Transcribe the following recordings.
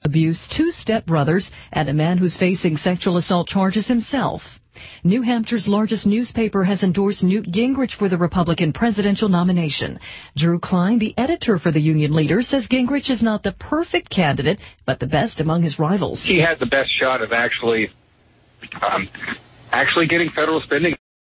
abused 2 stepbrothers and a man who's facing sexual assault charges himself. New Hampshire's largest newspaper has endorsed Newt Gingrich for the Republican presidential nomination. Drew Klein, the editor for the union leader, says Gingrich is not the perfect candidate, but the best among his rivals. He had the best shot of actually getting federal spending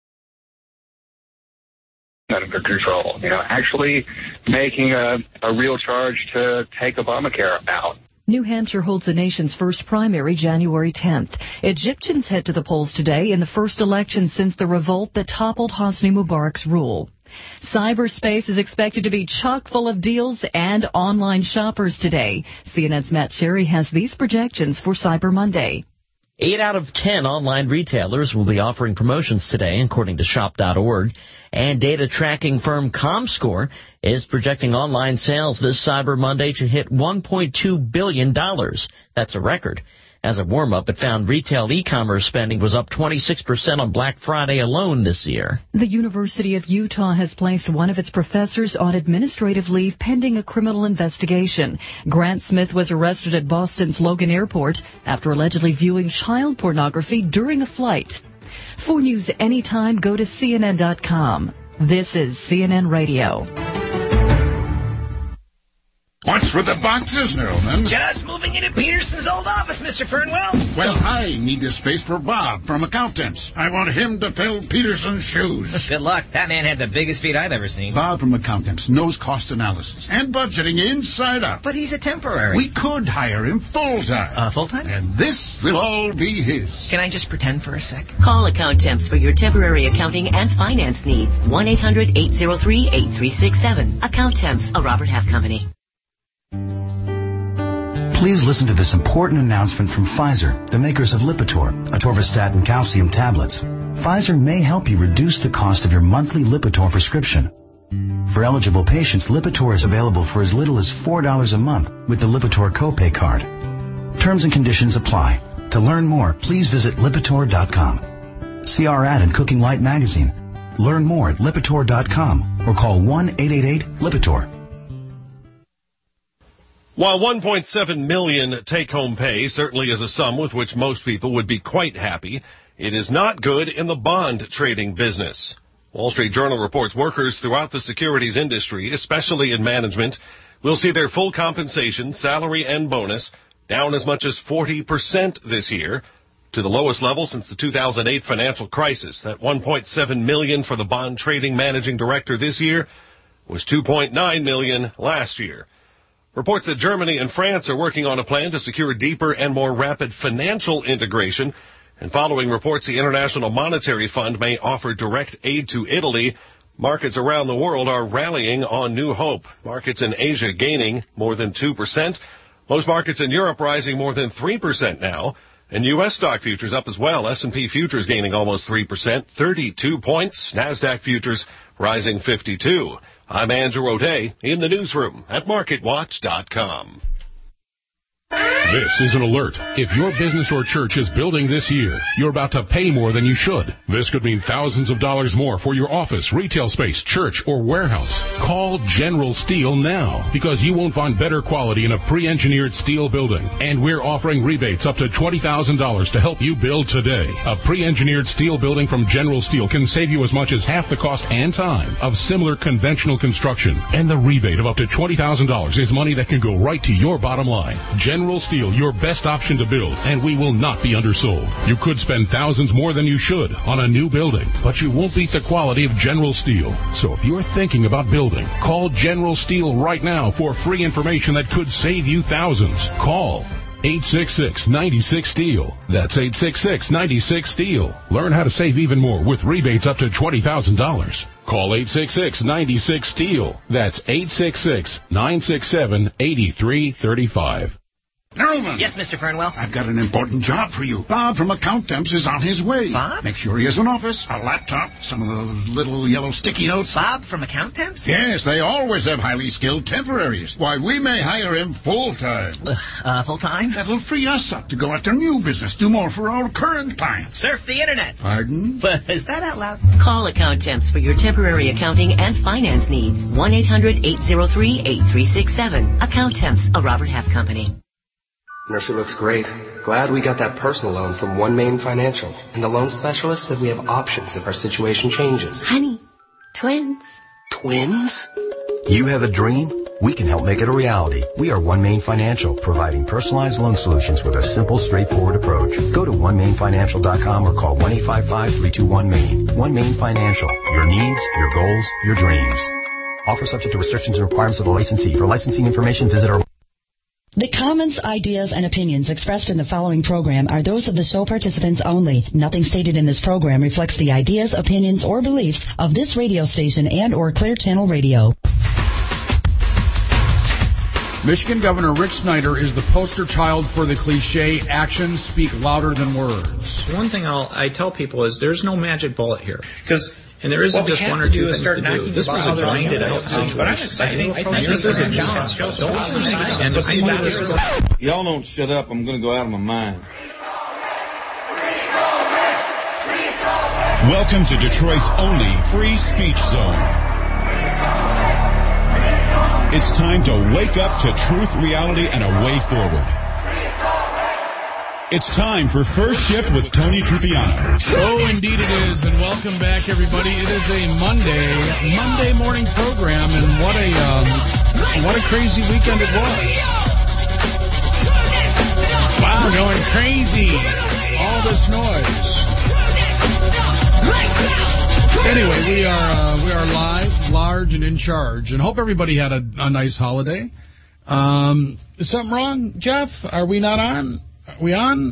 under control, actually making a real charge to take Obamacare out. New Hampshire holds the nation's first primary January 10th. Egyptians head to the polls today in the first election since the revolt that toppled Hosni Mubarak's rule. Cyberspace is expected to be chock full of deals and online shoppers today. CNN's Matt Cherry has these projections for Cyber Monday. 8 out of 10 online retailers will be offering promotions today, according to Shop.org. And data tracking firm Comscore is projecting online sales this Cyber Monday to hit $1.2 billion. That's a record. As a warm-up, it found retail e-commerce spending was up 26% on Black Friday alone this year. The University of Utah has placed one of its professors on administrative leave pending a criminal investigation. Grant Smith was arrested at Boston's Logan Airport after allegedly viewing child pornography during a flight. For news anytime, go to CNN.com. This is CNN Radio. What's with the boxes, Nerlman? Just moving into Peterson's old office, Mr. Fernwell. Well, I need the space for Bob from Accountants. I want him to fill Peterson's shoes. Good luck. That man had the biggest feet I've ever seen. Bob from Accountants knows cost analysis and budgeting inside out. But he's a temporary. We could hire him full-time. Full-time? And this will all be his. Can I just pretend for a sec? Call Accountemps for your temporary accounting and finance needs. 1-800-803-8367. Accountemps, a Robert Half company. Please listen to this important announcement from Pfizer, the makers of Lipitor, atorvastatin calcium tablets. Pfizer may help you reduce the cost of your monthly Lipitor prescription. For eligible patients, Lipitor is available for as little as $4 a month with the Lipitor copay card. Terms and conditions apply. To learn more, please visit Lipitor.com. See our ad in Cooking Light magazine. Learn more at Lipitor.com or call 1-888-LIPITOR. While $1.7 million take-home pay certainly is a sum with which most people would be quite happy, it is not good in the bond trading business. Wall Street Journal reports workers throughout the securities industry, especially in management, will see their full compensation, salary, and bonus down as much as 40% this year, to the lowest level since the 2008 financial crisis. That $1.7 million for the bond trading managing director this year was $2.9 million last year. Reports that Germany and France are working on a plan to secure deeper and more rapid financial integration. And following reports, the International Monetary Fund may offer direct aid to Italy. Markets around the world are rallying on new hope. Markets in Asia gaining more than 2%. Most markets in Europe rising more than 3% now. And U.S. stock futures up as well. S&P futures gaining almost 3%, 32 points. NASDAQ futures rising 52. I'm Andrew O'Day in the newsroom at MarketWatch.com. This is an alert. If your business or church is building this year, you're about to pay more than you should. This could mean thousands of dollars more for your office, retail space, church, or warehouse. Call General Steel now, because you won't find better quality in a pre-engineered steel building. And we're offering rebates up to $20,000 to help you build today. A pre-engineered steel building from General Steel can save you as much as half the cost and time of similar conventional construction. And the rebate of up to $20,000 is money that can go right to your bottom line. General Steel, your best option to build, and we will not be undersold. You could spend thousands more than you should on a new building, but you won't beat the quality of General Steel. So if you're thinking about building, call General Steel right now for free information that could save you thousands. Call 866-96-STEEL. That's 866-96-STEEL. Learn how to save even more with rebates up to $20,000. Call 866-96-STEEL. That's 866-967-8335. Nerlman. Yes, Mr. Fernwell? I've got an important job for you. Bob from Accountemps is on his way. Bob? Make sure he has an office, a laptop, some of those little yellow sticky notes. Bob from Accountemps? Yes, they always have highly skilled temporaries. Why, we may hire him full-time. Full-time? That'll free us up to go after new business, do more for our current clients. Surf the internet. Pardon? But is that out loud? Call Accountemps for your temporary accounting and finance needs. 1-800-803-8367. Accountemps, a Robert Half company. Nursery looks great. Glad we got that personal loan from One Main Financial. And the loan specialist said we have options if our situation changes. Honey, twins. Twins? You have a dream? We can help make it a reality. We are One Main Financial, providing personalized loan solutions with a simple, straightforward approach. Go to onemainfinancial.com or call 1-855-321-MAIN. One Main Financial. Your needs, your goals, your dreams. Offer subject to restrictions and requirements of the licensee. For licensing information, visit our... The comments, ideas, and opinions expressed in the following program are those of the show participants only. Nothing stated in this program reflects the ideas, opinions, or beliefs of this radio station and or Clear Channel Radio. Michigan Governor Rick Snyder is the poster child for the cliche, actions speak louder than words. One thing I tell people is there's no magic bullet here. And there isn't just one or two things to do. This is a grinded out situation. This is a challenge. Y'all don't shut up. I'm going to go out of my mind. Welcome to Detroit's only free speech zone. It's time to wake up to truth, reality, and a way forward. It's time for First Shift with Tony Trupiano. Oh, indeed it is, and welcome back, everybody. It is a Monday morning program, and what a crazy weekend it was. Wow, going crazy. All this noise. Anyway, we are live, large, and in charge, and hope everybody had a nice holiday. Is something wrong, Jeff? Are we not on? Are we on?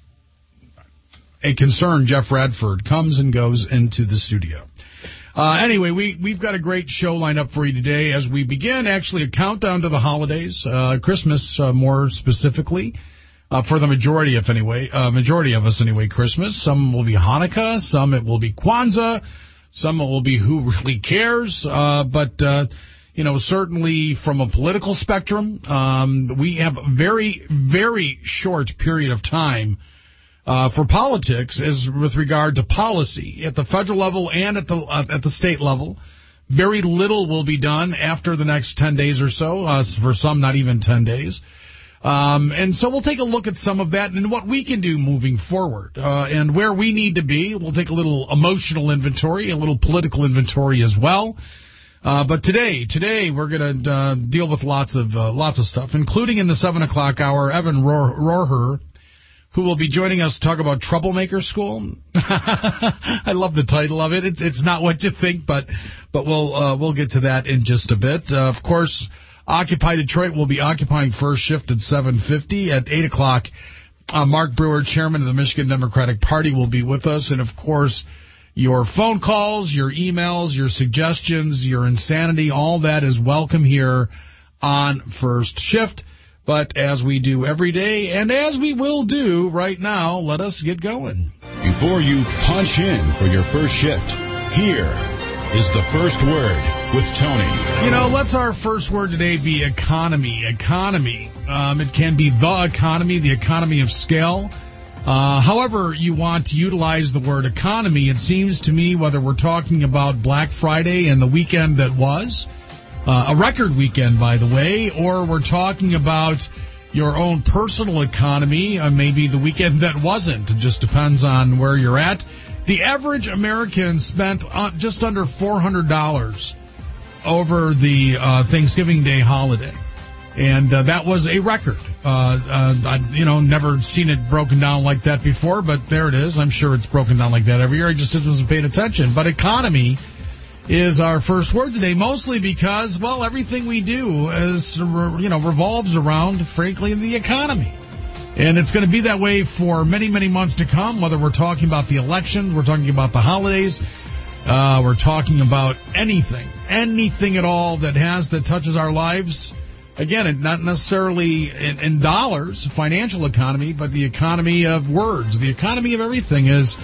A concerned Jeff Radford comes and goes into the studio. Anyway, we've got a great show lined up for you today as we begin actually a countdown to the holidays, Christmas more specifically, for the majority of us anyway, Christmas. Some will be Hanukkah, some it will be Kwanzaa, some it will be who really cares, but certainly from a political spectrum, we have a very, very short period of time for politics as with regard to policy at the federal level and at the state level. Very little will be done after the next 10 days or so, for some not even 10 days. And so we'll take a look at some of that and what we can do moving forward and where we need to be. We'll take a little emotional inventory, a little political inventory as well. But today we're going to deal with lots of stuff, including in the 7 o'clock hour, Evan Rohrher, who will be joining us to talk about Troublemaker School. I love the title of it. It's not what you think, but we'll get to that in just a bit. Of course, Occupy Detroit will be occupying First Shift at 7:50. At 8 o'clock, Mark Brewer, chairman of the Michigan Democratic Party, will be with us, and of course, your phone calls, your emails, your suggestions, your insanity, all that is welcome here on First Shift. But as we do every day, and as we will do right now, let us get going. Before you punch in for your first shift, here is the first word with Tony. Let's our first word today be economy. Economy. It can be the economy of scale. However you want to utilize the word economy, it seems to me, whether we're talking about Black Friday and the weekend that was, a record weekend, by the way, or we're talking about your own personal economy, maybe the weekend that wasn't. It just depends on where you're at. The average American spent just under $400 over the Thanksgiving Day holiday. And that was a record. I've never seen it broken down like that before, but there it is. I'm sure it's broken down like that every year. I just wasn't paying attention. But economy is our first word today, mostly because, well, everything we do is, revolves around, frankly, the economy. And it's going to be that way for many, many months to come, whether we're talking about the elections, we're talking about the holidays, we're talking about anything at all that touches our lives. Again, not necessarily in dollars, financial economy, but the economy of words, the economy of everything is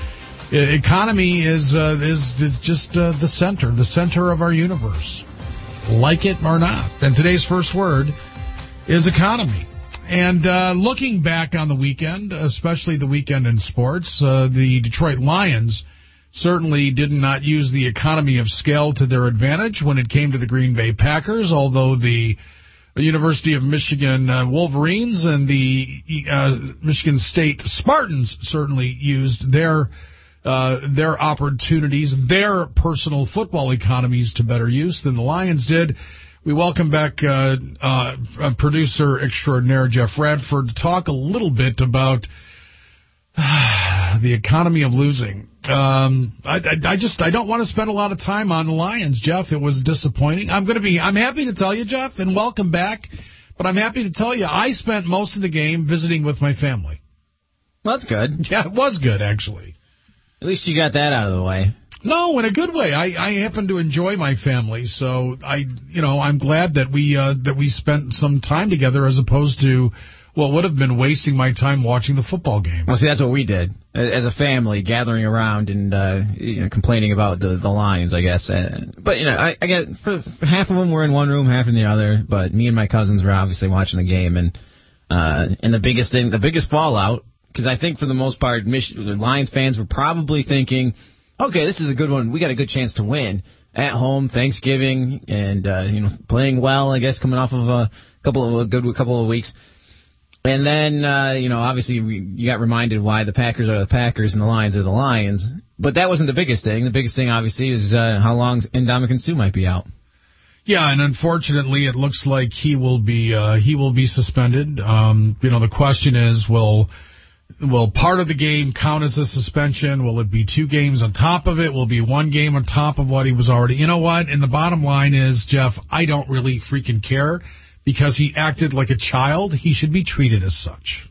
just the center of our universe, like it or not. And today's first word is economy. And looking back on the weekend, especially the weekend in sports, the Detroit Lions certainly did not use the economy of scale to their advantage when it came to the Green Bay Packers, although the University of Michigan Wolverines and the Michigan State Spartans certainly used their opportunities, their personal football economies to better use than the Lions did. We welcome back producer extraordinaire Jeff Radford to talk a little bit about the economy of losing. I don't want to spend a lot of time on the Lions, Jeff. It was disappointing. I'm happy to tell you, Jeff, and welcome back. But I'm happy to tell you, I spent most of the game visiting with my family. Well, that's good. Yeah, it was good, actually. At least you got that out of the way. No, in a good way. I happen to enjoy my family, so I'm glad that we spent some time together as opposed to what would have been wasting my time watching the football game. Well, see, that's what we did as a family, gathering around and complaining about the Lions, I guess. But I get for half of them were in one room, half in the other. But me and my cousins were obviously watching the game, and the biggest fallout, because I think for the most part, the Lions fans were probably thinking, okay, this is a good one. We got a good chance to win at home, Thanksgiving, and playing well. I guess coming off of a couple of weeks, and then obviously you got reminded why the Packers are the Packers and the Lions are the Lions. But that wasn't the biggest thing. The biggest thing, obviously, is how long Ndamukong Suh might be out. Yeah, and unfortunately, it looks like he will be suspended. The question is, will part of the game count as a suspension? Will it be 2 games on top of it? Will it be 1 game on top of what he was already? You know what? And the bottom line is, Jeff, I don't really freaking care because he acted like a child. He should be treated as such.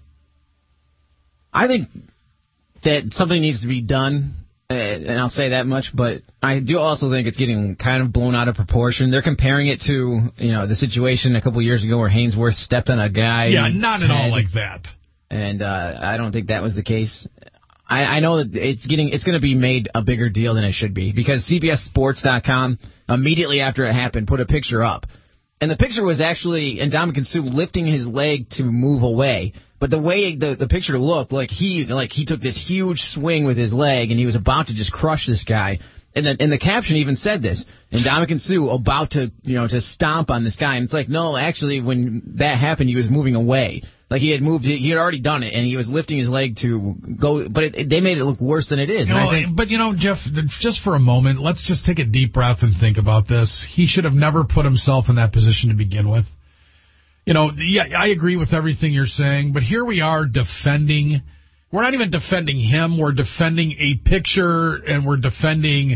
I think that something needs to be done, and I'll say that much, but I do also think it's getting kind of blown out of proportion. They're comparing it to, the situation a couple years ago where Hainsworth stepped on a guy. Yeah, not at all like that. And I don't think that was the case. I know that it's going to be made a bigger deal than it should be, because CBSSports.com immediately after it happened put a picture up, and the picture was actually Ndamukong Suh lifting his leg to move away. But the way the picture looked, like he took this huge swing with his leg and he was about to just crush this guy. And the caption even said this: Ndamukong Suh about to stomp on this guy. And it's like, no, actually, when that happened, he was moving away. Like he had already done it, and he was lifting his leg to go. But they made it look worse than it is. But Jeff, just for a moment, let's just take a deep breath and think about this. He should have never put himself in that position to begin with. Yeah, I agree with everything you're saying, but here we are defending. We're not even defending him. We're defending a picture, and we're defending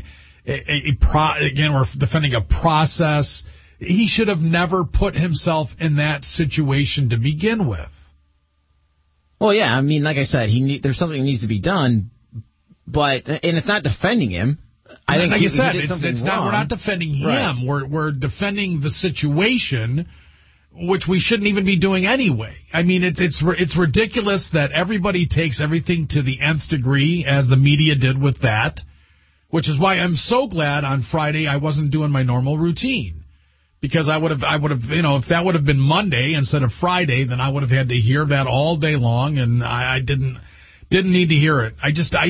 we're defending a process. He should have never put himself in that situation to begin with. Well, yeah, I mean, like I said, there's something that needs to be done, and it's not defending him. I think, like you said, it's not. We're not defending him. Right. We're defending the situation, which we shouldn't even be doing anyway. I mean, it's ridiculous that everybody takes everything to the nth degree, as the media did with that, which is why I'm so glad on Friday I wasn't doing my normal routine. Because I would have, if that would have been Monday instead of Friday, then I would have had to hear that all day long, and I didn't need to hear it.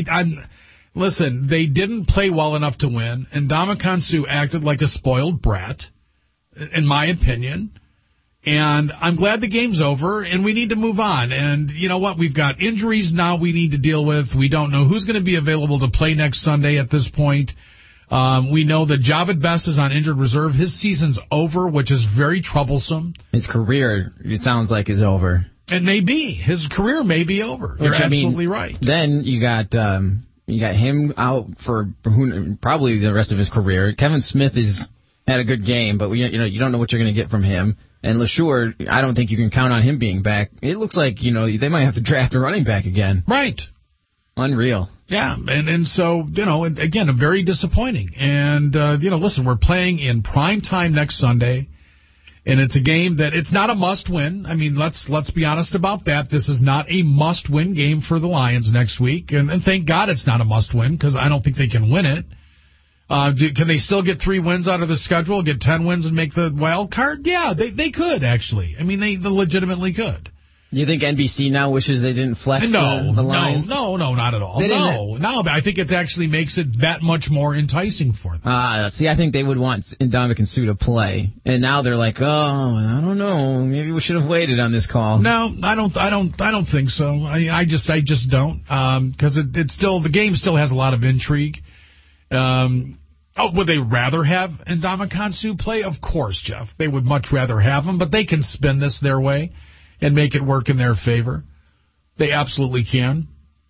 Listen, they didn't play well enough to win, and Ndamukong Suh acted like a spoiled brat, in my opinion. And I'm glad the game's over, and we need to move on. And you know what? We've got injuries now we need to deal with. We don't know who's going to be available to play next Sunday at this point. We know that Jahvid Best is on injured reserve. His season's over, which is very troublesome. His career, it sounds like, is over. It may be. His career may be over. You're absolutely right. Then you got him out for probably the rest of his career. Kevin Smith had a good game, but you don't know what you're going to get from him. And LeSure, I don't think you can count on him being back. It looks like they might have to draft a running back again. Right. Unreal. Yeah, and so, again, very disappointing. And, listen, we're playing in prime time next Sunday, and it's a game that it's not a must-win. I mean, let's be honest about that. This is not a must-win game for the Lions next week, and thank God it's not a must-win, because I don't think they can win it. Can they still get 3 wins out of the schedule, get 10 wins and make the wild card? Yeah, they could, actually. I mean, they legitimately could. You think NBC now wishes they didn't flex the lines? No, not at all. No, but I think it actually makes it that much more enticing for them. See, I think they would want Ndamukong Suh to play, and now they're like, oh, I don't know, maybe we should have waited on this call. No, I don't think so. I just don't, because it's still, the game still has a lot of intrigue. Would they rather have Ndamukong Suh play? Of course, Jeff. They would much rather have him, but they can spin this their way and make it work in their favor. They absolutely can.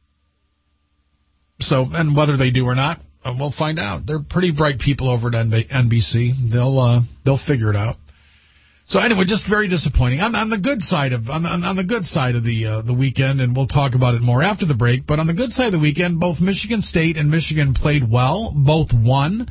So, and whether they do or not, we'll find out. They're pretty bright people over at NBC. They'll figure it out. So anyway, just very disappointing. On the good side of on the good side of the weekend, and we'll talk about it more after the break. But on the good side of the weekend, both Michigan State and Michigan played well. Both won.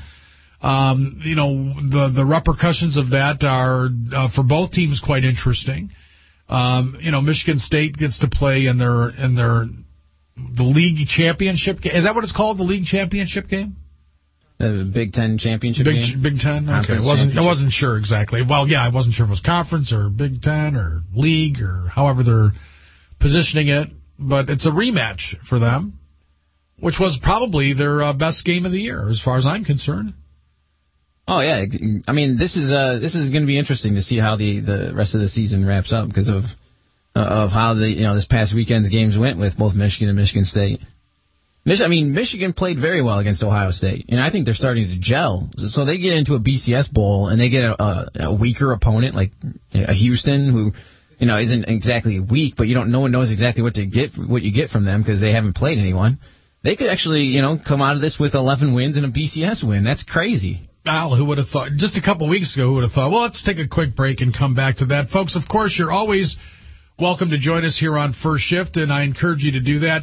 The repercussions of that are for both teams quite interesting. Michigan State gets to play in the league championship game. Is that what it's called? The league championship game? The Big Ten championship game? Big Ten? Okay. I wasn't sure exactly. Well, yeah, I wasn't sure if it was conference or Big Ten or league or however they're positioning it. But it's a rematch for them, which was probably their best game of the year as far as I'm concerned. Oh yeah, I mean this is going to be interesting to see how the rest of the season wraps up because of how this past weekend's games went with both Michigan and Michigan State. Michigan played very well against Ohio State, and I think they're starting to gel. So they get into a BCS bowl and they get a weaker opponent like a Houston who isn't exactly weak, but no one knows exactly what you get from them because they haven't played anyone. They could actually come out of this with 11 wins and a BCS win. That's crazy. Al, who would have thought, just a couple weeks ago, who would have thought, well, let's take a quick break and come back to that. Folks, of course, you're always welcome to join us here on First Shift, and I encourage you to do that.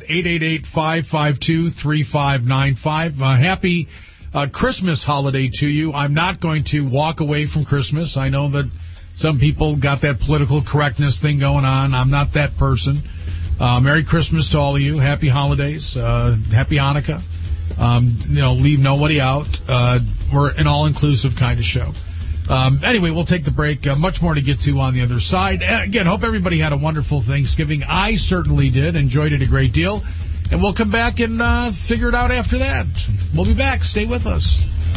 888-552-3595. Happy Christmas holiday to you. I'm not going to walk away from Christmas. I know that some people got that political correctness thing going on. I'm not that person. Merry Christmas to all of you. Happy holidays. Happy Hanukkah. Leave nobody out. We're an all-inclusive kind of show. Anyway, we'll take the break. Much more to get to on the other side. Again, hope everybody had a wonderful Thanksgiving. I certainly did. Enjoyed it a great deal. And we'll come back and figure it out after that. We'll be back. Stay with us.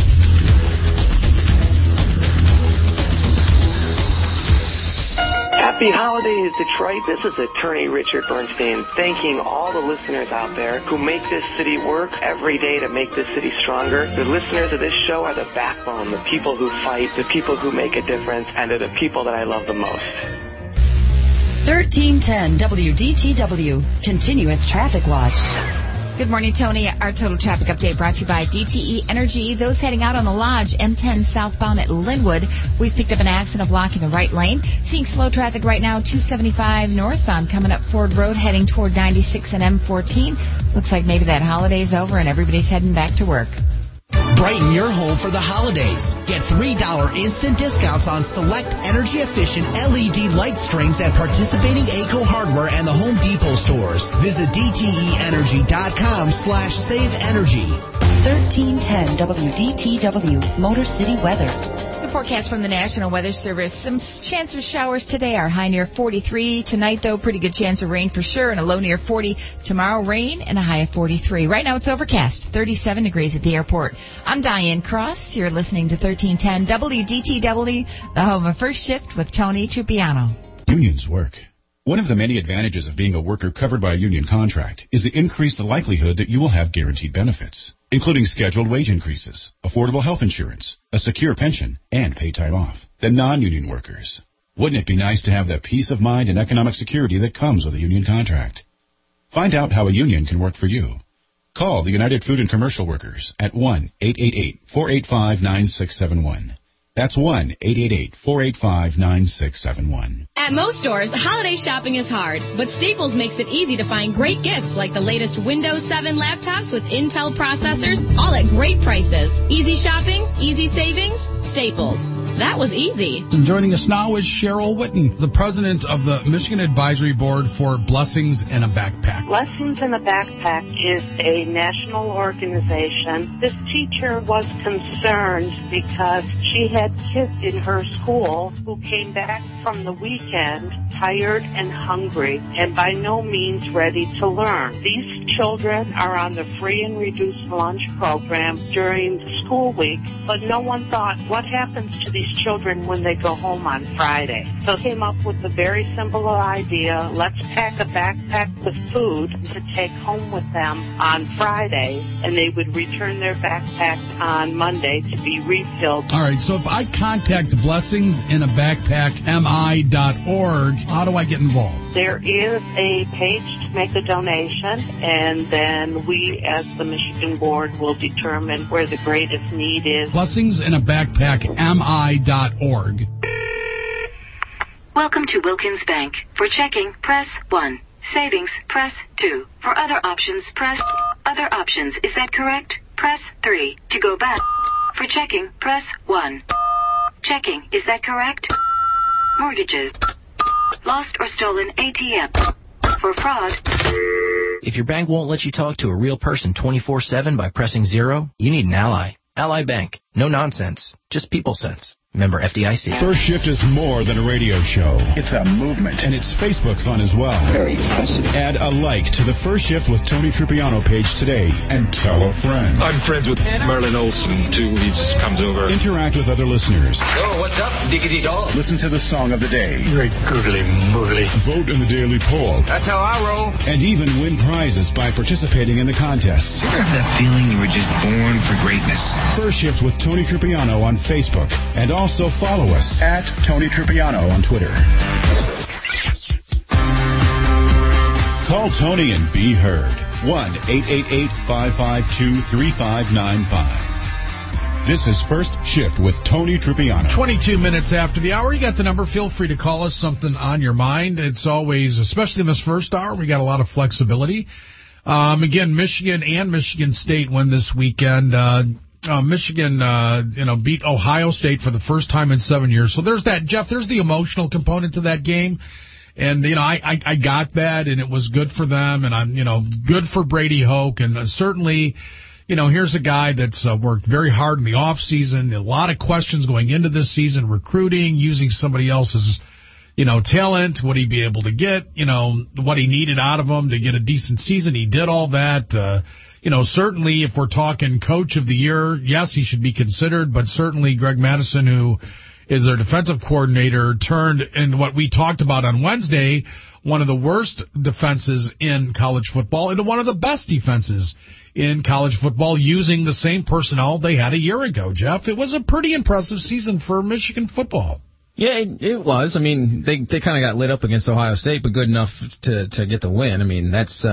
Happy holidays, Detroit. This is attorney Richard Bernstein thanking all the listeners out there who make this city work every day to make this city stronger. The listeners of this show are the backbone, the people who fight, the people who make a difference, and they're the people that I love the most. 1310 WDTW, Continuous Traffic Watch. Good morning, Tony. Our total traffic update brought to you by DTE Energy. Those heading out on the Lodge, M10 southbound at Linwood. We've picked up an accident blocking the right lane. Seeing slow traffic right now, 275 northbound coming up Ford Road, heading toward 96 and M14. Looks like maybe that holiday's over and everybody's heading back to work. Brighten your home for the holidays. Get $3 instant discounts on select energy-efficient LED light strings at participating ACO Hardware and the Home Depot stores. Visit DTEenergy.com/saveenergy. 1310 WDTW, Motor City Weather. The forecast from the National Weather Service. Some chance of showers today. Our high near 43. Tonight, though, pretty good chance of rain for sure, and a low near 40. Tomorrow, rain and a high of 43. Right now, it's overcast. 37 degrees at the airport. I'm Diane Cross. You're listening to 1310 WDTW, the home of First Shift with Tony Trupiano. Unions work. One of the many advantages of being a worker covered by a union contract is the increased likelihood that you will have guaranteed benefits, including scheduled wage increases, affordable health insurance, a secure pension, and paid time off, than non-union workers. Wouldn't it be nice to have the peace of mind and economic security that comes with a union contract? Find out how a union can work for you. Call the United Food and Commercial Workers at 1-888-485-9671. That's 1-888-485-9671. At most stores, holiday shopping is hard, but Staples makes it easy to find great gifts like the latest Windows 7 laptops with Intel processors, all at great prices. Easy shopping, easy savings, Staples. That was easy. And joining us now is Cheryl Whitten, the president of the Michigan Advisory Board for Blessings in a Backpack. Blessings in a Backpack is a national organization. This teacher was concerned because she had kids in her school who came back from the weekend tired and hungry and by no means ready to learn. These children are on the free and reduced lunch program during the school week, but no one thought, what happens to these children when they go home on Friday? So came up with a very simple idea, let's pack a backpack with food to take home with them on Friday, and they would return their backpack on Monday to be refilled. All right, so if I contact blessingsinabagpackmi.org, how do I get involved? There is a page to make a donation, and then we, as the Michigan Board, will determine where the greatest need is. blessingsinabagpackmi.org. Welcome to Wilkins Bank. For checking, press 1. Savings, press 2. For other options, press other options. Is that correct? Press 3. To go back. For checking, press 1. Checking, is that correct? Mortgages. Lost or stolen ATM. For fraud. If your bank won't let you talk to a real person 24/7 by pressing 0, you need an Ally. Ally Bank. No nonsense. Just people sense. Member FDIC. First Shift is more than a radio show. It's a movement. And it's Facebook fun as well. Very impressive. Add a like to the First Shift with Tony Tripiano page today and tell a friend. I'm friends with Merlin Olsen, too. He comes over. Interact with other listeners. Oh, what's up, diggity dog? Listen to the song of the day. Great googly moogly. Vote in the daily poll. That's how I roll. And even win prizes by participating in the contests. You ever have that feeling you were just born for greatness? First Shift with Tony Tripiano on Facebook. And also follow us at Tony Tripiano on Twitter. Call Tony and be heard. 1-888-552-3595. This is First Shift with Tony Tripiano. 22 minutes after the hour. You got the number. Feel free to call us, something on your mind. It's always, especially in this first hour, we got a lot of flexibility. Again, Michigan and Michigan State won this weekend. Michigan, beat Ohio State for the first time in 7 years. So there's that, Jeff. There's the emotional component to that game, and I got that, and it was good for them, and I'm good for Brady Hoke, and certainly, here's a guy that's worked very hard in the off season. A lot of questions going into this season, recruiting, using somebody else's talent. Would he be able to get what he needed out of him to get a decent season? He did all that. Certainly if we're talking coach of the year, yes, he should be considered, but certainly Greg Madison, who is their defensive coordinator, turned in what we talked about on Wednesday, one of the worst defenses in college football into one of the best defenses in college football using the same personnel they had a year ago, Jeff. It was a pretty impressive season for Michigan football. Yeah, it was. I mean, they kind of got lit up against Ohio State, but good enough to get the win. I mean, that's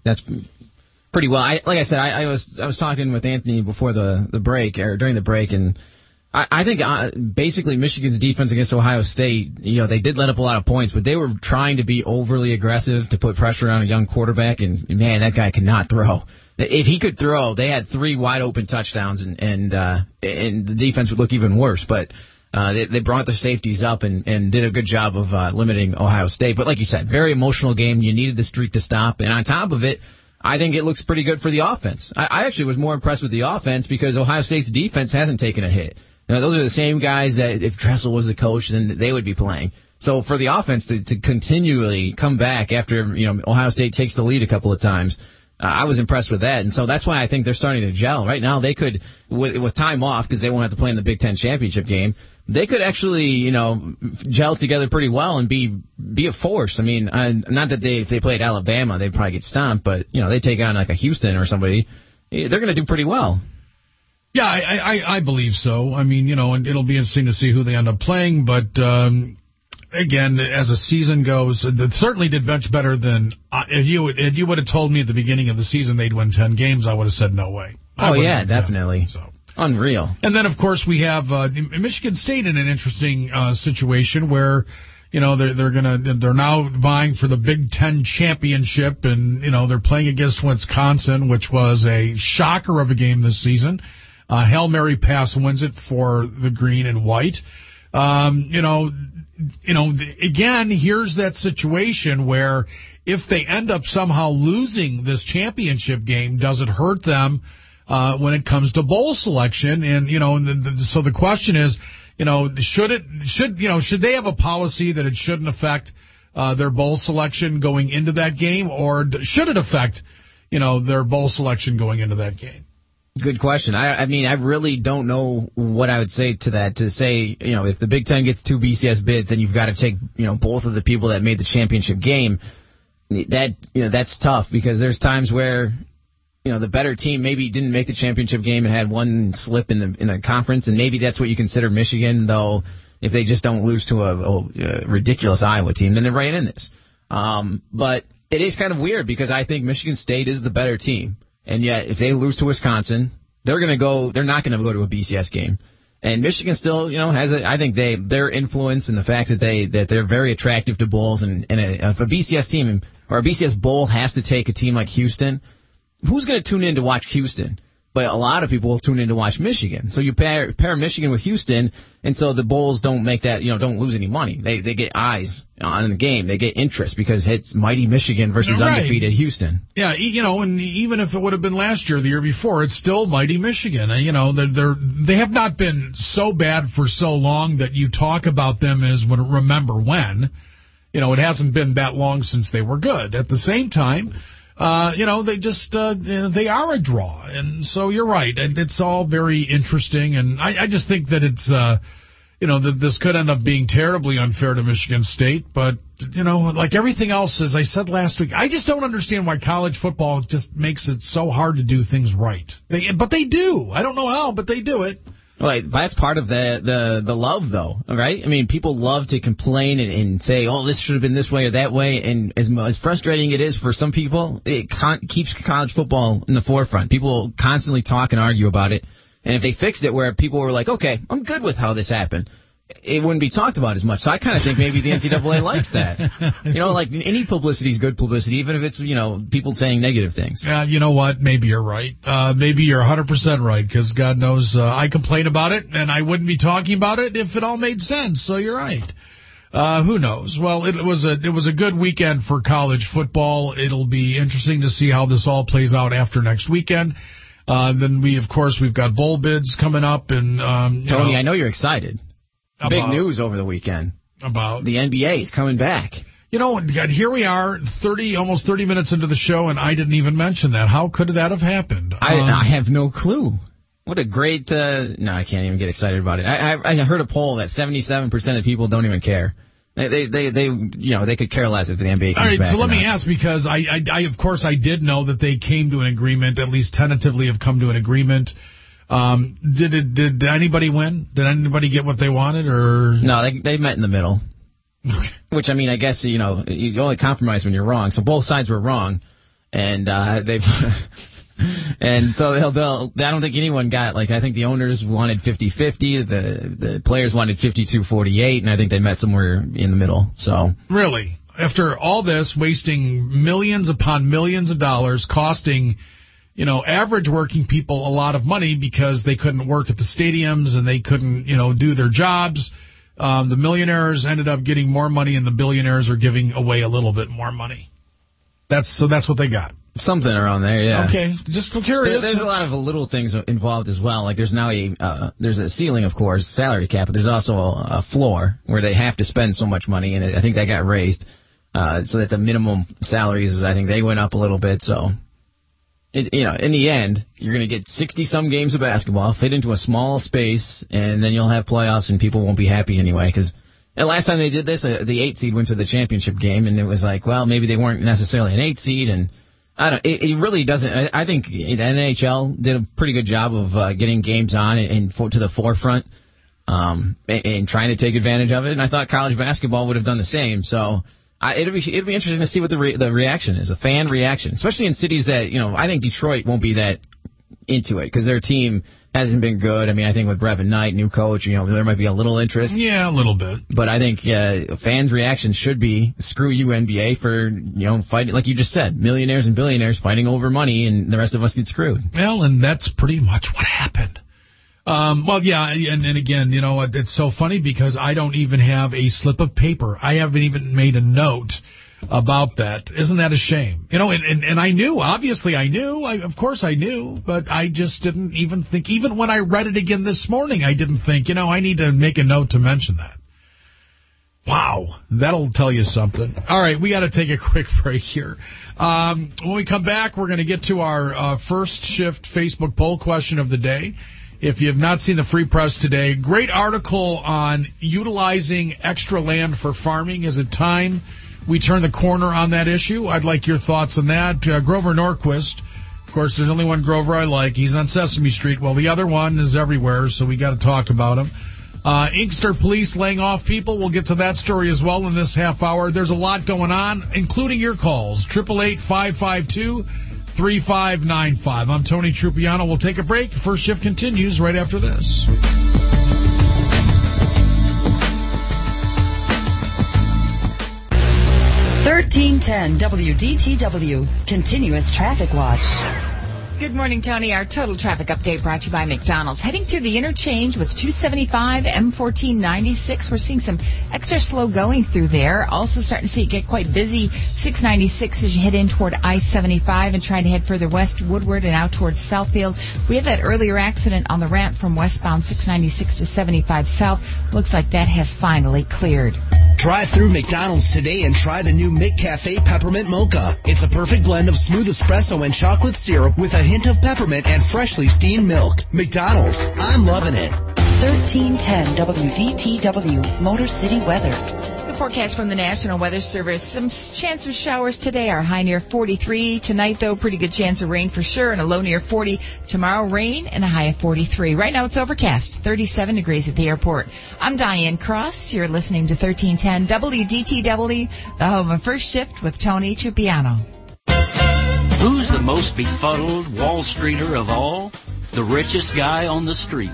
pretty well. I was talking with Anthony before the break, or during the break, and I think basically Michigan's defense against Ohio State, they did let up a lot of points, but they were trying to be overly aggressive to put pressure on a young quarterback, and man, that guy could not throw. If he could throw, they had 3 wide open touchdowns, and the defense would look even worse. But they brought the safeties up and did a good job of limiting Ohio State. But like you said, very emotional game. You needed the streak to stop, and on top of it, I think it looks pretty good for the offense. I actually was more impressed with the offense because Ohio State's defense hasn't taken a hit. Those are the same guys that if Dressel was the coach, then they would be playing. So for the offense to continually come back after Ohio State takes the lead a couple of times, I was impressed with that. And so that's why I think they're starting to gel. Right now they could, with time off because they won't have to play in the Big Ten championship game, they could actually, gel together pretty well and be a force. I mean, not that if they played Alabama, they'd probably get stomped, but, they take on like a Houston or somebody, they're going to do pretty well. Yeah, I believe so. I mean, and it'll be interesting to see who they end up playing, but, again, as the season goes, it certainly did much better than, if you would have told me at the beginning of the season they'd win 10 games, I would have said no way. Oh, yeah, definitely. So. Unreal. And then, of course, we have Michigan State in an interesting situation where, they're now vying for the Big Ten championship, and they're playing against Wisconsin, which was a shocker of a game this season. Hail Mary pass wins it for the green and white. Again, here's that situation where if they end up somehow losing this championship game, does it hurt them when it comes to bowl selection? And so the question is, should they have a policy that it shouldn't affect their bowl selection going into that game, or should it affect their bowl selection going into that game? Good question. I mean, I really don't know what I would say to that. To say, if the Big Ten gets 2 BCS bids, then you've got to take, both of the people that made the championship game. That's tough, because there's times where, the better team maybe didn't make the championship game and had one slip in the conference, and maybe that's what you consider Michigan, though. If they just don't lose to a ridiculous Iowa team, then they're right in this. But it is kind of weird, because I think Michigan State is the better team. And yet, if they lose to Wisconsin, they're not going to go to a BCS game. And Michigan still, has I think their influence in the fact that they're very attractive to bowls, and if a BCS team or a BCS bowl has to take a team like Houston, who's going to tune in to watch Houston? But a lot of people will tune in to watch Michigan. So you pair Michigan with Houston, and so the bowls don't make that, don't lose any money. They get eyes on the game. They get interest because it's mighty Michigan versus undefeated Houston. Yeah, and even if it would have been last year or the year before, it's still mighty Michigan. They have not been so bad for so long that you talk about them as remember when. It hasn't been that long since they were good. At the same time, they just they are a draw, and so you're right, and it's all very interesting, and I just think that it's that this could end up being terribly unfair to Michigan State, but like everything else, as I said last week, I just don't understand why college football just makes it so hard to do things right. But they do. I don't know how, but they do it. Right, that's part of the love, though, right? I mean, people love to complain and say, oh, this should have been this way or that way, and as frustrating it is for some people, it keeps college football in the forefront. People constantly talk and argue about it, and if they fixed it where people were like, okay, I'm good with how this happened, it wouldn't be talked about as much. So I kind of think maybe the NCAA likes that. Like any publicity is good publicity, even if it's, people saying negative things. Yeah, you know what? Maybe you're right. Maybe you're 100% right, because God knows I complain about it, and I wouldn't be talking about it if it all made sense. So you're right. Who knows? Well, it was a good weekend for college football. It'll be interesting to see how this all plays out after next weekend. Then we've got bowl bids coming up, and Tony, I know you're excited. Big news over the weekend. About? The NBA is coming back. Here we are, almost 30 minutes into the show, and I didn't even mention that. How could that have happened? I have no clue. What a great... no, I can't even get excited about it. I heard a poll that 77% of people don't even care. They could care less if the NBA comes back. All right, so let me ask, because I of course I did know that they came to an agreement, at least tentatively have come to an agreement. Did anybody win? Did anybody get what they wanted, or no? They met in the middle. Which, I mean, I guess you only compromise when you're wrong. So both sides were wrong, and they've and so they'll. I don't think anyone got, I think the owners wanted 50-50, the players wanted 52-48, and I think they met somewhere in the middle. So really, after all this, wasting millions upon millions of dollars, costing average working people a lot of money because they couldn't work at the stadiums and they couldn't, do their jobs. The millionaires ended up getting more money, and the billionaires are giving away a little bit more money. That's what they got. Something around there, yeah. Okay, just curious. There's a lot of little things involved as well. Like there's now there's a ceiling, of course, salary cap, but there's also a floor where they have to spend so much money, and I think that got raised so that the minimum salaries, I think they went up a little bit, so... in the end, you're going to get 60-some games of basketball, fit into a small space, and then you'll have playoffs, and people won't be happy anyway. Because the last time they did this, the 8 seed went to the championship game, and it was like, well, maybe they weren't necessarily an 8 seed, and it really doesn't. I think the NHL did a pretty good job of getting games on and to the forefront and trying to take advantage of it. And I thought college basketball would have done the same. So. It'll be interesting to see what the reaction is, the fan reaction, especially in cities that, I think Detroit won't be that into it because their team hasn't been good. I mean, I think with Brevin Knight, new coach, there might be a little interest. Yeah, a little bit. But I think fans' reaction should be, screw you, NBA, for, fighting, like you just said, millionaires and billionaires fighting over money, and the rest of us get screwed. Well, and that's pretty much what happened. Well, yeah, and again, you know, it's so funny because I don't even have a slip of paper. I haven't even made a note about that. Isn't that a shame? You know, and I knew, obviously I knew, of course I knew, but I just didn't even think, even when I read it again this morning, I didn't think, you know, I need to make a note to mention that. Wow, that'll tell you something. All right, we got to take a quick break here. When we come back, we're going to get to our first shift Facebook poll question of the day. If you have not seen the Free Press today, great article on utilizing extra land for farming. Is it time we turn the corner on that issue? I'd like your thoughts on that. Grover Norquist, of course, there's only one Grover I like. He's on Sesame Street. Well, the other one is everywhere, so we got to talk about him. Inkster police laying off people. We'll get to that story as well in this half hour. There's a lot going on, including your calls. 888-552-3595. I'm Tony Trupiano. We'll take a break. First shift continues right after this. 1310 WDTW, Continuous Traffic Watch. Good morning, Tony. Our total traffic update brought to you by McDonald's. Heading through the interchange with 275, M1496. We're seeing some extra slow going through there. Also starting to see it get quite busy. 696 as you head in toward I-75 and trying to head further west, Woodward, and out towards Southfield. We had that earlier accident on the ramp from westbound 696 to 75 South. Looks like that has finally cleared. Drive through McDonald's today and try the new McCafe Peppermint Mocha. It's a perfect blend of smooth espresso and chocolate syrup with a hint of peppermint and freshly steamed milk. McDonald's, I'm loving it. 1310 WDTW, Motor City weather. The forecast from the National Weather Service. Some chance of showers today. Our high near 43. Tonight, though, pretty good chance of rain for sure, and a low near 40. Tomorrow, rain and a high of 43. Right now, it's overcast. 37 degrees at the airport. I'm Diane Cross. You're listening to 1310 WDTW, the home of First Shift with Tony Trupiano. Who's the most befuddled Wall Streeter of all? The richest guy on the street.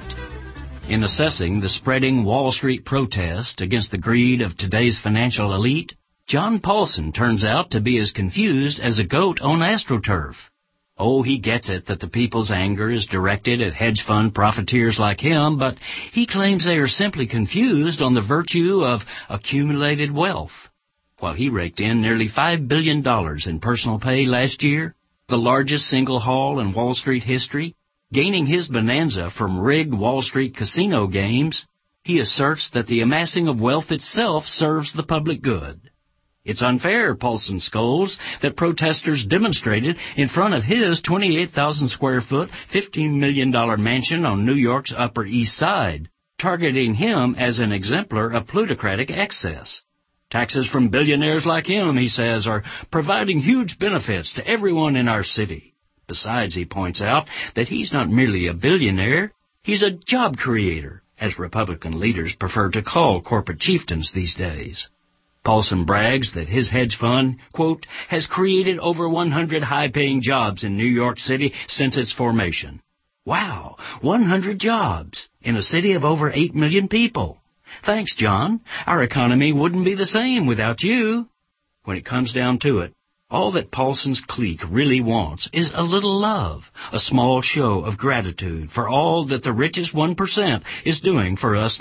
In assessing the spreading Wall Street protest against the greed of today's financial elite, John Paulson turns out to be as confused as a goat on AstroTurf. Oh, he gets it that the people's anger is directed at hedge fund profiteers like him, but he claims they are simply confused on the virtue of accumulated wealth. While he raked in nearly $5 billion in personal pay last year, the largest single haul in Wall Street history, gaining his bonanza from rigged Wall Street casino games, he asserts that the amassing of wealth itself serves the public good. It's unfair, Paulson scolds, that protesters demonstrated in front of his 28,000-square-foot, $15 million mansion on New York's Upper East Side, targeting him as an exemplar of plutocratic excess. Taxes from billionaires like him, he says, are providing huge benefits to everyone in our city. Besides, he points out that he's not merely a billionaire, he's a job creator, as Republican leaders prefer to call corporate chieftains these days. Paulson brags that his hedge fund, quote, has created over 100 high-paying jobs in New York City since its formation. Wow, 100 jobs in a city of over 8 million people. Thanks, John. Our economy wouldn't be the same without you. When it comes down to it, all that Paulson's clique really wants is a little love, a small show of gratitude for all that the richest 1% is doing for us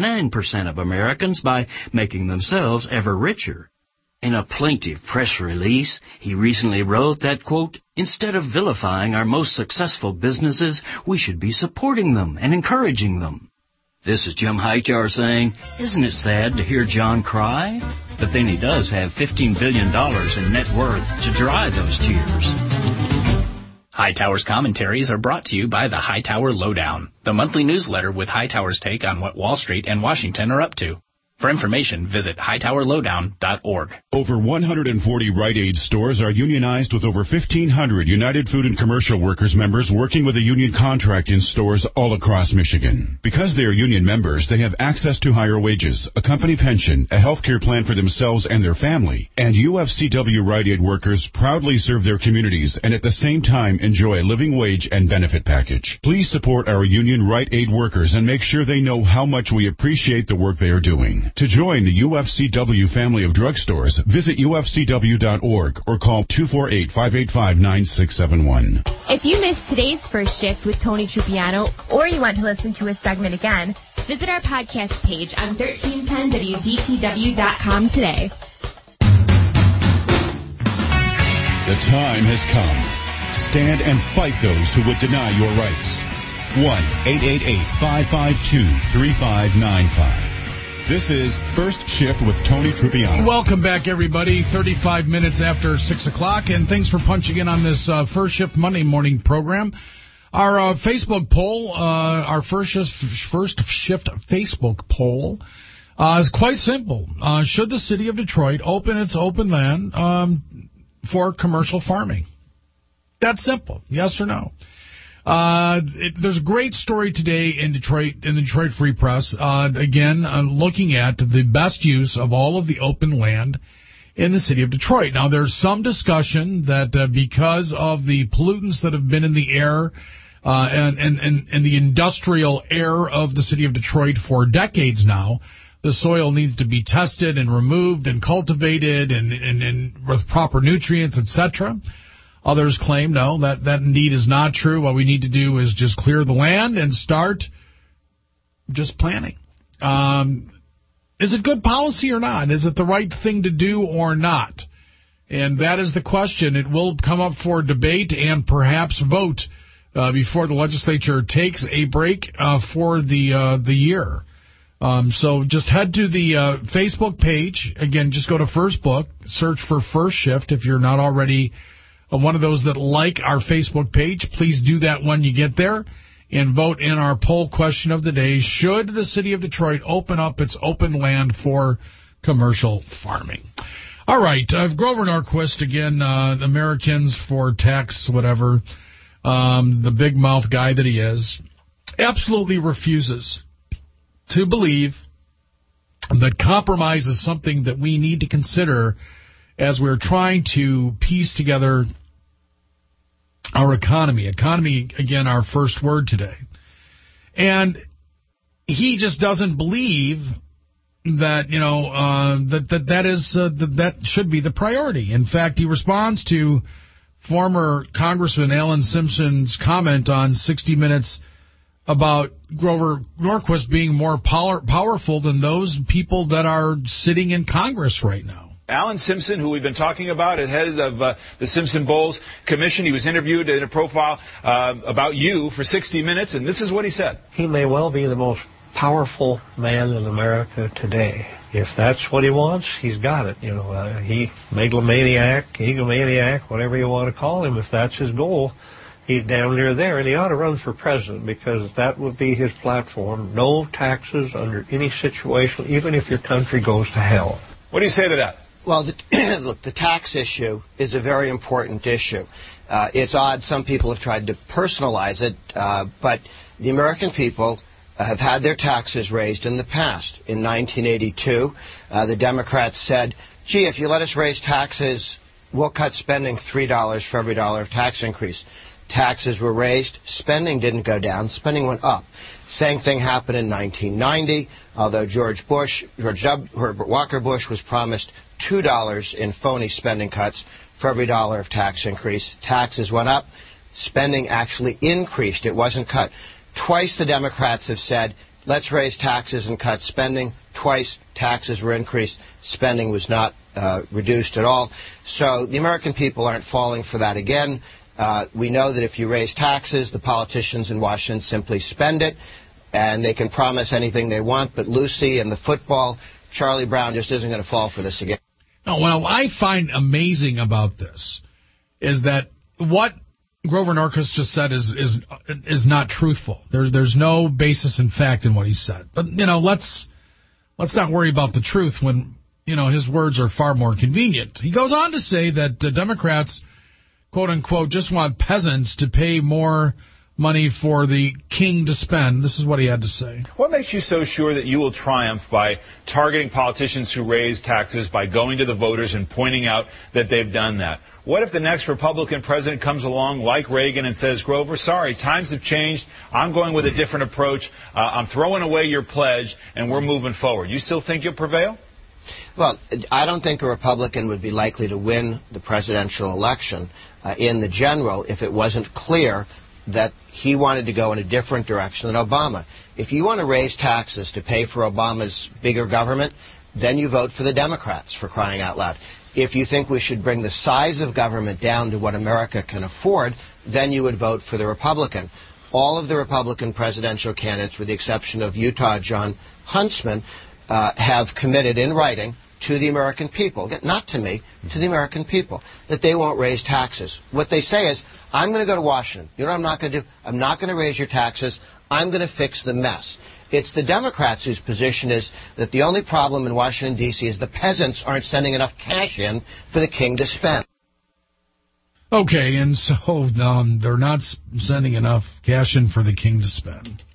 99% of Americans by making themselves ever richer. In a plaintive press release, he recently wrote that, quote, instead of vilifying our most successful businesses, we should be supporting them and encouraging them. This is Jim Hightower saying, isn't it sad to hear John cry? But then he does have $15 billion in net worth to dry those tears. Hightower's commentaries are brought to you by the Hightower Lowdown, the monthly newsletter with Hightower's take on what Wall Street and Washington are up to. For information, visit hightowerlowdown.org. Over 140 Rite Aid stores are unionized with over 1,500 United Food and Commercial Workers members working with a union contract in stores all across Michigan. Because they are union members, they have access to higher wages, a company pension, a health care plan for themselves and their family, and UFCW Rite Aid workers proudly serve their communities and at the same time enjoy a living wage and benefit package. Please support our union Rite Aid workers and make sure they know how much we appreciate the work they are doing. Wrestling. To join the UFCW family of drugstores, visit ufcw.org or call 248-585-9671. If you missed today's First Shift with Tony Trupiano, or you want to listen to a segment again, visit our podcast page on 1310wdtw.com today. The time has come. Stand and fight those who would deny your rights. 1-888-552-3595. This is First Shift with Tony Trupiano. Welcome back, everybody. 35 minutes after 6 o'clock, and thanks for punching in on this First Shift Monday morning program. Our Facebook poll, our First Shift Facebook poll, is quite simple. Should the city of Detroit open its open land for commercial farming? That's simple. Yes or no? There's a great story today in Detroit, in the Detroit Free Press, looking at the best use of all of the open land in the city of Detroit. Now, there's some discussion that because of the pollutants that have been in the air and the industrial air of the city of Detroit for decades now, the soil needs to be tested and removed and cultivated and with proper nutrients, etc. Others claim, no, that indeed is not true. What we need to do is just clear the land and start just planting. Is it good policy or not? Is it the right thing to do or not? And that is the question. It will come up for debate and perhaps vote before the legislature takes a break for the year. So just head to the Facebook page. Again, just go to First Book, search for First Shift if you're not already one of those that like our Facebook page. Please do that when you get there and vote in our poll question of the day. Should the city of Detroit open up its open land for commercial farming? All right. Grover Norquist, again, Americans for Tax, whatever, the big mouth guy that he is, absolutely refuses to believe that compromise is something that we need to consider as we're trying to piece together our economy. Economy, again, our first word today. And he just doesn't believe that, that should be the priority. In fact, he responds to former Congressman Alan Simpson's comment on 60 Minutes about Grover Norquist being more powerful than those people that are sitting in Congress right now. Alan Simpson, who we've been talking about, at head of the Simpson Bowles Commission, he was interviewed in a profile about you for 60 Minutes, and this is what he said. He may well be the most powerful man in America today. If that's what he wants, he's got it. He megalomaniac, egomaniac, whatever you want to call him, if that's his goal, he's down near there, and he ought to run for president because that would be his platform. No taxes under any situation, even if your country goes to hell. What do you say to that? Well, look, the tax issue is a very important issue. It's odd. Some people have tried to personalize it, but the American people have had their taxes raised in the past. In 1982, the Democrats said, gee, if you let us raise taxes, we'll cut spending $3 for every dollar of tax increase. Taxes were raised, spending didn't go down, spending went up. Same thing happened in 1990, although Herbert Walker Bush was promised $2 in phony spending cuts for every dollar of tax increase. Taxes went up, spending actually increased, it wasn't cut. Twice the Democrats have said, let's raise taxes and cut spending. Twice taxes were increased, spending was not reduced at all. So the American people aren't falling for that again. We know that if you raise taxes, the politicians in Washington simply spend it, and they can promise anything they want, but Lucy and the football, Charlie Brown just isn't going to fall for this again. No, what I find amazing about this is that what Grover Norquist just said is not truthful. There's no basis in fact in what he said. But, let's not worry about the truth when, his words are far more convenient. He goes on to say that Democrats, quote-unquote, just want peasants to pay more money for the king to spend. This is what he had to say. What makes you so sure that you will triumph by targeting politicians who raise taxes, by going to the voters and pointing out that they've done that? What if the next Republican president comes along like Reagan and says, Grover, sorry, times have changed. I'm going with a different approach. I'm throwing away your pledge, and we're moving forward. You still think you'll prevail? Well, I don't think a Republican would be likely to win the presidential election in the general if it wasn't clear that he wanted to go in a different direction than Obama. If you want to raise taxes to pay for Obama's bigger government, then you vote for the Democrats, for crying out loud. If you think we should bring the size of government down to what America can afford, then you would vote for the Republican. All of the Republican presidential candidates, with the exception of Utah John Huntsman, have committed in writing to the American people, not to me, to the American people, that they won't raise taxes. What they say is, I'm going to go to Washington. You know what I'm not going to do? I'm not going to raise your taxes. I'm going to fix the mess. It's the Democrats whose position is that the only problem in Washington, D.C. is the peasants aren't sending enough cash in for the king to spend. Okay, and so they're not sending enough cash in for the king to spend.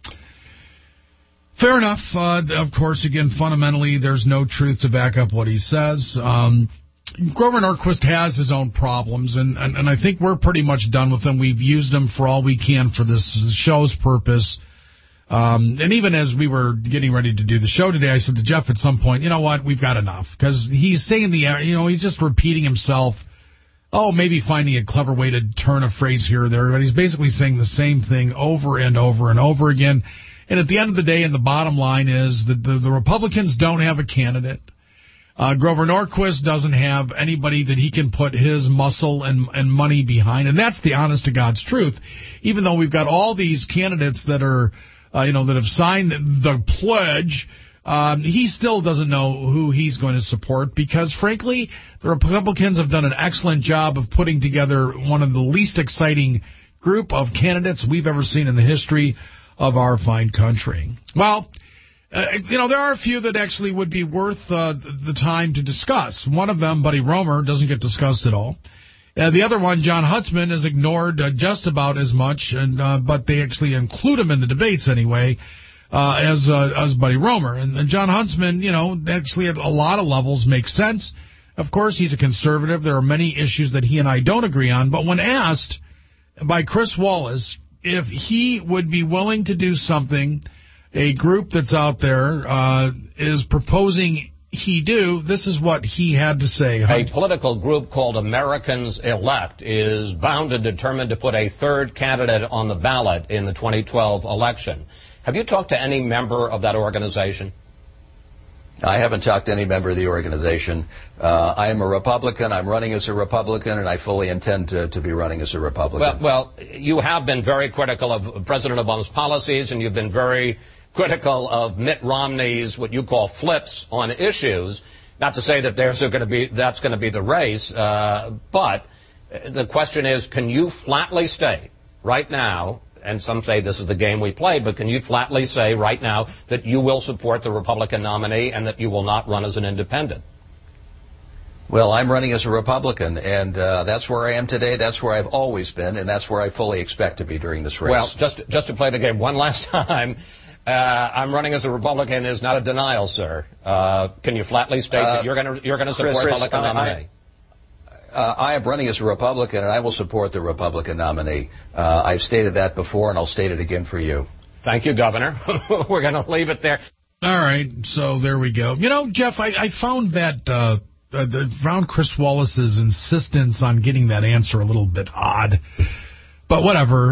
Fair enough. Of course, again, fundamentally, there's no truth to back up what he says. Grover Norquist has his own problems, and I think we're pretty much done with them. We've used them for all we can for this show's purpose. And even as we were getting ready to do the show today, I said to Jeff at some point, you know what, we've got enough. Because he's saying he's just repeating himself. Oh, maybe finding a clever way to turn a phrase here or there, but he's basically saying the same thing over and over and over again. And at the end of the day, and the bottom line is that the Republicans don't have a candidate. Grover Norquist doesn't have anybody that he can put his muscle and money behind. And that's the honest to God's truth. Even though we've got all these candidates that are, that have signed the pledge, he still doesn't know who he's going to support because, frankly, the Republicans have done an excellent job of putting together one of the least exciting group of candidates we've ever seen in the history of our fine country. Well, there are a few that actually would be worth the time to discuss. One of them, Buddy Roemer, doesn't get discussed at all. The other one, John Huntsman, is ignored just about as much, but they actually include him in the debates anyway, as Buddy Roemer. And John Huntsman, actually at a lot of levels makes sense. Of course, he's a conservative. There are many issues that he and I don't agree on. But when asked by Chris Wallace if he would be willing to do something a group that's out there is proposing he do, this is what he had to say. A political group called Americans Elect is bound and determined to put a third candidate on the ballot in the 2012 election. Have you talked to any member of that organization? I haven't talked to any member of the organization. I am a Republican. I'm running as a Republican, and I fully intend to be running as a Republican. Well, you have been very critical of President Obama's policies, and you've been very critical of Mitt Romney's what you call flips on issues. Not to say that that's going to be the race, but the question is, can you flatly state right now, and some say this is the game we play, but can you flatly say right now that you will support the Republican nominee and that you will not run as an independent? Well, I'm running as a Republican, and that's where I am today. That's where I've always been, and that's where I fully expect to be during this race. Well, just to play the game one last time, I'm running as a Republican is not a denial, sir. Can you flatly state that you're going to support the Republican nominee? I am running as a Republican, and I will support the Republican nominee. I've stated that before, and I'll state it again for you. Thank you, Governor. We're going to leave it there. All right, so there we go. Jeff, I found that found Chris Wallace's insistence on getting that answer a little bit odd. But whatever.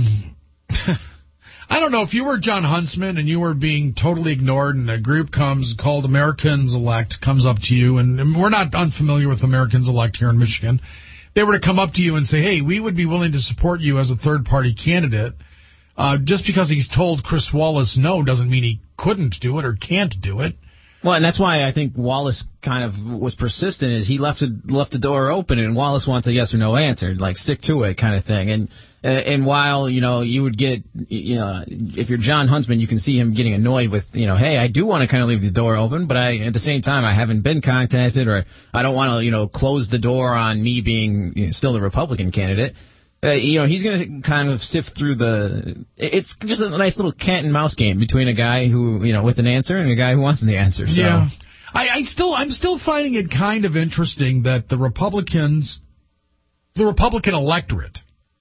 I don't know, if you were John Huntsman and you were being totally ignored and a group called Americans Elect comes up to you, and we're not unfamiliar with Americans Elect here in Michigan, they were to come up to you and say, hey, we would be willing to support you as a third-party candidate. Just because he's told Chris Wallace no doesn't mean he couldn't do it or can't do it. Well, and that's why I think Wallace kind of was persistent, is he left the door open, and Wallace wants a yes or no answer, like stick to it kind of thing. And while, you would get, if you're John Huntsman, you can see him getting annoyed with, hey, I do want to kind of leave the door open, but at the same time, I haven't been contacted, or I don't want to, close the door on me being still the Republican candidate. he's going to kind of sift through it's just a nice little cat and mouse game between a guy who, with an answer and a guy who wants the answer. So. Yeah. I'm still finding it kind of interesting that the Republican electorate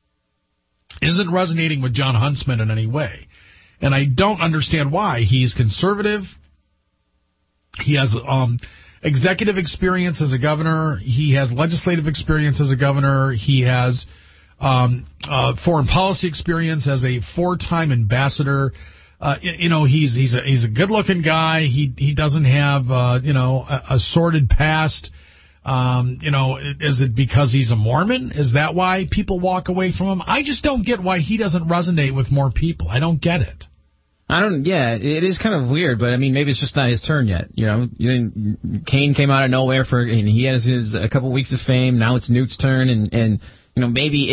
isn't resonating with Jon Huntsman in any way. And I don't understand why. He's conservative. He has executive experience as a governor. He has legislative experience as a governor. He has foreign policy experience as a 4-time ambassador. He's a good-looking guy. He doesn't have a sordid past. Is it because he's a Mormon? Is that why people walk away from him? I just don't get why he doesn't resonate with more people. I don't get it. Yeah, it is kind of weird, but I mean, maybe it's just not his turn yet. Kane came out of nowhere and he has a couple weeks of fame. Now it's Newt's turn, and maybe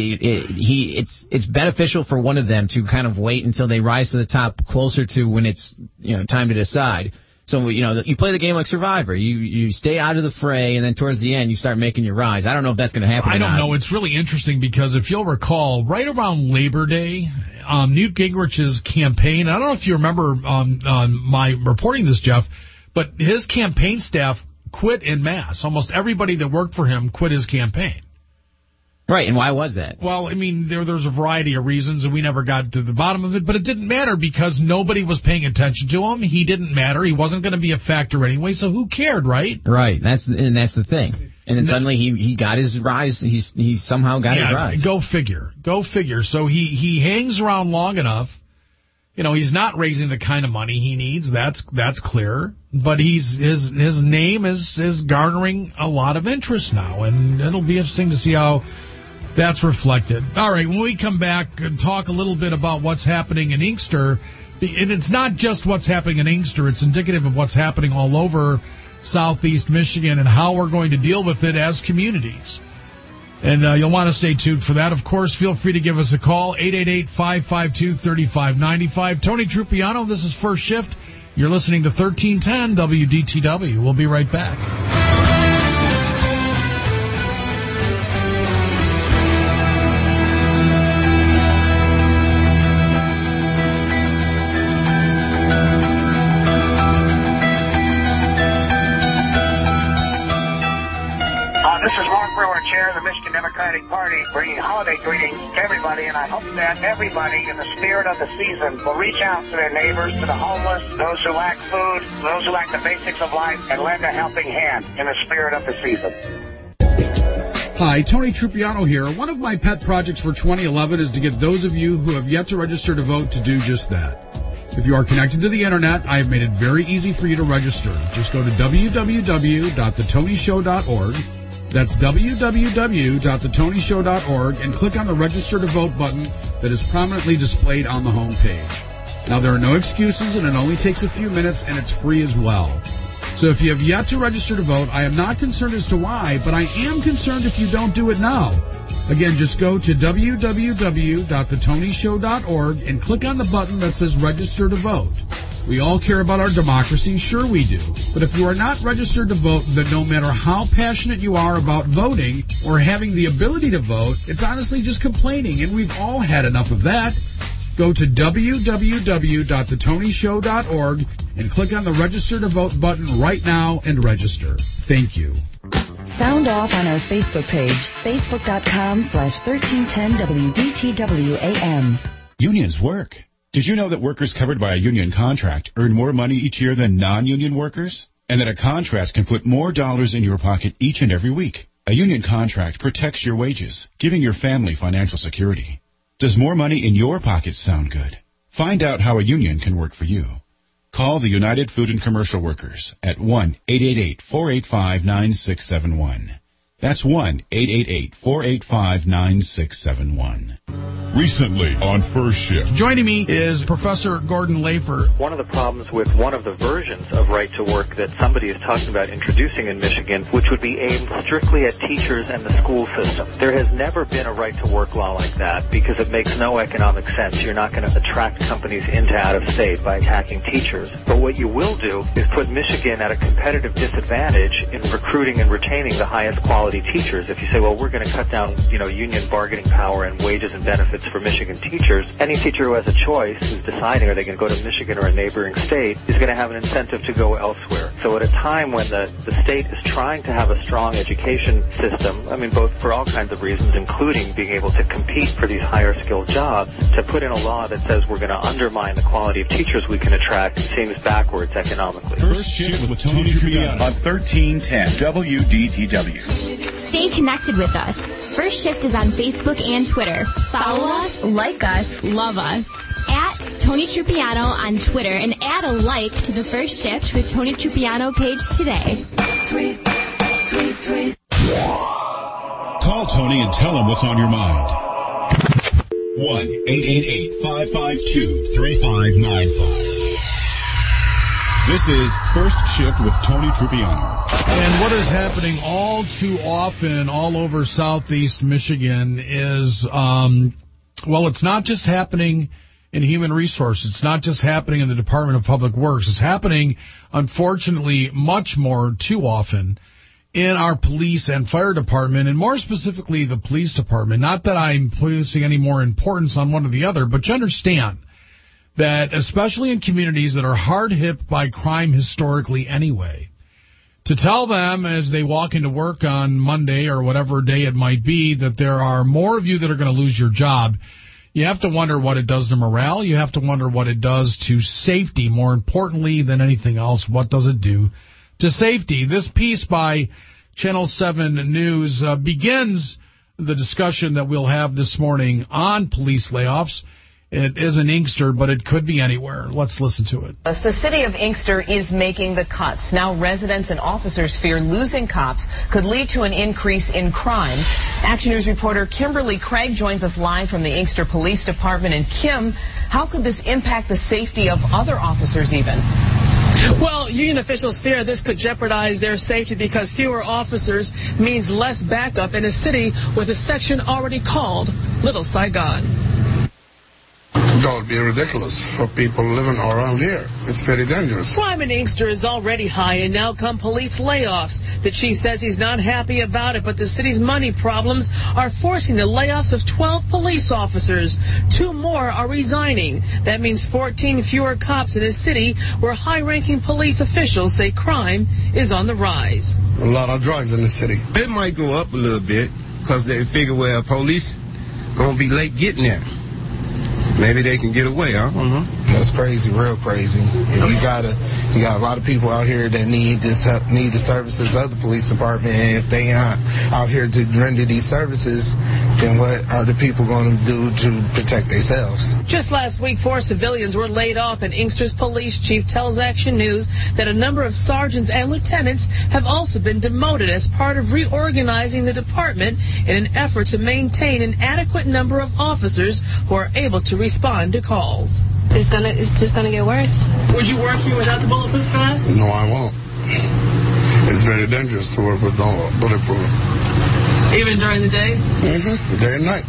it's beneficial for one of them to kind of wait until they rise to the top closer to when it's time to decide. So, you play the game like Survivor. You stay out of the fray, and then towards the end, you start making your rise. I don't know if that's going to happen or not. I don't know. It's really interesting because if you'll recall, right around Labor Day, Newt Gingrich's campaign, I don't know if you remember my reporting this, Jeff, but his campaign staff quit en masse. Almost everybody that worked for him quit his campaign. Right, and why was that? Well, I mean, there's a variety of reasons, and we never got to the bottom of it, but it didn't matter because nobody was paying attention to him. He didn't matter. He wasn't going to be a factor anyway, so who cared, right? Right, that's the thing. And then suddenly he got his rise. He somehow got his rise. Go figure. So he hangs around long enough. He's not raising the kind of money he needs. That's clear. But his name is garnering a lot of interest now, and it'll be interesting to see how that's reflected. All right, when we come back and talk a little bit about what's happening in Inkster, and it's not just what's happening in Inkster, it's indicative of what's happening all over southeast Michigan and how we're going to deal with it as communities. And you'll want to stay tuned for that. Of course, feel free to give us a call, 888-552-3595. Tony Trupiano, this is First Shift. You're listening to 1310 WDTW. We'll be right back. Democratic Party, bringing holiday greetings to everybody, and I hope that everybody, in the spirit of the season, will reach out to their neighbors, to the homeless, those who lack food, those who lack the basics of life, and lend a helping hand in the spirit of the season. Hi, Tony Trupiano here. One of my pet projects for 2011 is to get those of you who have yet to register to vote to do just that. If you are connected to the Internet, I have made it very easy for you to register. Just go to www.thetonyshow.org. That's www.thetonyshow.org and click on the Register to Vote button that is prominently displayed on the home page. Now, there are no excuses, and it only takes a few minutes, and it's free as well. So if you have yet to register to vote, I am not concerned as to why, but I am concerned if you don't do it now. Again, just go to www.thetonyshow.org and click on the button that says Register to Vote. We all care about our democracy, sure we do. But if you are not registered to vote, then no matter how passionate you are about voting or having the ability to vote, it's honestly just complaining, and we've all had enough of that. Go to www.thetonyshow.org and click on the Register to Vote button right now and register. Thank you. Sound off on our Facebook page, facebook.com/1310WDTWAM. Unions work. Did you know that workers covered by a union contract earn more money each year than non-union workers? And that a contract can put more dollars in your pocket each and every week? A union contract protects your wages, giving your family financial security. Does more money in your pocket sound good? Find out how a union can work for you. Call the United Food and Commercial Workers at 1-888-485-9671. That's 1-888-485-9671. Recently on First Shift. Joining me is Professor Gordon Lafer. One of the problems with one of the versions of right to work that somebody is talking about introducing in Michigan, which would be aimed strictly at teachers and the school system. There has never been a right to work law like that because it makes no economic sense. You're not going to attract companies into out of state by attacking teachers. But what you will do is put Michigan at a competitive disadvantage in recruiting and retaining the highest quality teachers. If you say, well, we're going to cut down, union bargaining power and wages and benefits for Michigan teachers, any teacher who has a choice who's deciding are they going to go to Michigan or a neighboring state is going to have an incentive to go elsewhere. So at a time when the state is trying to have a strong education system, both for all kinds of reasons, including being able to compete for these higher skilled jobs, to put in a law that says we're going to undermine the quality of teachers we can attract seems backwards economically. First Shift with Tony Triviano on 1310 WDTW. Stay connected with us. First Shift is on Facebook and Twitter. Follow us, like us, love us. At Tony Trupiano on Twitter and add a like to the First Shift with Tony Trupiano page today. Tweet. Call Tony and tell him what's on your mind. 1-888-552-3595. This is First Shift with Tony Trupiano. And what is happening all too often all over southeast Michigan is, it's not just happening in human resources. It's not just happening in the Department of Public Works. It's happening, unfortunately, much more too often in our police and fire department, and more specifically the police department. Not that I'm placing any more importance on one or the other, but you understand that especially in communities that are hard hit by crime historically anyway, to tell them as they walk into work on Monday or whatever day it might be that there are more of you that are going to lose your job, you have to wonder what it does to morale. You have to wonder what it does to safety. More importantly than anything else, what does it do to safety? This piece by Channel 7 News begins the discussion that we'll have this morning on police layoffs. It is in Inkster, but it could be anywhere. Let's listen to it. The city of Inkster is making the cuts. Now residents and officers fear losing cops could lead to an increase in crime. Action News reporter Kimberly Craig joins us live from the Inkster Police Department. And Kim, how could this impact the safety of other officers even? Well, union officials fear this could jeopardize their safety because fewer officers means less backup in a city with a section already called Little Saigon. That would be ridiculous for people living around here. It's very dangerous. Crime in Inkster is already high, and now come police layoffs. The chief says he's not happy about it, but the city's money problems are forcing the layoffs of 12 police officers. 2 more are resigning. That means 14 fewer cops in a city where high-ranking police officials say crime is on the rise. A lot of drugs in the city. It might go up a little bit because they figure, well, police going to be late getting there. Maybe they can get away. I don't know. That's crazy, real crazy. If you got a lot of people out here that need the services of the police department, and if they aren't out here to render these services, then what are the people going to do to protect themselves? Just last week, 4 civilians were laid off, and Inkster's police chief tells Action News that a number of sergeants and lieutenants have also been demoted as part of reorganizing the department in an effort to maintain an adequate number of officers who are able to respond to calls. It's just gonna get worse. Would you work here without the bulletproof vest? No, I won't. It's very dangerous to work with bulletproof. Even during the day? Mm-hmm. Day and night.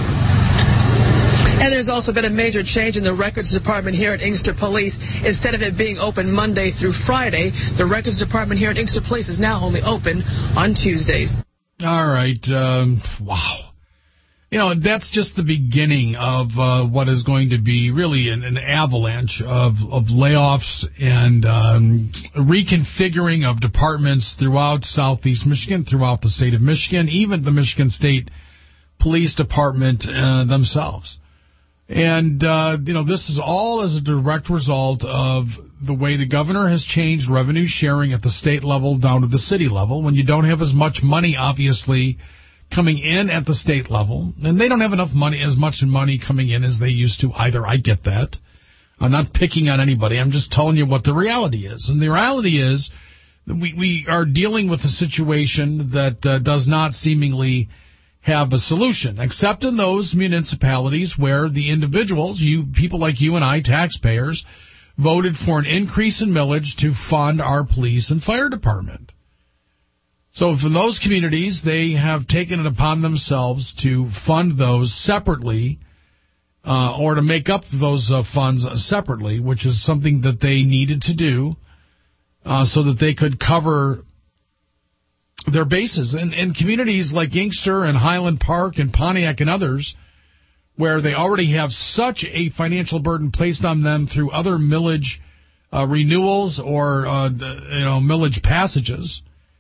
And there's also been a major change in the records department here at Inkster Police. Instead of it being open Monday through Friday, the records department here at Inkster Police is now only open on Tuesdays. All right. Wow. That's just the beginning of what is going to be really an avalanche of layoffs and reconfiguring of departments throughout southeast Michigan, throughout the state of Michigan, even the Michigan State Police Department themselves. And, this is all as a direct result of the way the governor has changed revenue sharing at the state level down to the city level. When you don't have as much money, obviously, coming in at the state level, and they don't have as much money coming in as they used to either. I get that. I'm not picking on anybody. I'm just telling you what the reality is. And the reality is that we are dealing with a situation that does not seemingly have a solution, except in those municipalities where the individuals, people like you and I, taxpayers, voted for an increase in millage to fund our police and fire department. So for those communities, they have taken it upon themselves to fund those separately, or to make up those funds separately, which is something that they needed to do so that they could cover their bases. And communities like Inkster and Highland Park and Pontiac and others, where they already have such a financial burden placed on them through other millage renewals or millage passages,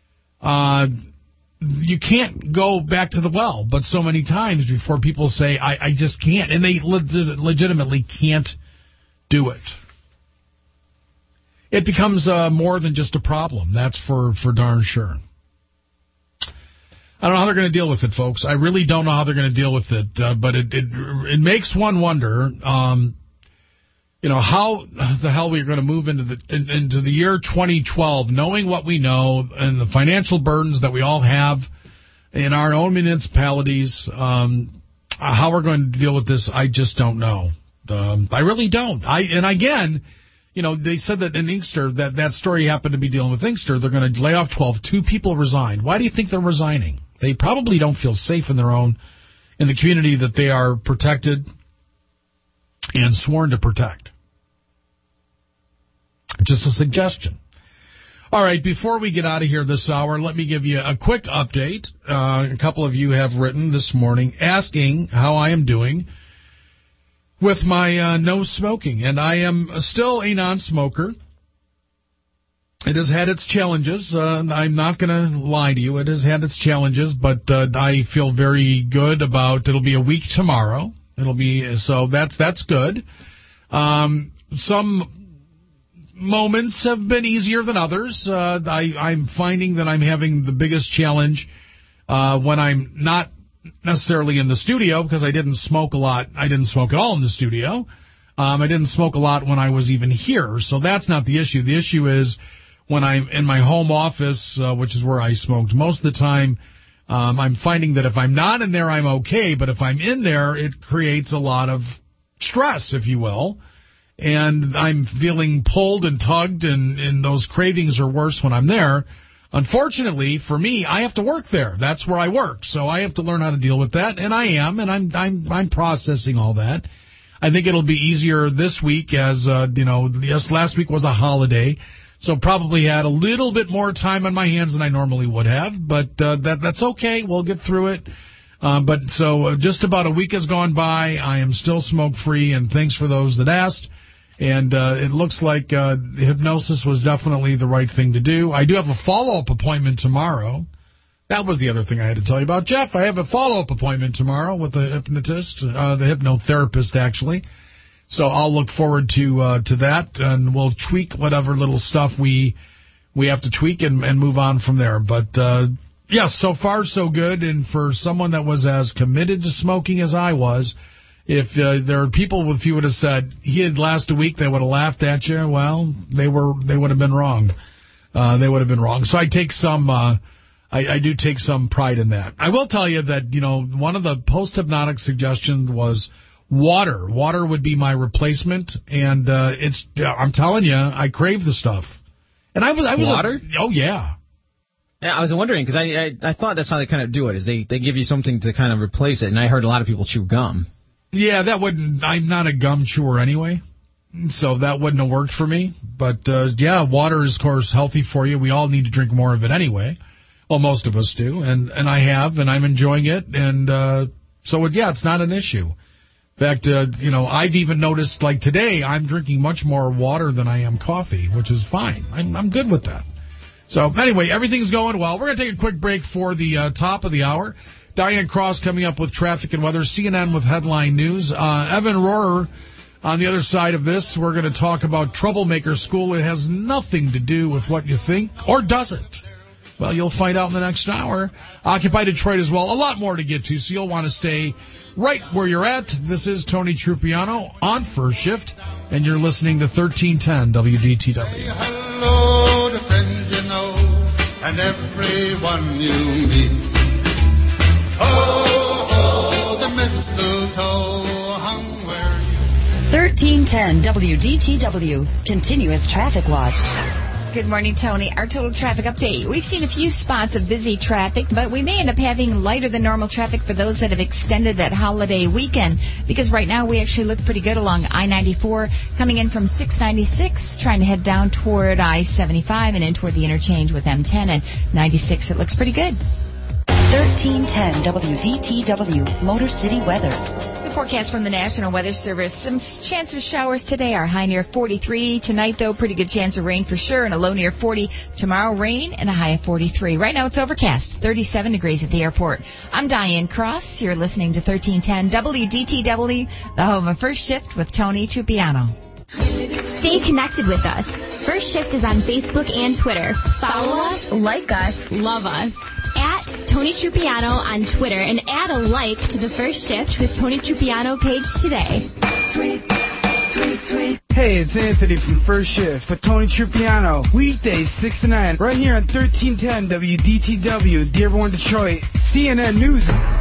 you can't go back to the well but so many times before people say, I just can't. And they legitimately can't do it. It becomes more than just a problem. That's for darn sure. I don't know how they're going to deal with it, folks. I really don't know how they're going to deal with it, but it makes one wonder, how the hell we're going to move into the year 2012, knowing what we know and the financial burdens that we all have in our own municipalities. How we're going to deal with this, I just don't know. I really don't. And again, they said that in Inkster, that story happened to be dealing with Inkster. They're going to lay off 12. 2 people resigned. Why do you think they're resigning? They probably don't feel safe in the community that they are protected and sworn to protect. Just a suggestion. All right, before we get out of here this hour, let me give you a quick update. A couple of you have written this morning asking how I am doing with my no smoking, and I am still a non-smoker. It has had its challenges. I'm not going to lie to you. It has had its challenges, but I feel very good about. It'll be a week tomorrow. So that's good. Some moments have been easier than others. I'm finding that I'm having the biggest challenge when I'm not necessarily in the studio, because I didn't smoke a lot. I didn't smoke at all in the studio. I didn't smoke a lot when I was even here, so that's not the issue. The issue is when I'm in my home office, which is where I smoked most of the time. I'm finding that if I'm not in there, I'm okay, but if I'm in there, it creates a lot of stress, if you will, and I'm feeling pulled and tugged, and those cravings are worse when I'm there. Unfortunately, for me, I have to work there. That's where I work, so I have to learn how to deal with that, and I am, and I'm processing all that. I think it'll be easier this week, as last week was a holiday, so probably had a little bit more time on my hands than I normally would have, but that's okay. We'll get through it. But just about a week has gone by. I am still smoke-free, and thanks for those that asked. And it looks like hypnosis was definitely the right thing to do. I do have a follow-up appointment tomorrow. That was the other thing I had to tell you about. Jeff, I have a follow-up appointment tomorrow with the hypnotist, the hypnotherapist, actually. So I'll look forward to that, and we'll tweak whatever little stuff we have to tweak and move on from there. But, yes, so far so good. And for someone that was as committed to smoking as I was, if there are people, if you would have said he had last a week, they would have laughed at you. Well, they would have been wrong. They would have been wrong. So I take some, I do take some pride in that. I will tell you that, one of the post-hypnotic suggestions was water. Water would be my replacement, and I'm telling you, I crave the stuff. And I was water? Oh yeah. Yeah, I was wondering, because I thought that's how they kind of do it, is they give you something to kind of replace it, and I heard a lot of people chew gum. Yeah, I'm not a gum chewer anyway, so that wouldn't have worked for me. But, water is, of course, healthy for you. We all need to drink more of it anyway. Well, most of us do, and I have, and I'm enjoying it, and it's not an issue. In fact, I've even noticed, like today, I'm drinking much more water than I am coffee, which is fine. I'm good with that. So, anyway, everything's going well. We're going to take a quick break for the top of the hour. Diane Cross coming up with traffic and weather. CNN with headline news. Evan Rohrer on the other side of this. We're going to talk about Troublemaker School. It has nothing to do with what you think, or does it? Well, you'll find out in the next hour. Occupy Detroit as well. A lot more to get to, so you'll want to stay right where you're at. This is Tony Trupiano on First Shift, and you're listening to 1310 WDTW. Say hello to friends you know and everyone you meet. Oh, Pluto hung where 1310 WDTW, continuous traffic watch. Good morning, Tony. Our total traffic update. We've seen a few spots of busy traffic, but we may end up having lighter than normal traffic for those that have extended that holiday weekend, because right now we actually look pretty good along I-94, coming in from 696, trying to head down toward I-75 and in toward the interchange with M10 and 96. It looks pretty good. 1310 WDTW, Motor City weather. The forecast from the National Weather Service. Some chance of showers today. Our high near 43. Tonight, though, pretty good chance of rain for sure, and a low near 40. Tomorrow, rain and a high of 43. Right now, it's overcast. 37 degrees at the airport. I'm Diane Cross. You're listening to 1310 WDTW, the home of First Shift with Tony Trupiano. Stay connected with us. First Shift is on Facebook and Twitter. Follow us, like us, love us. At Tony Trupiano on Twitter, and add a like to the First Shift with Tony Trupiano page today. Hey, it's Anthony from First Shift with Tony Trupiano. Weekdays 6 to 9, right here on 1310 WDTW, Dearborn, Detroit. CNN News.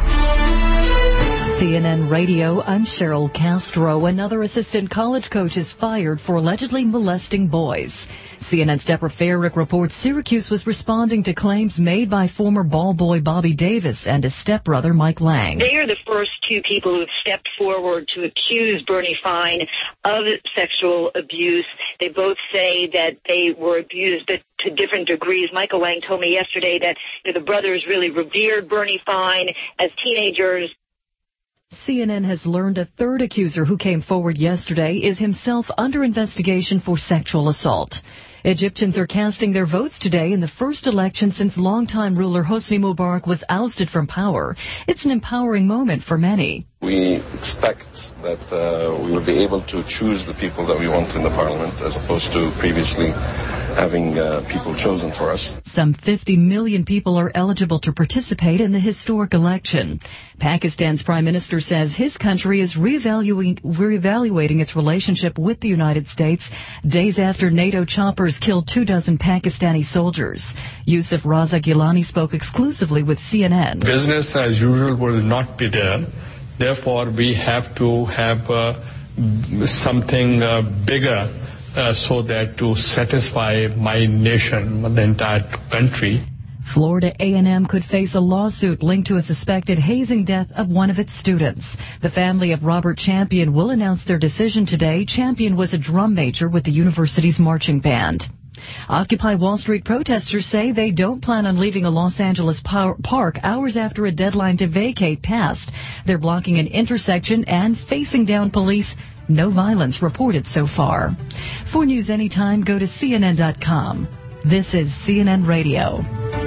CNN Radio, I'm Cheryl Castro. Another assistant college coach is fired for allegedly molesting boys. CNN's Deborah Farrick reports Syracuse was responding to claims made by former ball boy Bobby Davis and his stepbrother Mike Lang. They are the first two people who have stepped forward to accuse Bernie Fine of sexual abuse. They both say that they were abused to different degrees. Michael Lang told me yesterday that the brothers really revered Bernie Fine as teenagers. CNN has learned a third accuser who came forward yesterday is himself under investigation for sexual assault. Egyptians are casting their votes today in the first election since longtime ruler Hosni Mubarak was ousted from power. It's an empowering moment for many. We expect that we will be able to choose the people that we want in the parliament as opposed to previously having people chosen for us. Some 50 million people are eligible to participate in the historic election. Pakistan's prime minister says his country is reevaluating its relationship with the United States days after NATO choppers killed 24 Pakistani soldiers. Yusuf Raza Gilani spoke exclusively with CNN. Business as usual will not be there. Therefore, we have to have something bigger so that to satisfy my nation, the entire country. Florida A&M could face a lawsuit linked to a suspected hazing death of one of its students. The family of Robert Champion will announce their decision today. Champion was a drum major with the university's marching band. Occupy Wall Street protesters say they don't plan on leaving a Los Angeles park hours after a deadline to vacate passed. They're blocking an intersection and facing down police. No violence reported so far. For news anytime, go to CNN.com. This is CNN Radio.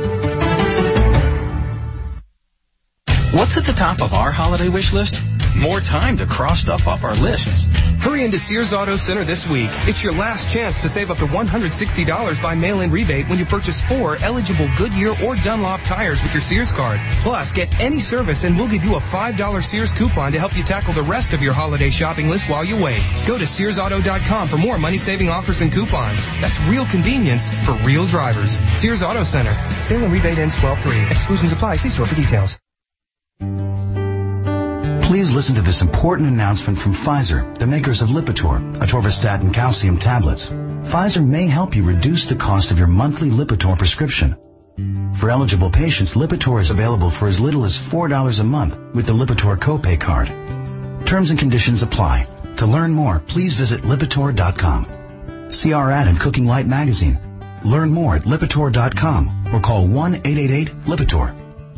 What's at the top of our holiday wish list? More time to cross stuff off our lists. Hurry into Sears Auto Center this week. It's your last chance to save up to $160 by mail-in rebate when you purchase 4 eligible Goodyear or Dunlop tires with your Sears card. Plus, get any service and we'll give you a $5 Sears coupon to help you tackle the rest of your holiday shopping list while you wait. Go to SearsAuto.com for more money-saving offers and coupons. That's real convenience for real drivers. Sears Auto Center. Sale and rebate ends 12/3. Exclusions apply. See store for details. Please listen to this important announcement from Pfizer, the makers of Lipitor, atorvastatin calcium tablets. Pfizer may help you reduce the cost of your monthly Lipitor prescription. For eligible patients, Lipitor is available for as little as $4 a month with the Lipitor copay card. Terms and conditions apply. To learn more, please visit Lipitor.com. See our ad in Cooking Light magazine. Learn more at Lipitor.com or call 1-888-LIPITOR.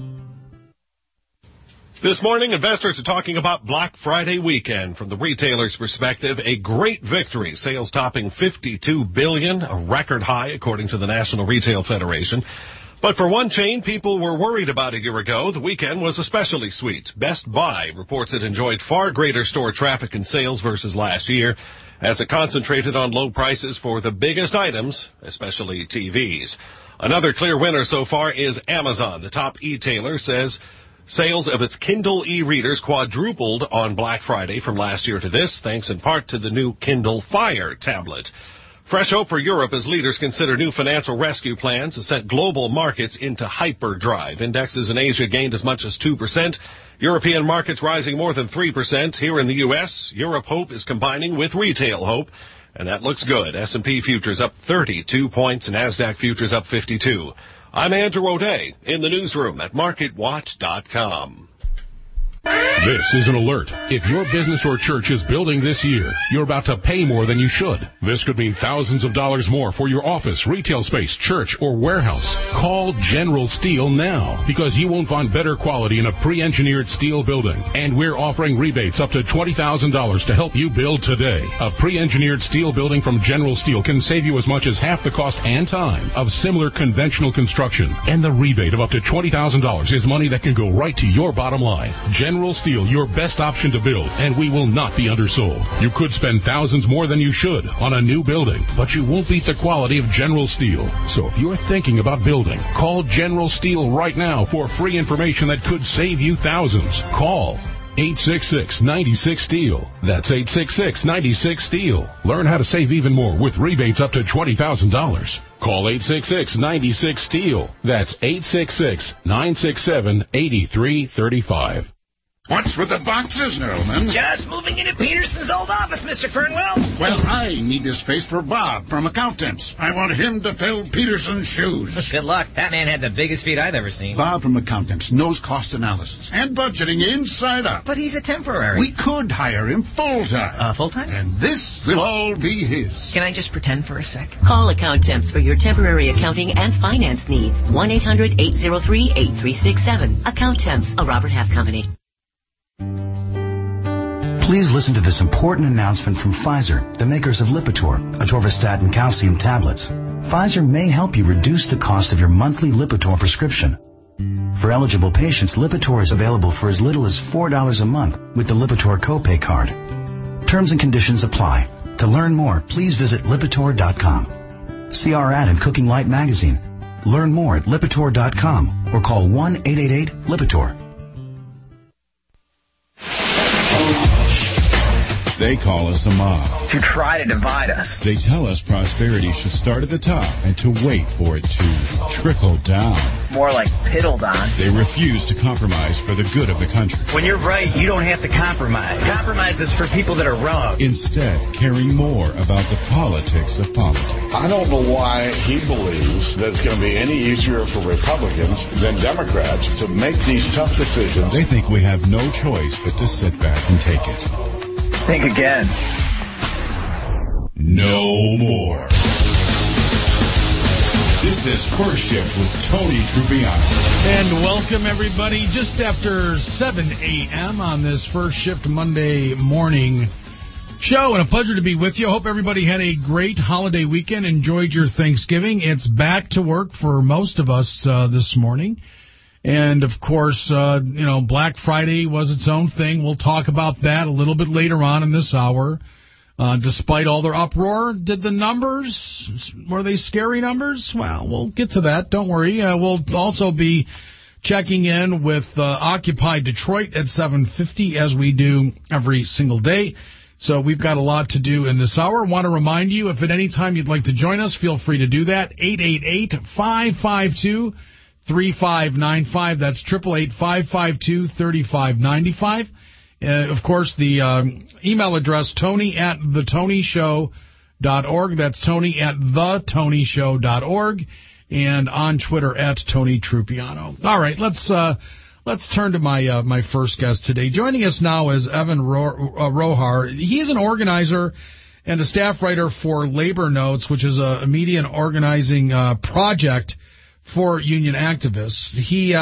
This morning, investors are talking about Black Friday weekend. From the retailer's perspective, a great victory. Sales topping $52 billion, a record high according to the National Retail Federation. But for one chain people were worried about a year ago, the weekend was especially sweet. Best Buy reports it enjoyed far greater store traffic and sales versus last year, as it concentrated on low prices for the biggest items, especially TVs. Another clear winner so far is Amazon. The top e-tailer says sales of its Kindle e-readers quadrupled on Black Friday from last year to this, thanks in part to the new Kindle Fire tablet. Fresh hope for Europe as leaders consider new financial rescue plans to sent global markets into hyperdrive. Indexes in Asia gained as much as 2%. European markets rising more than 3%. Here in the U.S., Europe Hope is combining with Retail Hope, and that looks good. S&P futures up 32 points, NASDAQ futures up 52. I'm Andrew O'Day in the newsroom at MarketWatch.com. This is an alert. If your business or church is building this year, you're about to pay more than you should. This could mean thousands of dollars more for your office, retail space, church, or warehouse. Call General Steel now, because you won't find better quality in a pre-engineered steel building. And we're offering rebates up to $20,000 to help you build today. A pre-engineered steel building from General Steel can save you as much as half the cost and time of similar conventional construction. And the rebate of up to $20,000 is money that can go right to your bottom line. General Steel, your best option to build, and we will not be undersold. You could spend thousands more than you should on a new building, but you won't beat the quality of General Steel. So if you're thinking about building, call General Steel right now for free information that could save you thousands. Call 866-96-STEEL. That's 866-96-STEEL. Learn how to save even more with rebates up to $20,000. Call 866-96-STEEL. That's 866-967-8335. What's with the boxes, Earlman? Just moving into Peterson's old office, Mr. Fernwell. Well, I need this space for Bob from Accountants. I want him to fill Peterson's shoes. Good luck. That man had the biggest feet I've ever seen. Bob from Accountants knows cost analysis and budgeting inside out. But he's a temporary. We could hire him full-time. Full-time? And this will all be his. Can I just pretend for a sec? Call Accountemps for your temporary accounting and finance needs. 1-800-803-8367. Accountemps, a Robert Half company. Please listen to this important announcement from Pfizer, the makers of Lipitor, atorvastatin calcium tablets. Pfizer may help you reduce the cost of your monthly Lipitor prescription. For eligible patients, Lipitor is available for as little as $4 a month with the Lipitor copay card. Terms and conditions apply. To learn more, please visit Lipitor.com. See our ad in Cooking Light magazine. Learn more at Lipitor.com or call 1-888-LIPITOR. They call us a mob. To try to divide us. They tell us prosperity should start at the top and to wait for it to trickle down. More like piddled on. They refuse to compromise for the good of the country. When you're right, you don't have to compromise. Compromise is for people that are wrong. Instead, caring more about the politics of politics. I don't know why he believes that it's going to be any easier for Republicans than Democrats to make these tough decisions. They think we have no choice but to sit back and take it. Think again. No more. This is First Shift with Tony Trupiano. And welcome, everybody, just after 7 a.m. on this First Shift Monday morning show. And a pleasure to be with you. I hope everybody had a great holiday weekend, enjoyed your Thanksgiving. It's back to work for most of us this morning. And, of course, Black Friday was its own thing. We'll talk about that a little bit later on in this hour. Despite all their uproar, did the numbers, were they scary numbers? Well, we'll get to that. Don't worry. We'll also be checking in with Occupy Detroit at 7:50, as we do every single day. So we've got a lot to do in this hour. I want to remind you, if at any time you'd like to join us, feel free to do that. 888-552-3595. That's 888-552-3595. Of course, the email address, Tony@thetonyshow.org. That's Tony@thetonyshow.org. And on Twitter @Tony Trupiano. All right, let's turn to my first guest today. Joining us now is Evan Rohar. He is an organizer and a staff writer for Labor Notes, which is a media and organizing project for union activists.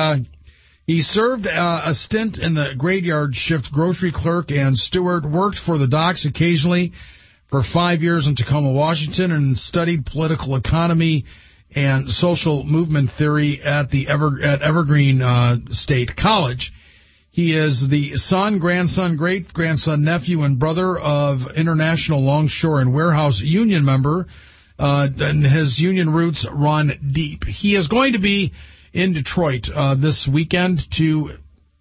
He served a stint in the graveyard shift grocery clerk and steward, worked for the docks occasionally for 5 years in Tacoma, Washington, and studied political economy and social movement theory at Evergreen State College. He is the son, grandson, great-grandson, nephew, and brother of International Longshore and Warehouse Union member, and his union roots run deep. He is going to be in Detroit this weekend to,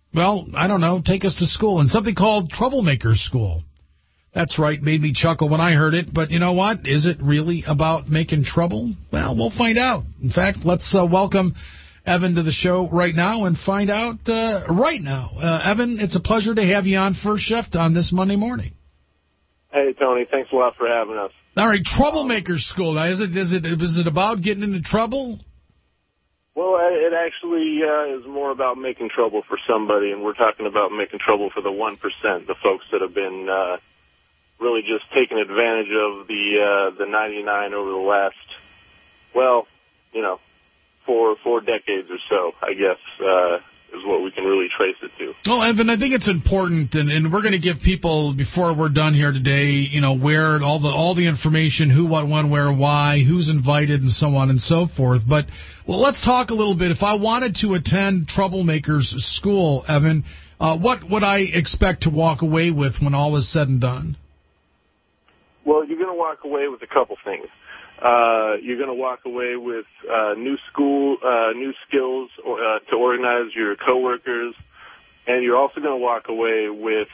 take us to school in something called Troublemaker School. That's right, made me chuckle when I heard it, but you know what? Is it really about making trouble? Well, we'll find out. In fact, let's welcome Evan to the show right now and find out right now. Evan, it's a pleasure to have you on First Shift on this Monday morning. Hey, Tony. Thanks a lot for having us. All right, Troublemaker School. Now, is it about getting into trouble? Well, it actually is more about making trouble for somebody, and we're talking about making trouble for the 1%, the folks that have been really just taking advantage of the 99 over the last, well, you know, four decades or so, I guess, is what we can really trace it to. Well, Evan, I think it's important, and we're going to give people, before we're done here today, you know, where all the information, who, what, when, where, why, who's invited, and so on and so forth. But, well, let's talk a little bit. If I wanted to attend Troublemakers School, Evan, what would I expect to walk away with when all is said and done? Well, you're going to walk away with a couple things. You're going to walk away with new skills to organize your coworkers, and you're also going to walk away with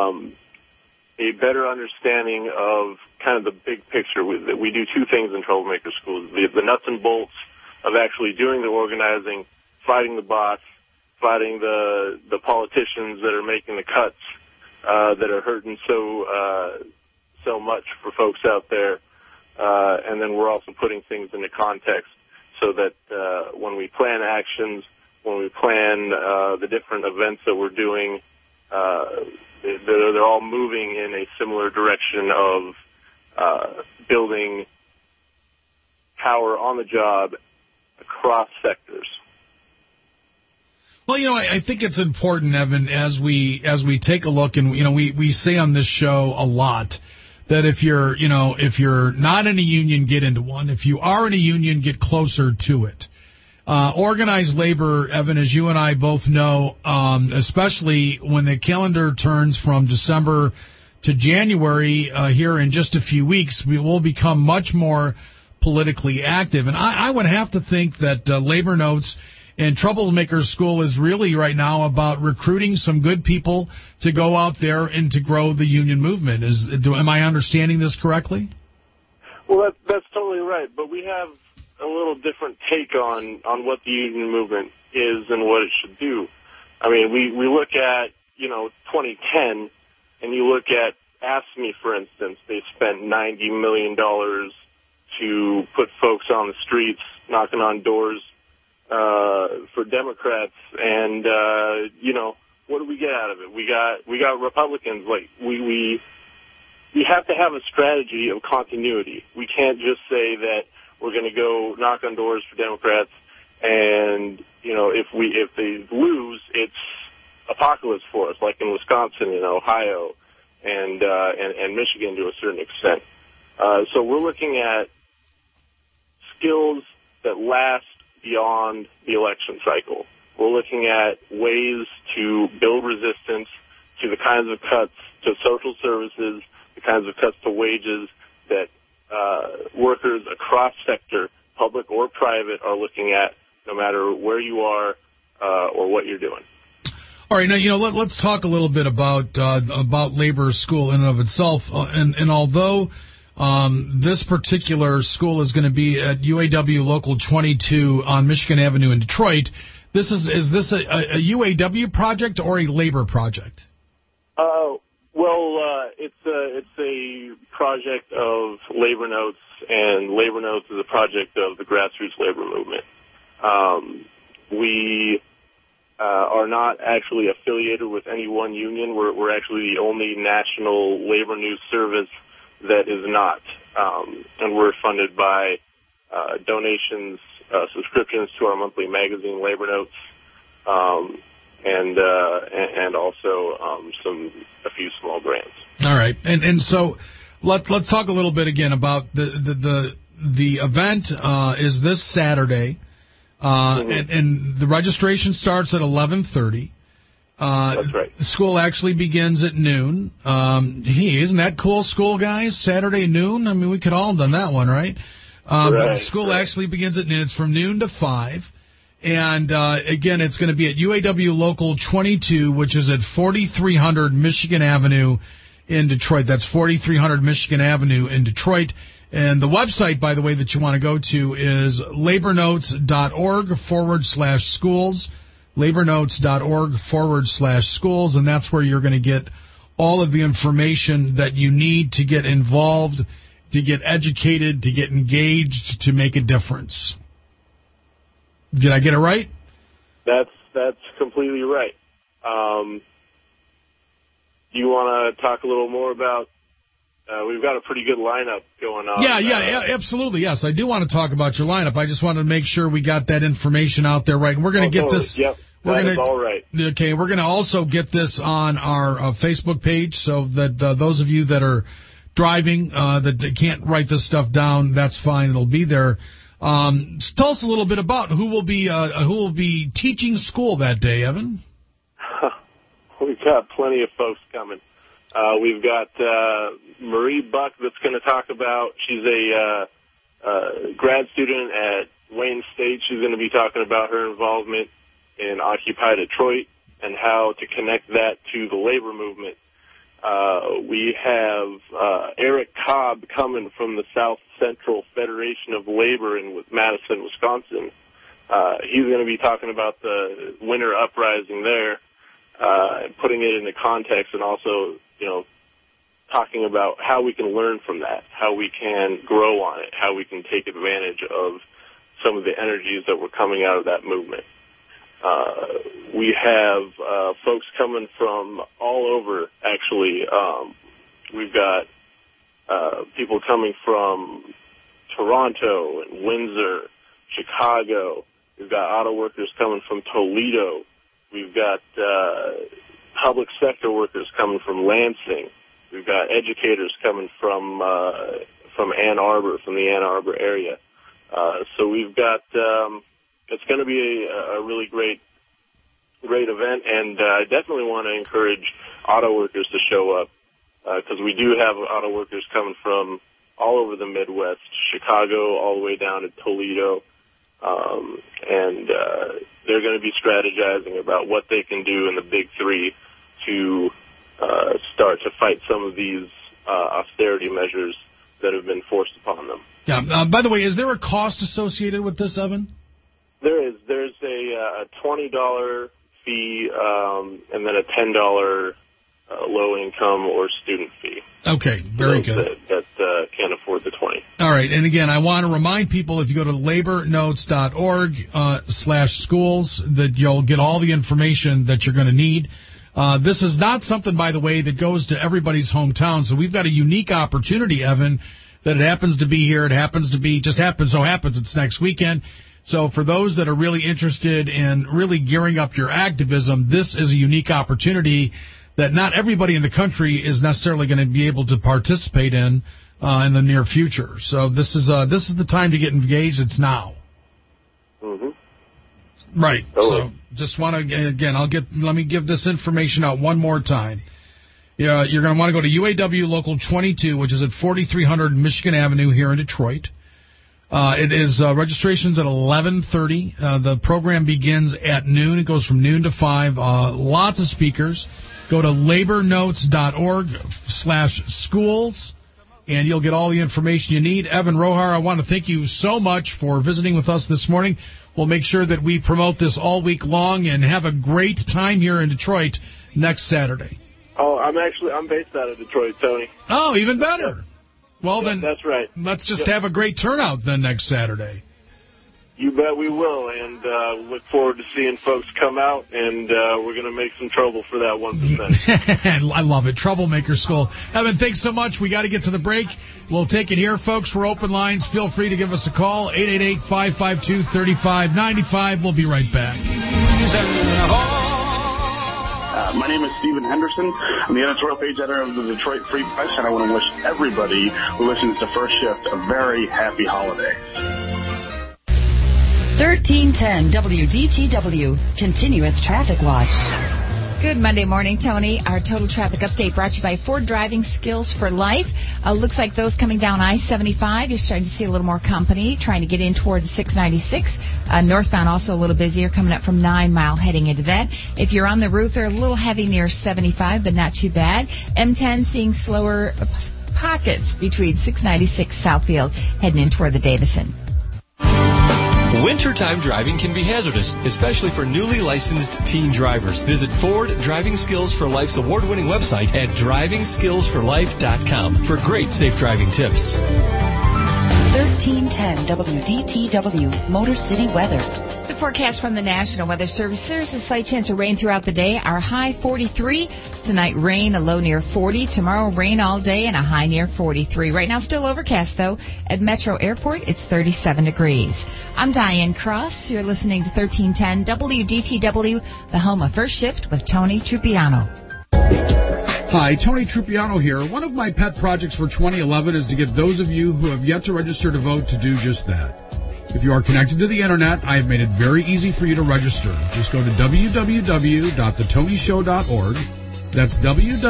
a better understanding of kind of the big picture. We do two things in Troublemaker Schools: the nuts and bolts of actually doing the organizing, fighting the bots, fighting the politicians that are making the cuts that are hurting so much for folks out there. And then we're also putting things into context so that when we plan actions, when we plan the different events that we're doing, they're all moving in a similar direction of building power on the job across sectors. Well, you know, I think it's important, Evan, as we take a look, and, you know, we say on this show a lot that if you're not in a union, get into one. If you are in a union, get closer to it. Organized labor, Evan, as you and I both know, especially when the calendar turns from December to January, here in just a few weeks, we will become much more politically active. And I would have to think that Labor Notes and Troublemaker School is really right now about recruiting some good people to go out there and to grow the union movement. Am I understanding this correctly? Well, that's totally right. But we have a little different take on what the union movement is and what it should do. I mean, we look at, 2010, and you look at AFSCME, for instance. They spent $90 million to put folks on the streets, knocking on doors, for Democrats, and what do we get out of it? We got Republicans. Like we have to have a strategy of continuity. We can't just say that we're going to go knock on doors for Democrats, and if they lose, it's apocalypse for us, like in Wisconsin and Ohio and Michigan to a certain extent. So we're looking at skills that last beyond the election cycle. We're looking at ways to build resistance to the kinds of cuts to social services, the kinds of cuts to wages that workers across sector, public or private, are looking at, no matter where you are or what you're doing. All right, now let's talk a little bit about labor school in and of itself, and although this particular school is going to be at UAW Local 22 on Michigan Avenue in Detroit. Is this a UAW project or a labor project? It's a project of Labor Notes, and Labor Notes is a project of the grassroots labor movement. We are not actually affiliated with any one union. We're actually the only national labor news service that is not, and we're funded by donations, subscriptions to our monthly magazine, Labor Notes, and also a few small grants. All right, and so let's talk a little bit again about the event. Is this Saturday, and the registration starts at 11:30. That's right. The school actually begins at noon. Isn't that cool, school guys? Saturday noon? I mean, we could all have done that one, right? But the school actually begins at noon. It's from noon to 5. And, again, it's going to be at UAW Local 22, which is at 4300 Michigan Avenue in Detroit. That's 4300 Michigan Avenue in Detroit. And the website, by the way, that you want to go to is labornotes.org/schools, labornotes.org/schools, and that's where you're going to get all of the information that you need to get involved, to get educated, to get engaged, to make a difference. Did I get it right? That's completely right. Do you want to talk a little more about? We've got a pretty good lineup going on. Yeah, absolutely. Yes, I do want to talk about your lineup. I just wanted to make sure we got that information out there right. And we're going to get this. Yep, that is all right. Okay, we're going to also get this on our Facebook page so that those of you that are driving that can't write this stuff down, that's fine. It'll be there. Tell us a little bit about who will be teaching school that day, Evan. We've got plenty of folks coming. We've got Marie Buck that's going to talk about, she's a grad student at Wayne State. She's going to be talking about her involvement in Occupy Detroit and how to connect that to the labor movement. We have Eric Cobb coming from the South Central Federation of Labor in Madison, Wisconsin. He's going to be talking about the winter uprising there, putting it into context, and also, talking about how we can learn from that, how we can grow on it, how we can take advantage of some of the energies that were coming out of that movement. We have folks coming from all over, actually. We've got people coming from Toronto and Windsor, Chicago. We've got auto workers coming from Toledo. We've got public sector workers coming from Lansing. We've got educators coming from Ann Arbor, from the Ann Arbor area. So we've got, it's going to be a really great event, and I definitely want to encourage auto workers to show up, because we do have auto workers coming from all over the Midwest, Chicago, all the way down to Toledo, and they're going to be strategizing about what they can do in the Big Three to start to fight some of these austerity measures that have been forced upon them. Yeah. By the way, is there a cost associated with this, Evan? There is. There's a $20 fee and then a $10 low-income or student fee. Okay, very good. That can't afford the $20. All right, and again, I want to remind people, if you go to labornotes.org/schools, that you'll get all the information that you're going to need. This is not something, by the way, that goes to everybody's hometown. So we've got a unique opportunity, Evan, that it happens to be here. It happens to be, just happens it's next weekend. So for those that are really interested in really gearing up your activism, this is a unique opportunity that not everybody in the country is necessarily going to be able to participate in the near future. So this is the time to get engaged. It's now. Mm-hmm. Right. So just want to, again, let me give this information out one more time. You're going to want to go to UAW Local 22, which is at 4300 Michigan Avenue here in Detroit. It is registrations at 11:30. The program begins at noon. It goes from noon to 5. Lots of speakers. Go to labornotes.org/schools, and you'll get all the information you need. Evan Rohar, I want to thank you so much for visiting with us this morning. We'll make sure that we promote this all week long, and have a great time here in Detroit next Saturday. Oh, I'm based out of Detroit, Tony. Oh, even better. Well, then, that's right. Let's just have a great turnout then next Saturday. You bet we will, and look forward to seeing folks come out, and we're going to make some trouble for that 1%. I love it. Troublemaker School. Evan, thanks so much. We got to get to the break. We'll take it here, folks. We're open lines. Feel free to give us a call, 888-552-3595. We'll be right back. My name is Stephen Henderson. I'm the editorial page editor of the Detroit Free Press, and I want to wish everybody who listens to First Shift a very happy holiday. 1310 WDTW, Continuous Traffic Watch. Good Monday morning, Tony. Our total traffic update brought to you by Ford Driving Skills for Life. Looks like those coming down I-75. You're starting to see a little more company trying to get in towards 696. Northbound also a little busier coming up from 9 Mile heading into that. If you're on the route, they're a little heavy near 75, but not too bad. M10 seeing slower pockets between 696 Southfield heading in toward the Davison. Wintertime driving can be hazardous, especially for newly licensed teen drivers. Visit Ford Driving Skills for Life's award-winning website at drivingskillsforlife.com for great safe driving tips. 1310 WDTW Motor City weather. The forecast from the National Weather Service. There's a slight chance of rain throughout the day. Our high 43. Tonight rain, a low near 40. Tomorrow rain all day and a high near 43. Right now still overcast though. At Metro Airport it's 37 degrees. I'm Diane Cross. You're listening to 1310 WDTW, the home of First Shift with Tony Trupiano. Hi, Tony Trupiano here. One of my pet projects for 2011 is to get those of you who have yet to register to vote to do just that. If you are connected to the Internet, I have made it very easy for you to register. Just go to www.thetonyshow.org. That's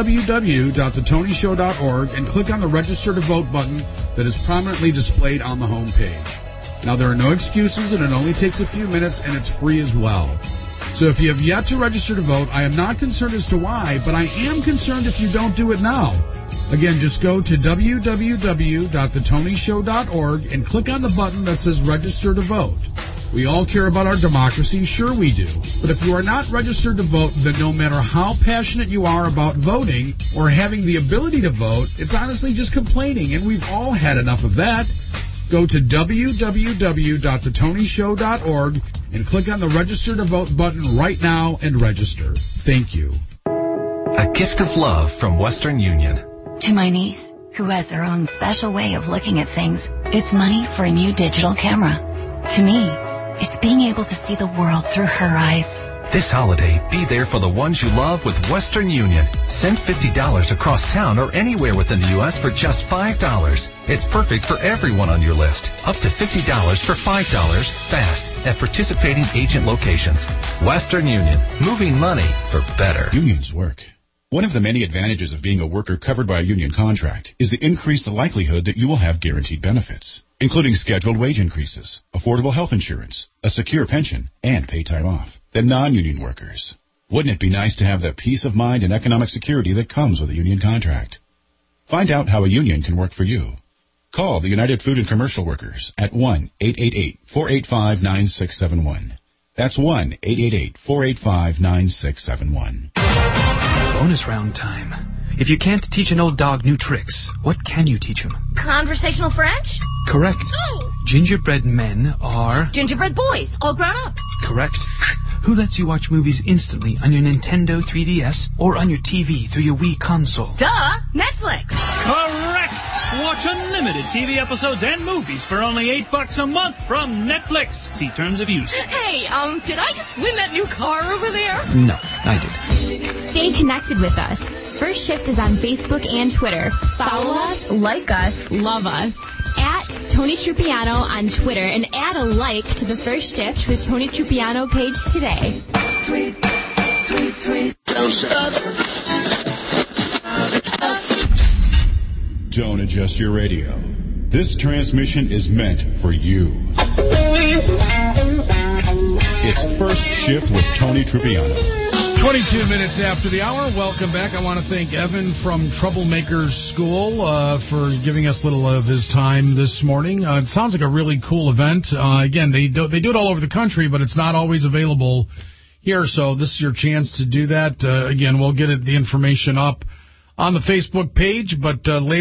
www.thetonyshow.org and click on the Register to Vote button that is prominently displayed on the home page. Now, there are no excuses, and it only takes a few minutes, and it's free as well. So if you have yet to register to vote, I am not concerned as to why, but I am concerned if you don't do it now. Again, just go to www.thetonyshow.org and click on the button that says Register to Vote. We all care about our democracy, sure we do. But if you are not registered to vote, then no matter how passionate you are about voting or having the ability to vote, it's honestly just complaining, and we've all had enough of that. Go to www.thetonyshow.org and click on the Register to Vote button right now and register. Thank you. A gift of love from Western Union. To my niece, who has her own special way of looking at things, it's money for a new digital camera. To me, it's being able to see the world through her eyes. This holiday, be there for the ones you love with Western Union. Send $50 across town or anywhere within the U.S. for just $5. It's perfect for everyone on your list. Up to $50 for $5 fast at participating agent locations. Western Union, moving money for better. Unions work. One of the many advantages of being a worker covered by a union contract is the increased likelihood that you will have guaranteed benefits, including scheduled wage increases, affordable health insurance, a secure pension, and paid time off, than non-union workers. Wouldn't it be nice to have the peace of mind and economic security that comes with a union contract? Find out how a union can work for you. Call the United Food and Commercial Workers at 1-888-485-9671. That's 1-888-485-9671. Bonus round time. If you can't teach an old dog new tricks, what can you teach him? Conversational French? Correct. Oh. Gingerbread men are... Gingerbread boys, all grown up. Correct. Who lets you watch movies instantly on your Nintendo 3DS or on your TV through your Wii console? Duh, Netflix. Correct. Watch unlimited TV episodes and movies for only $8 a month from Netflix. See terms of use. Hey, did I just win that new car over there? No, I did. Stay connected with us. First Shift is on Facebook and Twitter. Follow us, like us, love us. At Tony Trupiano on Twitter and add a like to the First Shift with Tony Trupiano page today. Tweet, tweet, tweet. Don't adjust your radio. This transmission is meant for you. It's First Shift with Tony Trupiano. 22 minutes after the hour. Welcome back. I want to thank Evan from Troublemakers School for giving us a little of his time this morning. It sounds like a really cool event. Again, they do it all over the country, but it's not always available here, so this is your chance to do that. Again, we'll get the information up on the Facebook page, but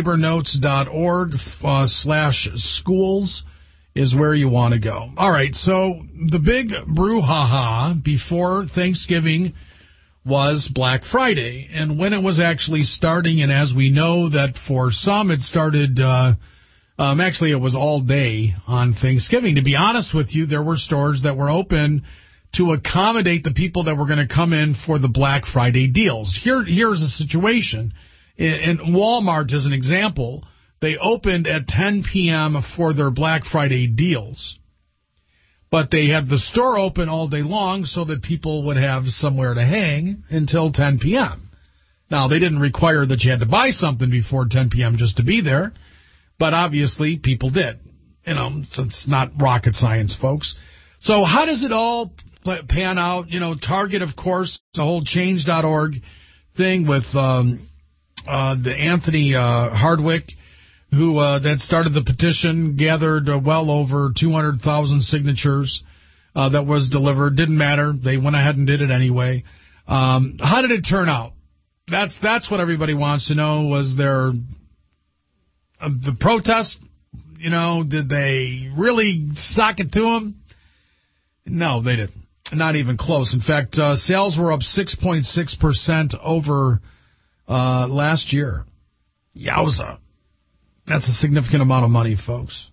labornotes.org/schools is where you want to go. All right, so the big brouhaha before Thanksgiving was Black Friday, and when it was actually starting, and as we know that for some it started, actually it was all day on Thanksgiving. To be honest with you, there were stores that were open to accommodate the people that were going to come in for the Black Friday deals. Here's a situation. In Walmart, as an example, they opened at 10 p.m. for their Black Friday deals. But they had the store open all day long so that people would have somewhere to hang until 10 p.m. Now, they didn't require that you had to buy something before 10 p.m. just to be there, but obviously people did. You know, so it's not rocket science, folks. So how does it all pan out? You know, Target, of course, the whole Change.org thing with the Anthony Hardwick, who that started the petition, gathered well over 200,000 signatures that was delivered. Didn't matter. They went ahead and did it anyway. How did it turn out? That's what everybody wants to know. Was there the protest? You know, did they really sock it to them? No, they didn't. Not even close. In fact, sales were up 6.6% over last year. Yowza. That's a significant amount of money, folks.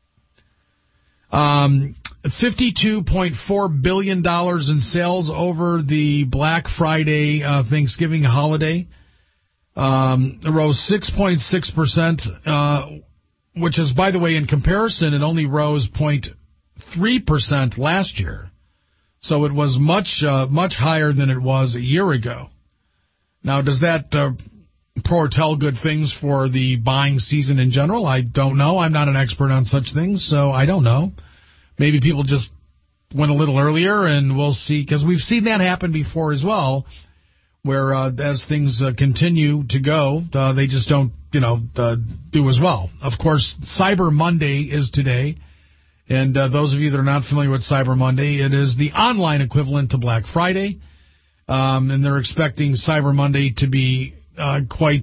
$52.4 billion in sales over the Black Friday Thanksgiving holiday. It rose 6.6%, which is, by the way, in comparison, it only rose 0.3% last year. So it was much higher than it was a year ago. Now, does that foretell good things for the buying season in general? I don't know. I'm not an expert on such things, so I don't know. Maybe people just went a little earlier, and we'll see, because we've seen that happen before as well, where as things continue to go, they just don't, do as well. Of course, Cyber Monday is today. And those of you that are not familiar with Cyber Monday, it is the online equivalent to Black Friday. And they're expecting Cyber Monday to be quite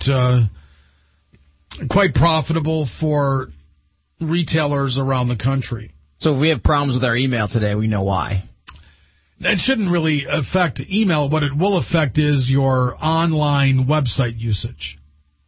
profitable for retailers around the country. So if we have problems with our email today, we know why. That shouldn't really affect email. What it will affect is your online website usage.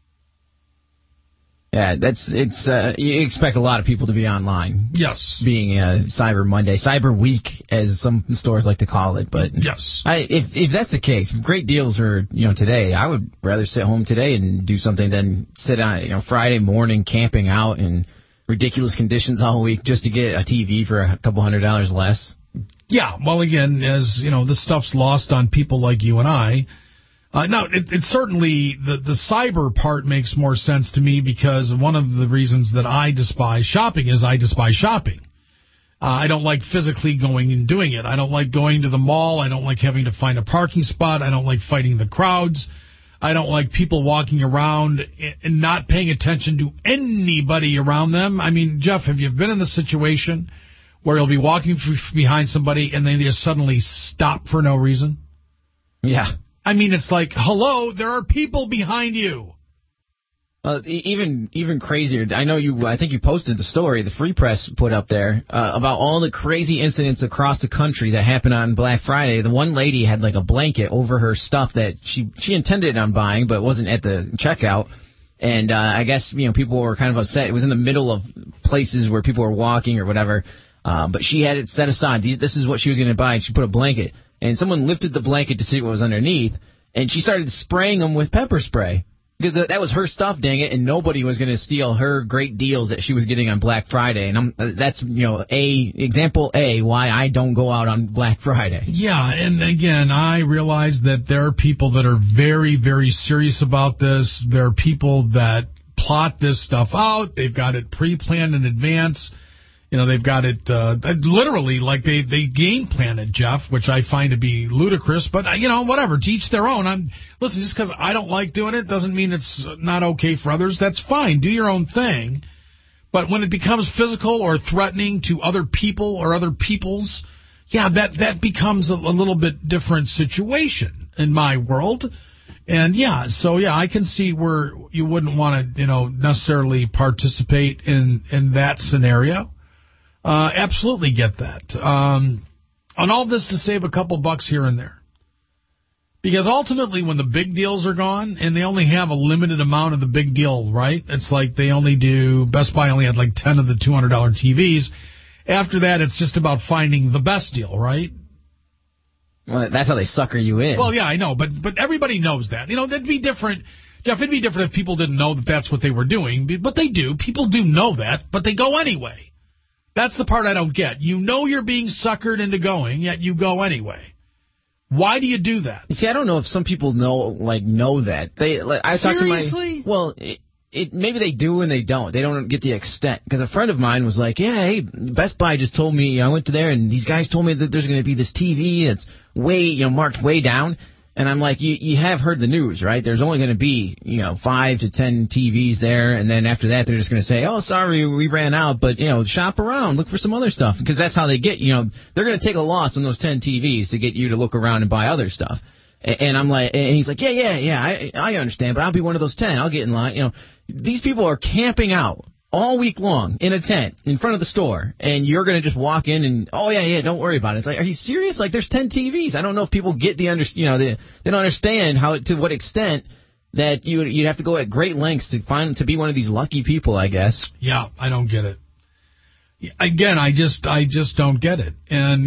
Yeah, you expect a lot of people to be online. Yes. Being Cyber Monday, Cyber Week, as some stores like to call it. But yes, if that's the case, great deals are today. I would rather sit home today and do something than sit on Friday morning camping out in ridiculous conditions all week just to get a TV for a couple $100 less. Yeah, well, again, as this stuff's lost on people like you and I. No, it certainly, the cyber part makes more sense to me, because one of the reasons that I despise shopping is I despise shopping. I don't like physically going and doing it. I don't like going to the mall. I don't like having to find a parking spot. I don't like fighting the crowds. I don't like people walking around and not paying attention to anybody around them. I mean, Jeff, have you been in the situation where you'll be walking behind somebody and then they just suddenly stop for no reason? Yeah. I mean, it's like, hello, there are people behind you. Even crazier. I think you posted the story the Free Press put up there about all the crazy incidents across the country that happened on Black Friday. The one lady had like a blanket over her stuff that she intended on buying, but wasn't at the checkout. And I guess people were kind of upset. It was in the middle of places where people were walking or whatever. But she had it set aside. This is what she was going to buy. And she put a blanket. And someone lifted the blanket to see what was underneath, and she started spraying them with pepper spray. Because that was her stuff, dang it, and nobody was going to steal her great deals that she was getting on Black Friday. And that's, example A, why I don't go out on Black Friday. Yeah, and again, I realize that there are people that are very, very serious about this. There are people that plot this stuff out. They've got it pre-planned in advance. They've got it literally like they game plan it, Jeff, which I find to be ludicrous. But, whatever, to each their own. Listen, just because I don't like doing it doesn't mean it's not okay for others. That's fine. Do your own thing. But when it becomes physical or threatening to other people or other people's, that becomes a little bit different situation in my world. And, I can see where you wouldn't want to, necessarily participate in that scenario. Absolutely get that. On all this to save a couple bucks here and there. Because ultimately when the big deals are gone, and they only have a limited amount of the big deal, right? It's like Best Buy only had like 10 of the $200 TVs. After that, it's just about finding the best deal, right? Well, that's how they sucker you in. Well, yeah, I know, but everybody knows that. That'd be different. Jeff, it'd be different if people didn't know that that's what they were doing. But they do. People do know that, but they go anyway. That's the part I don't get. You're being suckered into going, yet you go anyway. Why do you do that? You see, I don't know if some people know that. Seriously? Maybe they do and they don't. They don't get the extent. Because a friend of mine was like, hey, Best Buy just told me, I went to there and these guys told me that there's going to be this TV that's way, marked way down. And I'm like, you have heard the news, right? There's only going to be, 5 to 10 TVs there, and then after that they're just going to say, oh, sorry, we ran out, but, shop around, look for some other stuff. Because that's how they get, they're going to take a loss on those 10 TVs to get you to look around and buy other stuff. And I'm like, and he's like, yeah, I understand, but I'll be one of those 10. I'll get in line. These people are camping out all week long in a tent in front of the store, and you're going to just walk in and, oh, yeah, don't worry about it. It's like, are you serious? Like, there's 10 TVs. I don't know if people get they don't understand to what extent that you'd have to go at great lengths to be one of these lucky people, I guess. Yeah, I don't get it. Again, I just don't get it. And,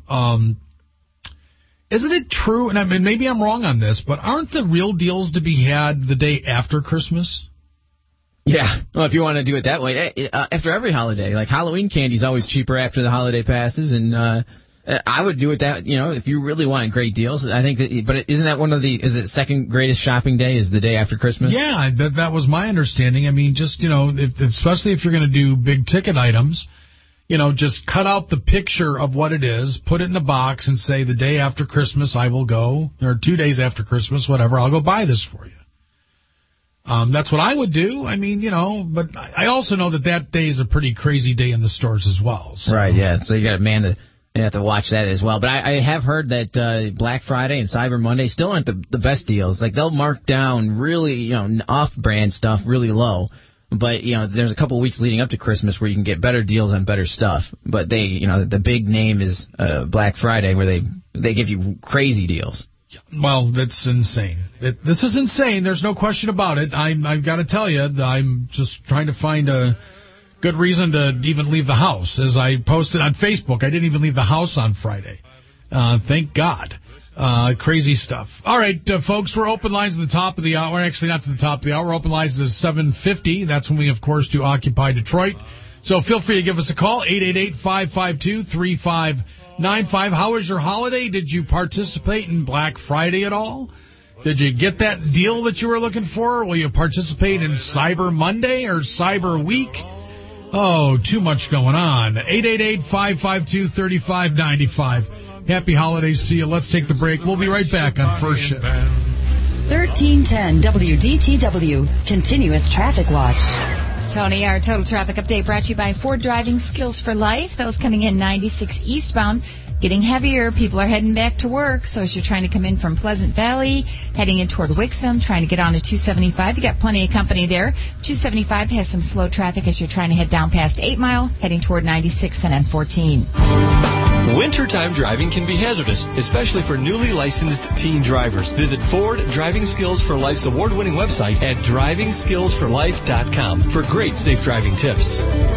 isn't it true, and I mean, maybe I'm wrong on this, but aren't the real deals to be had the day after Christmas? Yeah, well, if you want to do it that way, after every holiday, like Halloween candy's always cheaper after the holiday passes, and I would do it that, if you really want great deals. I think but isn't that is it second greatest shopping day is the day after Christmas? Yeah, that was my understanding. I mean, just, especially if you're going to do big ticket items, just cut out the picture of what it is, put it in a box, and say the day after Christmas I will go, or 2 days after Christmas, whatever, I'll go buy this for you. That's what I would do. I mean, but I also know that day is a pretty crazy day in the stores as well. So. Right, yeah. So you got you have to watch that as well. But I have heard that Black Friday and Cyber Monday still aren't the best deals. Like, they'll mark down really, off-brand stuff really low. But, there's a couple of weeks leading up to Christmas where you can get better deals on better stuff. But the big name is Black Friday, where they give you crazy deals. Well, that's insane. This is insane. There's no question about it. I've got to tell you, I'm just trying to find a good reason to even leave the house. As I posted on Facebook, I didn't even leave the house on Friday. Thank God. Crazy stuff. All right, folks, we're open lines at the top of the hour. Actually, not to the top of the hour. We're open lines at 7:50. That's when we, of course, do Occupy Detroit. So feel free to give us a call, 888-552-3595. How was your holiday? Did you participate in Black Friday at all? Did you get that deal that you were looking for? Will you participate in Cyber Monday or Cyber Week? Oh, too much going on. 888-552-3595. Happy holidays to you. Let's take the break. We'll be right back on First Shift. 1310 WDTW, Continuous Traffic Watch. Tony, our total traffic update brought to you by Ford Driving Skills for Life. Those coming in 96 eastbound, getting heavier. People are heading back to work. So as you're trying to come in from Pleasant Valley, heading in toward Wixom, trying to get on to 275, you got plenty of company there. 275 has some slow traffic as you're trying to head down past 8 Mile, heading toward 96 and M14. Wintertime driving can be hazardous, especially for newly licensed teen drivers. Visit Ford Driving Skills for Life's award-winning website at drivingskillsforlife.com for great safe driving tips.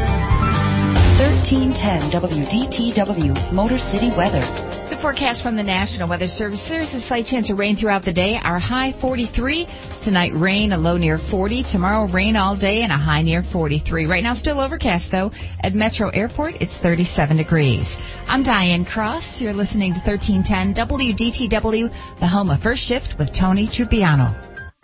1310 WDTW, Motor City Weather. The forecast from the National Weather Service. There's a slight chance of rain throughout the day. Our high 43. Tonight, rain, a low near 40. Tomorrow, rain all day and a high near 43. Right now, still overcast, though. At Metro Airport, it's 37 degrees. I'm Diane Cross. You're listening to 1310 WDTW, the home of First Shift with Tony Trupiano.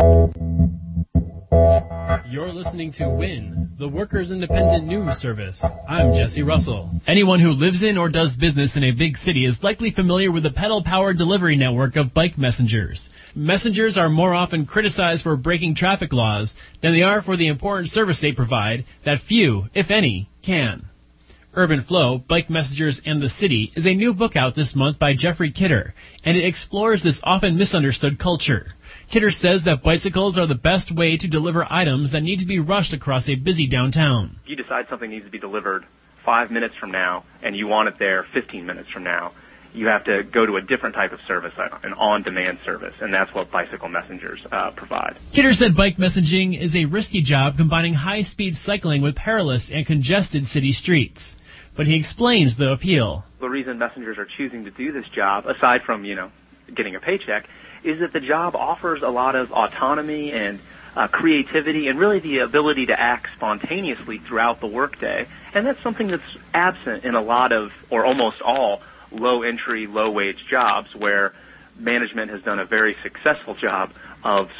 You're listening to WIN, the Workers' Independent News Service. I'm Jesse Russell. Anyone who lives in or does business in a big city is likely familiar with the pedal-powered delivery network of bike messengers. Messengers are more often criticized for breaking traffic laws than they are for the important service they provide that few, if any, can. Urban Flow, Bike Messengers and the City is a new book out this month by Jeffrey Kidder, and it explores this often misunderstood culture. Kidder says that bicycles are the best way to deliver items that need to be rushed across a busy downtown. If you decide something needs to be delivered 5 minutes from now and you want it there 15 minutes from now, you have to go to a different type of service, an on-demand service, and that's what bicycle messengers provide. Kidder said bike messaging is a risky job combining high-speed cycling with perilous and congested city streets. But he explains the appeal. The reason messengers are choosing to do this job, aside from, getting a paycheck, is that the job offers a lot of autonomy and creativity and really the ability to act spontaneously throughout the workday. And that's something that's absent in a lot of, or almost all, low-entry, low-wage jobs where management has done a very successful job of sort of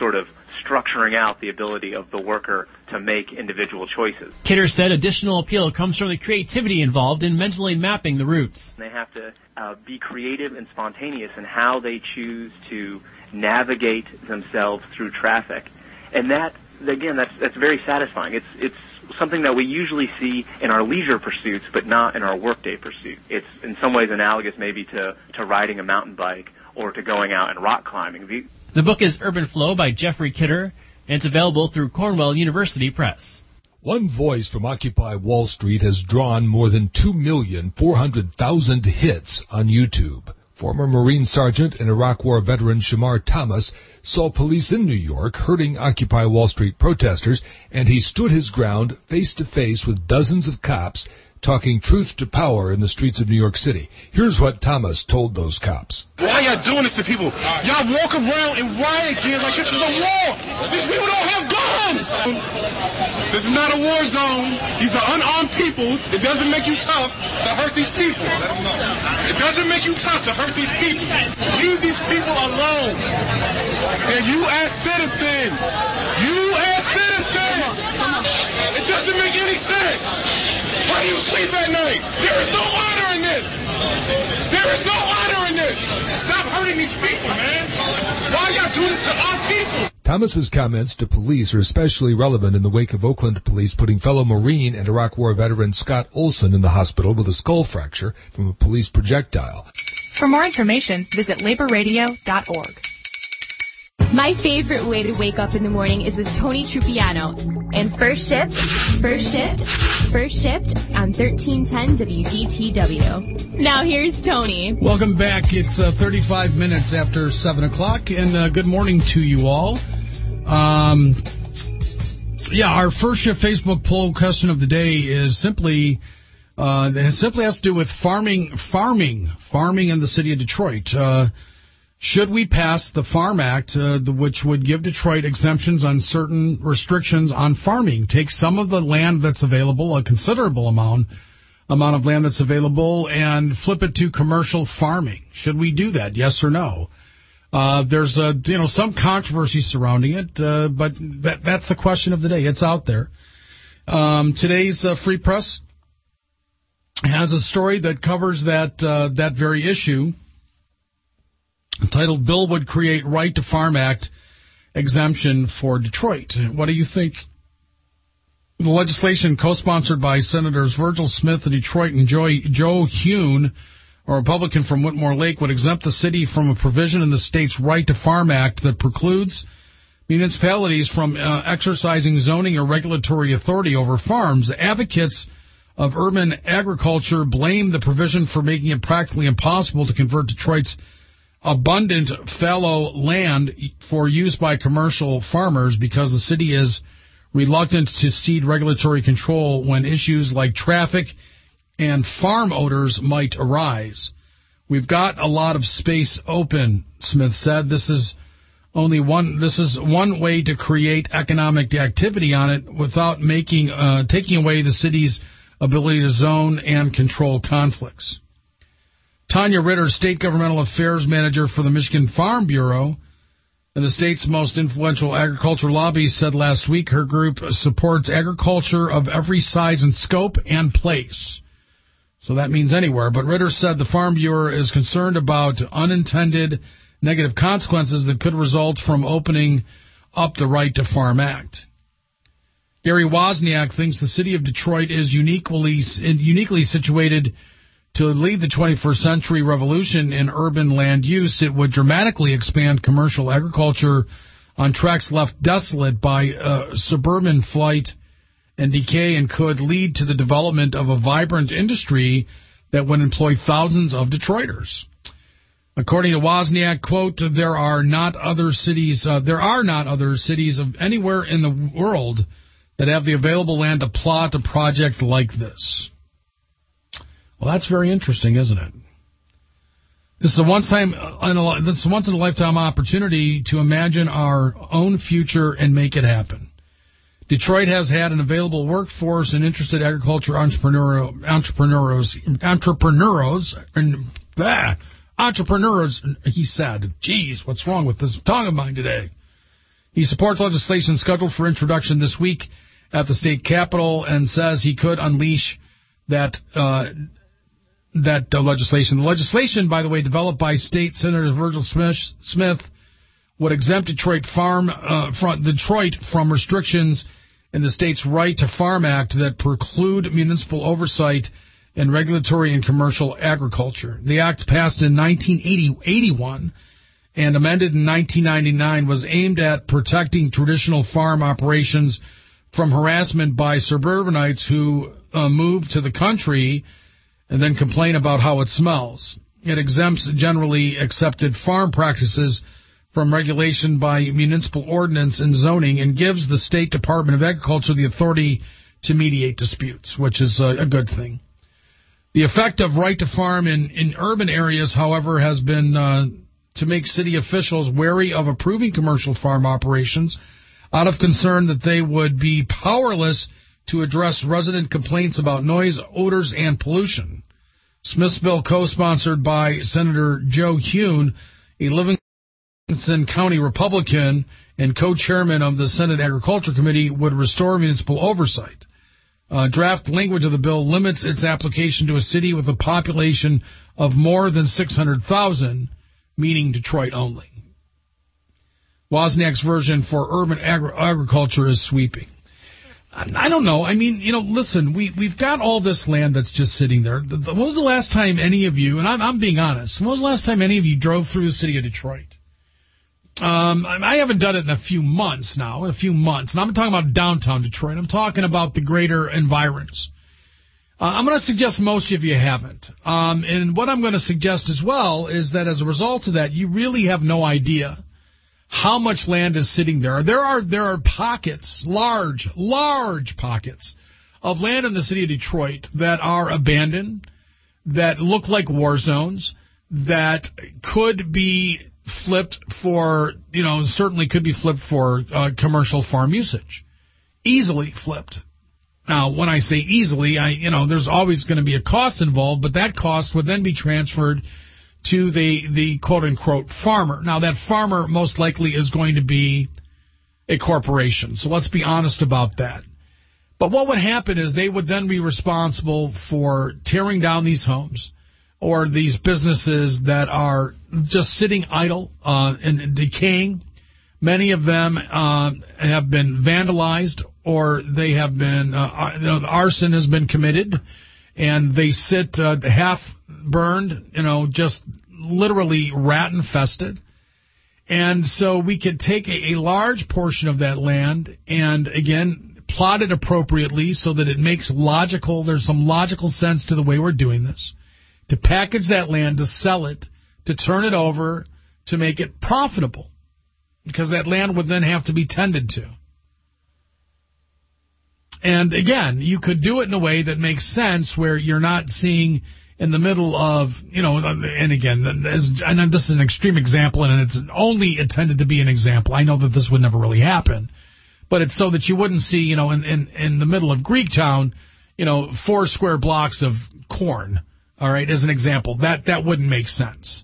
structuring out the ability of the worker to make individual choices. Kidder said additional appeal comes from the creativity involved in mentally mapping the routes. They have to be creative and spontaneous in how they choose to navigate themselves through traffic. And that, again, that's very satisfying. It's something that we usually see in our leisure pursuits, but not in our workday pursuit. It's in some ways analogous maybe to riding a mountain bike or to going out and rock climbing. The book is Urban Flow by Jeffrey Kidder, and it's available through Cornell University Press. One voice from Occupy Wall Street has drawn more than 2,400,000 hits on YouTube. Former Marine Sergeant and Iraq War veteran Shamar Thomas saw police in New York hurting Occupy Wall Street protesters, and he stood his ground face-to-face with dozens of cops talking truth to power in the streets of New York City. Here's what Thomas told those cops. Why y'all doing this to people? Y'all walk around in riot gear like this is a war. These people don't have guns. This is not a war zone. These are unarmed people. It doesn't make you tough to hurt these people. It doesn't make you tough to hurt these people. Leave these people alone. And you as citizens, it doesn't make any sense. Why do you sleep at night? There is no honor in this. There is no honor in this. Stop hurting these people, man. Why y'all doing this to our people? Thomas's comments to police are especially relevant in the wake of Oakland police putting fellow Marine and Iraq War veteran Scott Olson in the hospital with a skull fracture from a police projectile. For more information, visit laborradio.org. My favorite way to wake up in the morning is with Tony Trupiano and First Shift on 1310 WDTW. Now here's Tony. Welcome back. It's 35 minutes after 7 o'clock, and good morning to you all. Our First Shift Facebook poll question of the day is simply has to do with farming in the city of Detroit. Should we pass the Farm Act, which would give Detroit exemptions on certain restrictions on farming? Take some of the land that's available, a considerable amount of land that's available, and flip it to commercial farming. Should we do that? Yes or no? There's some controversy surrounding it, but that's the question of the day. It's out there. Today's Free Press has a story that covers that very issue, titled "Bill Would Create Right to Farm Act Exemption for Detroit." What do you think? The legislation, co-sponsored by Senators Virgil Smith of Detroit and Joe Hune, a Republican from Whitmore Lake, would exempt the city from a provision in the state's Right to Farm Act that precludes municipalities from exercising zoning or regulatory authority over farms. Advocates of urban agriculture blame the provision for making it practically impossible to convert Detroit's abundant fallow land for use by commercial farmers because the city is reluctant to cede regulatory control when issues like traffic and farm odors might arise. We've got a lot of space open, Smith said. This is one way to create economic activity on it without taking away the city's ability to zone and control conflicts. Tanya Ritter, State Governmental Affairs Manager for the Michigan Farm Bureau and the state's most influential agriculture lobby, said last week her group supports agriculture of every size and scope and place. So that means anywhere. But Ritter said the Farm Bureau is concerned about unintended negative consequences that could result from opening up the Right to Farm Act. Gary Wozniak thinks the city of Detroit is uniquely situated to lead the 21st century revolution in urban land use. It would dramatically expand commercial agriculture on tracts left desolate by suburban flight and decay, and could lead to the development of a vibrant industry that would employ thousands of Detroiters. According to Wozniak, quote, there are not other cities of anywhere in the world that have the available land to plot a project like this. Well, that's very interesting, isn't it? This is a once in a lifetime opportunity to imagine our own future and make it happen. Detroit has had an available workforce and interested agriculture entrepreneurs, he said. Geez, what's wrong with this tongue of mine today? He supports legislation scheduled for introduction this week at the state capitol and says he could unleash that legislation. The legislation, by the way, developed by State Senator Virgil Smith, would exempt Detroit from restrictions in the state's Right to Farm Act that preclude municipal oversight in regulatory and commercial agriculture. The act, passed in 1981 and amended in 1999, was aimed at protecting traditional farm operations from harassment by suburbanites who move to the country and then complain about how it smells. It exempts generally accepted farm practices from regulation by municipal ordinance and zoning and gives the State Department of Agriculture the authority to mediate disputes, which is a good thing. The effect of right to farm in urban areas, however, has been to make city officials wary of approving commercial farm operations out of concern that they would be powerless to address resident complaints about noise, odors, and pollution. Smith's bill, co-sponsored by Senator Joe Hune, a Livingston County Republican and co-chairman of the Senate Agriculture Committee, would restore municipal oversight. Draft language of the bill limits its application to a city with a population of more than 600,000, meaning Detroit only. Wozniak's version for urban agriculture is sweeping. I don't know. I mean, listen, we've got all this land that's just sitting there. When was the last time any of you, and I'm being honest, when was the last time any of you drove through the city of Detroit? I haven't done it in a few months now, and I'm talking about downtown Detroit. I'm talking about the greater environs. I'm going to suggest most of you haven't. And what I'm going to suggest as well is that as a result of that, you really have no idea how much land is sitting there. There are pockets, large pockets of land in the city of Detroit that are abandoned, that look like war zones, that could be flipped for, certainly could be flipped for commercial farm usage. Easily flipped. Now, when I say easily, there's always going to be a cost involved, but that cost would then be transferred to the quote-unquote farmer. Now, that farmer most likely is going to be a corporation, so let's be honest about that. But what would happen is they would then be responsible for tearing down these homes or these businesses that are just sitting idle and decaying. Many of them have been vandalized, or they have been arson has been committed, and they sit half burned, just literally rat infested. And so we could take a large portion of that land and, again, plot it appropriately so that it makes there's some logical sense to the way we're doing this, to package that land, to sell it, to turn it over, to make it profitable, because that land would then have to be tended to. And again, you could do it in a way that makes sense where you're not seeing in the middle of, and again, and this is an extreme example, and it's only intended to be an example. I know that this would never really happen, but it's so that you wouldn't see, in the middle of Greektown, 4 square blocks of corn, all right, as an example. That wouldn't make sense.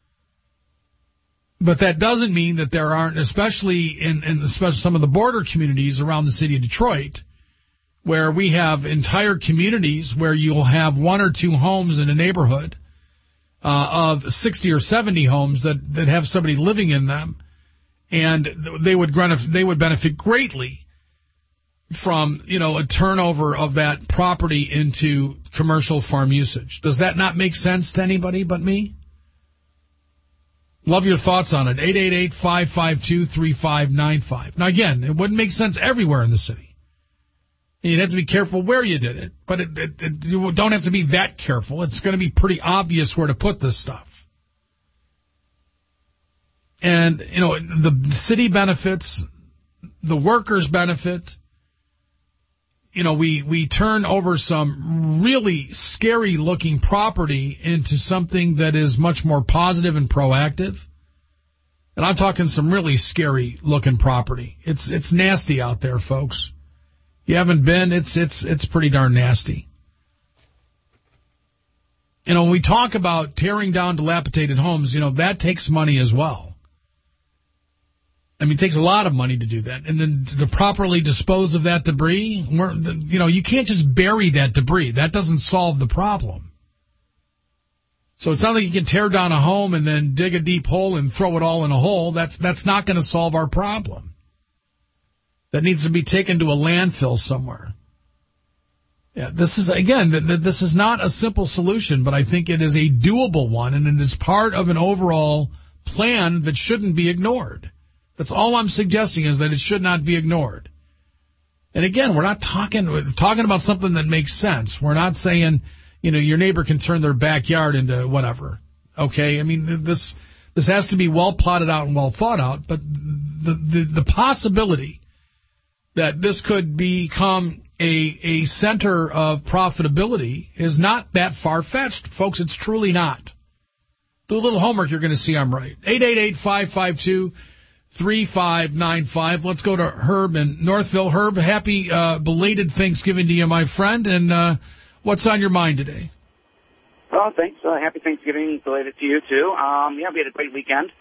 But that doesn't mean that there aren't, especially in some of the border communities around the city of Detroit, where we have entire communities where you'll have 1 or 2 homes in a neighborhood of 60 or 70 homes that have somebody living in them, and they would benefit greatly from a turnover of that property into commercial farm usage. Does that not make sense to anybody but me? Love your thoughts on it. 888-552-3595. Now, again, it wouldn't make sense everywhere in the city. You'd have to be careful where you did it, but you don't have to be that careful. It's going to be pretty obvious where to put this stuff. And, the city benefits, the workers benefit. We turn over some really scary-looking property into something that is much more positive and proactive. And I'm talking some really scary-looking property. It's nasty out there, folks. You haven't been, it's pretty darn nasty. When we talk about tearing down dilapidated homes, that takes money as well. I mean, it takes a lot of money to do that. And then to properly dispose of that debris, you can't just bury that debris. That doesn't solve the problem. So it's not like you can tear down a home and then dig a deep hole and throw it all in a hole. That's not going to solve our problem. That needs to be taken to a landfill somewhere. Yeah, this is not a simple solution, but I think it is a doable one, and it is part of an overall plan that shouldn't be ignored. That's all I'm suggesting, is that it should not be ignored. And again, we're not talking about something that makes sense. We're not saying, your neighbor can turn their backyard into whatever. Okay? I mean, this has to be well plotted out and well thought out, but the possibility that this could become a center of profitability is not that far-fetched. Folks, it's truly not. Do a little homework, you're going to see I'm right. 888-552-3595. Let's go to Herb in Northville. Herb, happy belated Thanksgiving to you, my friend, and what's on your mind today? Well, thanks. Happy Thanksgiving belated to you, too. We had a great weekend.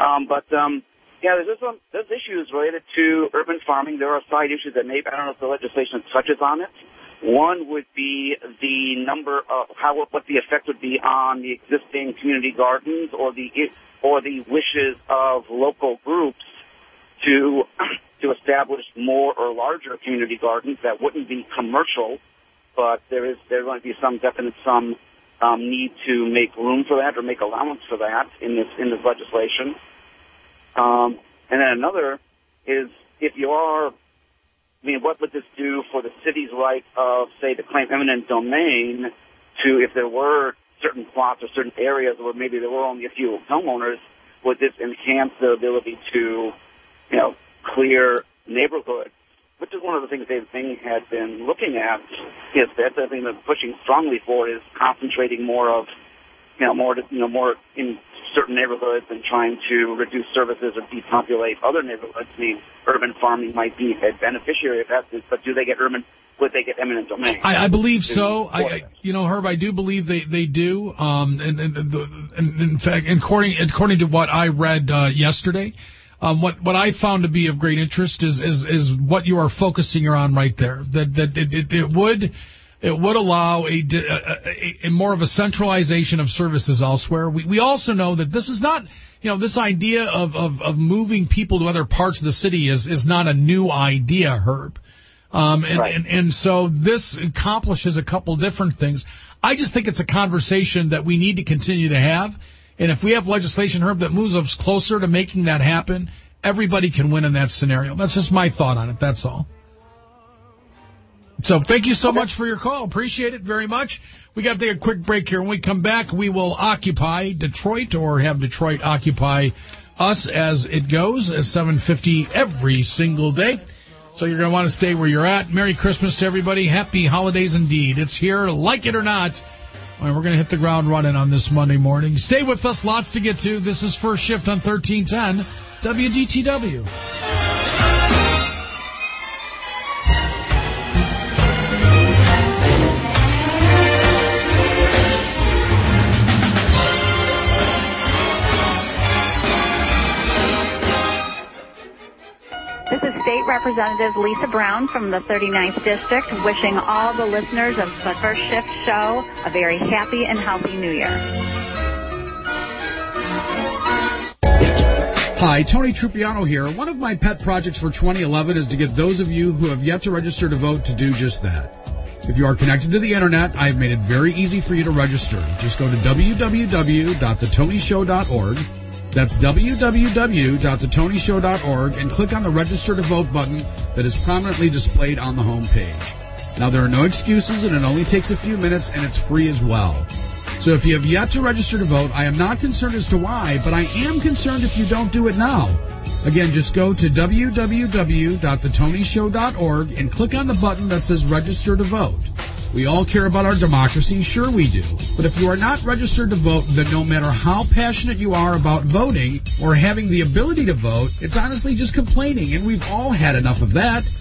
There's issues related to urban farming. There are side issues that maybe, I don't know if the legislation touches on it. One would be the number of what the effect would be on the existing community gardens or the wishes of local groups to establish more or larger community gardens that wouldn't be commercial, but there's going to be some need to make room for that or make allowance for that in this legislation. And then another is what would this do for the city's right of, say, to claim eminent domain to, if there were certain plots or certain areas where maybe there were only a few homeowners, would this enhance their ability to, clear neighborhoods? Which is one of the things they had been looking at. Is that the thing they're pushing strongly for is concentrating more in certain neighborhoods and trying to reduce services or depopulate other neighborhoods. I mean, urban farming might be a beneficiary of that, but would they get eminent domain? I believe so. Herb, I do believe they do. And in fact, according to what I read yesterday, what I found to be of great interest is what you are focusing on right there. That it would allow a more of a centralization of services elsewhere. We also know that this is not, this idea of moving people to other parts of the city is not a new idea, Herb. And so this accomplishes a couple different things. I just think it's a conversation that we need to continue to have. And if we have legislation, Herb, that moves us closer to making that happen, everybody can win in that scenario. That's just my thought on it. That's all. So thank you so much for your call. Appreciate it very much. We got to take a quick break here. When we come back, we will occupy Detroit or have Detroit occupy us as it goes at 7:50 every single day. So you're going to want to stay where you're at. Merry Christmas to everybody. Happy holidays indeed. It's here, like it or not. All right, we're going to hit the ground running on this Monday morning. Stay with us. Lots to get to. This is First Shift on 1310 WDTW. This is State Representative Lisa Brown from the 39th District, wishing all the listeners of the First Shift show a very happy and healthy New Year. Hi, Tony Trupiano here. One of my pet projects for 2011 is to get those of you who have yet to register to vote to do just that. If you are connected to the Internet, I've made it very easy for you to register. Just go to www.thetonyshow.org. That's www.thetonyshow.org and click on the Register to Vote button that is prominently displayed on the home page. Now, there are no excuses, and it only takes a few minutes, and it's free as well. So if you have yet to register to vote, I am not concerned as to why, but I am concerned if you don't do it now. Again, just go to www.thetonyshow.org and click on the button that says Register to Vote. We all care about our democracy, sure we do. But if you are not registered to vote, then no matter how passionate you are about voting or having the ability to vote, it's honestly just complaining, and we've all had enough of that.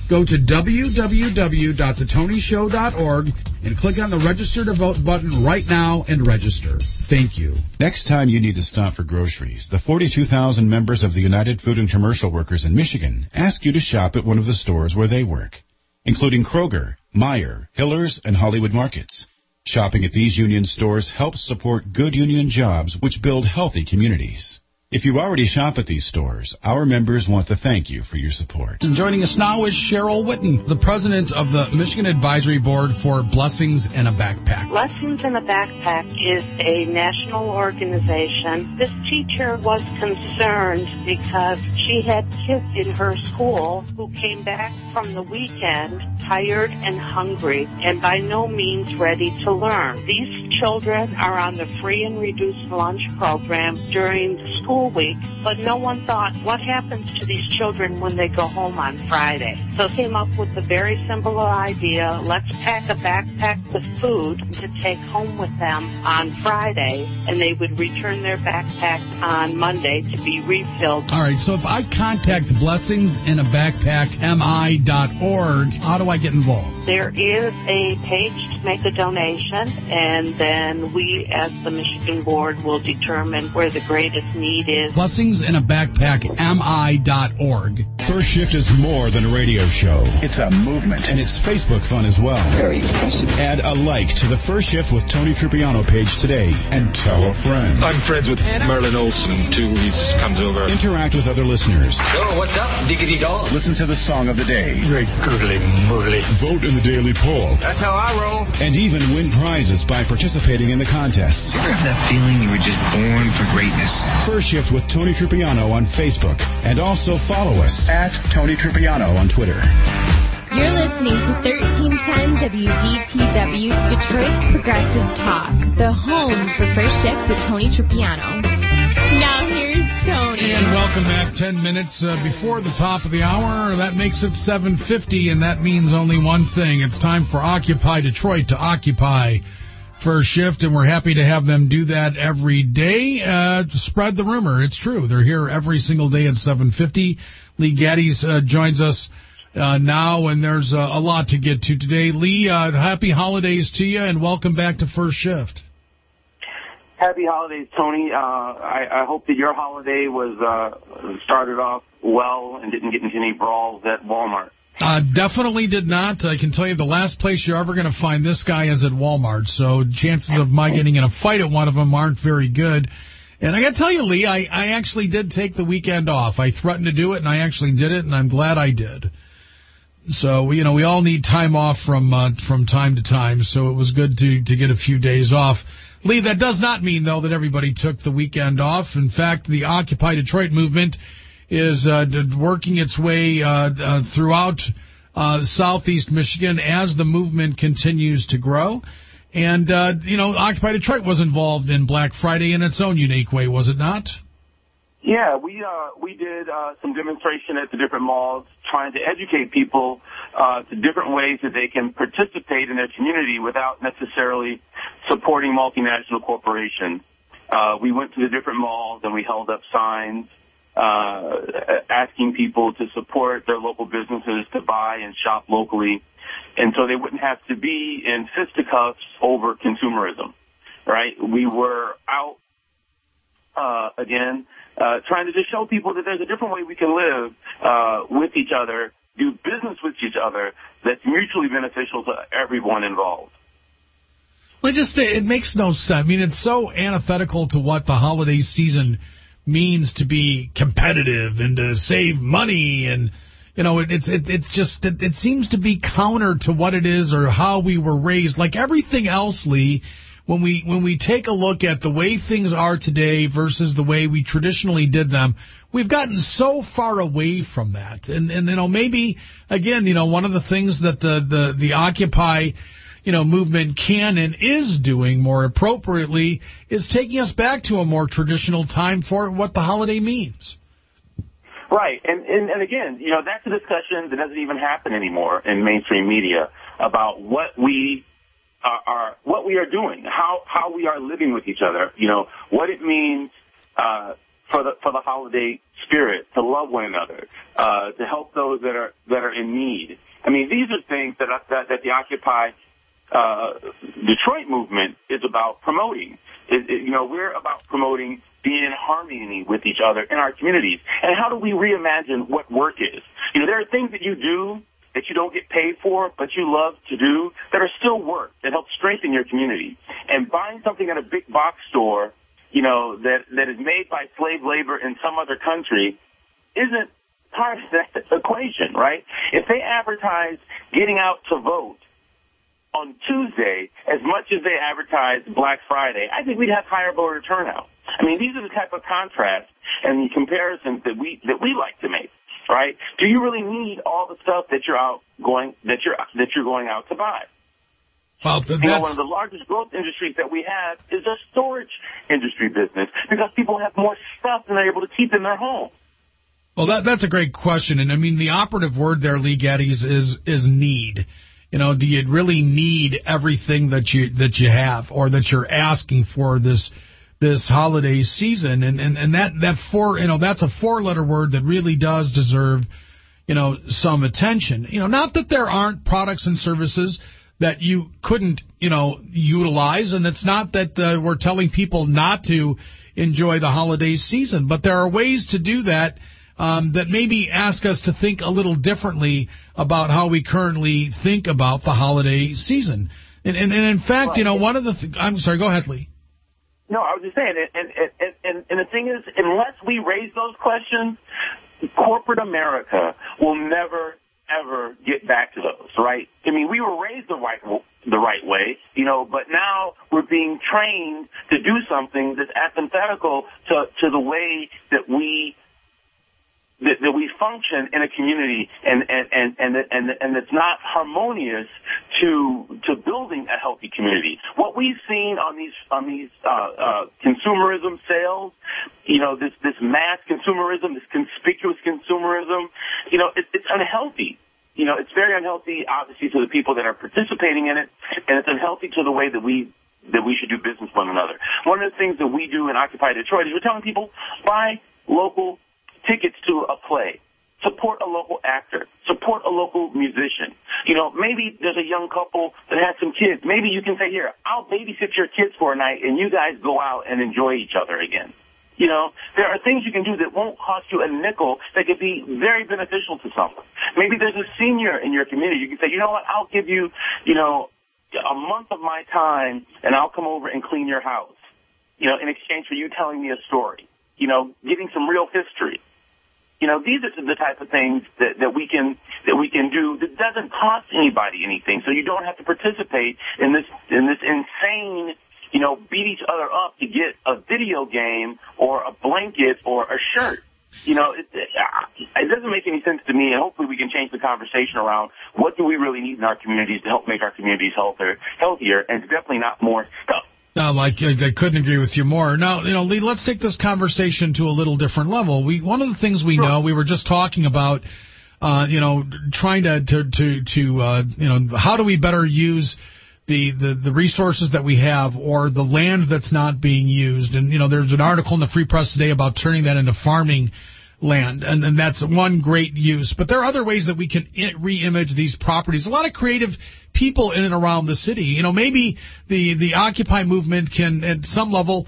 Go to www.thetonyshow.org and click on the Register to Vote button right now and register. Thank you. Next time you need to stop for groceries, the 42,000 members of the United Food and Commercial Workers in Michigan ask you to shop at one of the stores where they work, including Kroger, Meijer, Hiller's, and Hollywood Markets. Shopping at these union stores helps support good union jobs which build healthy communities. If you already shop at these stores, our members want to thank you for your support. And joining us now is Cheryl Whitten, the president of the Michigan Advisory Board for Blessings in a Backpack. Blessings in a Backpack is a national organization. This teacher was concerned because she had kids in her school who came back from the weekend tired and hungry and by no means ready to learn. These children are on the free and reduced lunch program during the school week, but no one thought, what happens to these children when they go home on Friday? So came up with the very simple idea, let's pack a backpack with food to take home with them on Friday, and they would return their backpack on Monday to be refilled. All right, so if I contact blessingsinabagpackmi.org, how do I get involved? There is a page to make a donation, and then we, as the Michigan Board, will determine where the greatest need is. Blessingsinabagpackmi.org. First Shift is more than a radio show. It's a movement, and it's Facebook fun as well. Very impressive. Add a like to the First Shift with Tony Trupiano page today, and tell a friend. I'm friends with Merlin Olsen, too. He comes over. Interact with other listeners. Oh, what's up, diggity dog? Listen to the song of the day. Very goodly, moodly. Vote in the daily poll. That's how I roll. And even win prizes by participating in the contests. You ever have that feeling you were just born for greatness? First Shift with Tony Trupiano on Facebook. And also follow us at Tony Trupiano on Twitter. You're listening to 1310 WDTW, Detroit's Progressive Talk, the home for First Shift with Tony Trupiano. Now here's Tony. And welcome back. 10 minutes before the top of the hour. That makes it 7:50, and that means only one thing. It's time for Occupy Detroit to occupy First Shift, and we're happy to have them do that every day to spread the rumor. It's true. They're here every single day at 7:50. Lee Gaddes joins us now, and there's a lot to get to today. Lee, happy holidays to you, and welcome back to First Shift. Happy holidays, Tony. I hope that your holiday was started off well and didn't get into any brawls at Walmart. Definitely did not. I can tell you the last place you're ever going to find this guy is at Walmart, so chances of my getting in a fight at one of them aren't very good. And I got to tell you, Lee, I actually did take the weekend off. I threatened to do it, and I actually did it, and I'm glad I did. So, you know, we all need time off from time to time, so it was good to get a few days off. Lee, that does not mean, though, that everybody took the weekend off. In fact, the Occupy Detroit movement is working its way throughout southeast Michigan as the movement continues to grow. And, Occupy Detroit was involved in Black Friday in its own unique way, was it not? Yeah, we did some demonstration at the different malls trying to educate people to different ways that they can participate in their community without necessarily supporting multinational corporations. We went to the different malls and we held up signs asking people to support their local businesses, to buy and shop locally, and so they wouldn't have to be in fisticuffs over consumerism, right? We were out, trying to just show people that there's a different way we can live with each other, do business with each other that's mutually beneficial to everyone involved. Well, it makes no sense. I mean, it's so antithetical to what the holiday season means to be competitive and to save money, and it seems to be counter to what it is or how we were raised. Like everything else, Lee, when we take a look at the way things are today versus the way we traditionally did them, we've gotten so far away from that. And maybe again, one of the things that the Occupy movement can and is doing more appropriately is taking us back to a more traditional time for what the holiday means. Right. And again, that's a discussion that doesn't even happen anymore in mainstream media about what we are doing, how we are living with each other, what it means for the holiday spirit, to love one another, to help those that are in need. I mean, these are things that the Occupy Detroit movement is about promoting. We're about promoting being in harmony with each other in our communities. And how do we reimagine what work is? There are things that you do that you don't get paid for, but you love to do, that are still work, that help strengthen your community. And buying something at a big box store, that is made by slave labor in some other country isn't part of that equation, right? If they advertise getting out to vote on Tuesday as much as they advertise Black Friday, I think we'd have higher voter turnout. I mean, these are the type of contrasts and the comparisons that we like to make, right? Do you really need all the stuff that you're going out to buy? Well, one of the largest growth industries that we have is the storage industry business, because people have more stuff than they're able to keep in their home. Well, that's a great question, and I mean the operative word there, Lee Geddes, is need. Do you really need everything that you have, or that you're asking for this holiday season? And that's a four-letter word that really does deserve some attention. Not that there aren't products and services that you couldn't utilize, and it's not that we're telling people not to enjoy the holiday season, but there are ways to do that. That maybe ask us to think a little differently about how we currently think about the holiday season. And in fact, one of the I'm sorry, go ahead, Lee. No, I was just saying, and the thing is, unless we raise those questions, corporate America will never, ever get back to those, right? I mean, we were raised the right way, but now we're being trained to do something that's antithetical to the way that we function in a community, and it's not harmonious to building a healthy community. What we've seen on these consumerism sales, this mass consumerism, this conspicuous consumerism, it's unhealthy. It's very unhealthy, obviously, to the people that are participating in it, and it's unhealthy to the way that we should do business with one another. One of the things that we do in Occupy Detroit is we're telling people, buy local tickets to a play, support a local actor, support a local musician. Maybe there's a young couple that has some kids. Maybe you can say, here, I'll babysit your kids for a night, and you guys go out and enjoy each other again. There are things you can do that won't cost you a nickel that could be very beneficial to someone. Maybe there's a senior in your community. You can say, you know what, I'll give you, a month of my time, and I'll come over and clean your house, in exchange for you telling me a story, getting some real history. These are the type of things that we can do that doesn't cost anybody anything, so you don't have to participate in this insane, beat each other up to get a video game or a blanket or a shirt. It doesn't make any sense to me, and hopefully we can change the conversation around what do we really need in our communities to help make our communities healthier, and it's definitely not more stuff. No, I couldn't agree with you more. Now, Lee, let's take this conversation to a little different level. One of the things we know, we were just talking about, trying to how do we better use the resources that we have, or the land that's not being used. And, there's an article in the Free Press today about turning that into farming land, and that's one great use. But there are other ways that we can re-image these properties. A lot of creative people in and around the city. Maybe the Occupy movement can, at some level,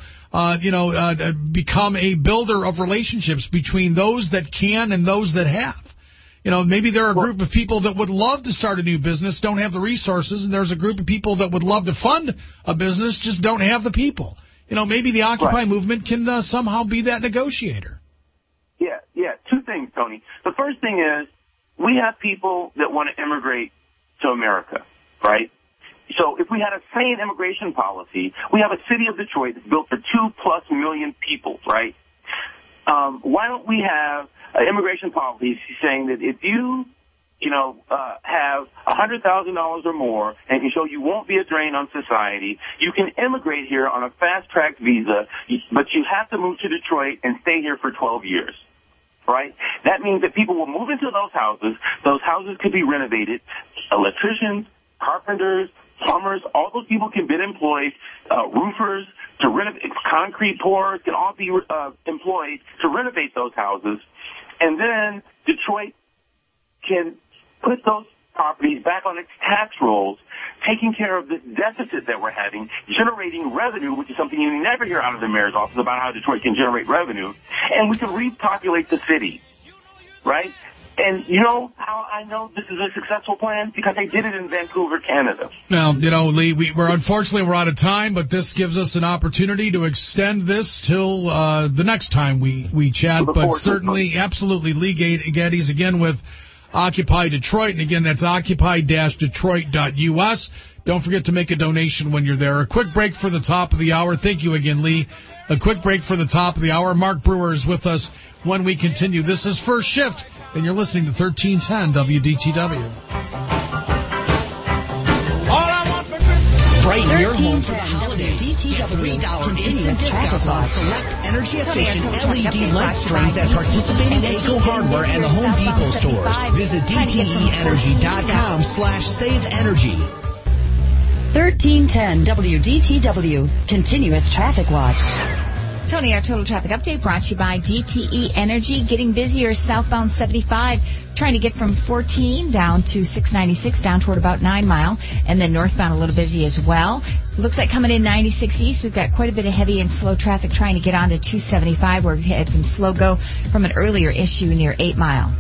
become a builder of relationships between those that can and those that have. Maybe there are a group of people that would love to start a new business, don't have the resources, and there's a group of people that would love to fund a business, just don't have the people. Maybe the Occupy movement can somehow be that negotiator. Yeah. Two things, Tony. The first thing is we have people that want to immigrate to America, right? So if we had a sane immigration policy, we have a city of Detroit that's built for 2+ million people, right? Why don't we have an immigration policy saying that if you have $100,000 or more and you show you won't be a drain on society, you can immigrate here on a fast-track visa, but you have to move to Detroit and stay here for 12 years. Right? That means that people will move into those houses. Those houses could be renovated. Electricians, carpenters, plumbers, all those people can be employed, roofers, to renovate, concrete pourers can all be employed to renovate those houses. And then Detroit can put those properties back on its tax rolls, taking care of this deficit that we're having, generating revenue, which is something you never hear out of the mayor's office about how Detroit can generate revenue, and we can repopulate the city, right? And you know how I know this is a successful plan? Because they did it in Vancouver, Canada. Now, you know, Lee, we're out of time, but this gives us an opportunity to extend this till the next time we chat. But certainly, absolutely, Lee Geddes again with Occupy Detroit. And again, that's occupy-detroit.us. Don't forget to make a donation when you're there. A quick break for the top of the hour. Thank you again, Lee. A quick break for the top of the hour. Mark Brewer is with us when we continue. This is First Shift, and you're listening to 1310 WDTW. Brighten your home for the holidays. Get $3 instant discounts on select energy-efficient LED light strings at participating ACO Hardware and the Home Depot stores. Visit DTEenergy.com/saveenergy. 1310 WDTW. Continuous Traffic Watch. Tony, our total traffic update brought to you by DTE Energy. Getting busier southbound 75, trying to get from 14 down to 696, down toward about 9 Mile, and then northbound a little busy as well. Looks like coming in 96 East, we've got quite a bit of heavy and slow traffic trying to get onto 275, where we had some slow go from an earlier issue near 8 Mile.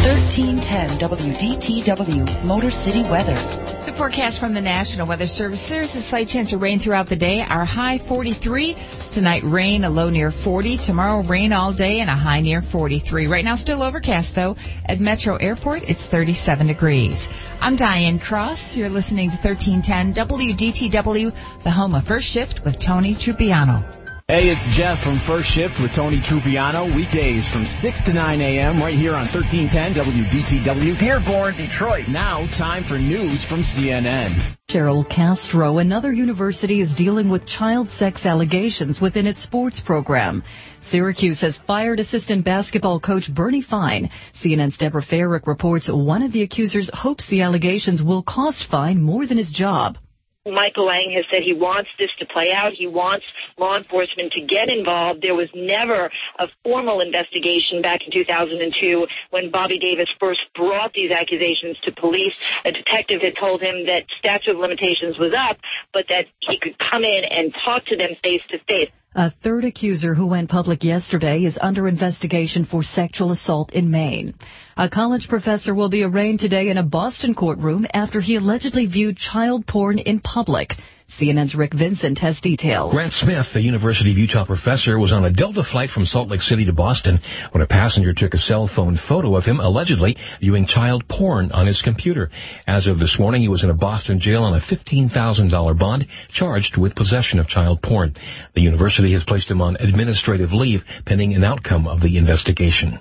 1310 WDTW. Motor City weather. The forecast from the National Weather Service. There's a slight chance of rain throughout the day. Our high 43. Tonight, rain, a low near 40. Tomorrow, rain all day and a high near 43. Right now, still overcast, though. At Metro Airport, it's 37 degrees. I'm Diane Cross. You're listening to 1310 WDTW, the home of First Shift with Tony Trupiano. Hey, it's Jeff from First Shift with Tony Trupiano, weekdays from 6 to 9 a.m. right here on 1310 WDTW, Dearborn, Detroit. Now, time for news from CNN. Cheryl Castro, another university is dealing with child sex allegations within its sports program. Syracuse has fired assistant basketball coach Bernie Fine. CNN's Deborah Farrick reports one of the accusers hopes the allegations will cost Fine more than his job. Michael Lang has said he wants this to play out. He wants law enforcement to get involved. There was never a formal investigation back in 2002 when Bobby Davis first brought these accusations to police. A detective had told him that statute of limitations was up, but that he could come in and talk to them face to face. A third accuser who went public yesterday is under investigation for sexual assault in Maine. A college professor will be arraigned today in a Boston courtroom after he allegedly viewed child porn in public. CNN's Rick Vincent has details. Grant Smith, a University of Utah professor, was on a Delta flight from Salt Lake City to Boston when a passenger took a cell phone photo of him allegedly viewing child porn on his computer. As of this morning, he was in a Boston jail on a $15,000 bond, charged with possession of child porn. The university has placed him on administrative leave pending an outcome of the investigation.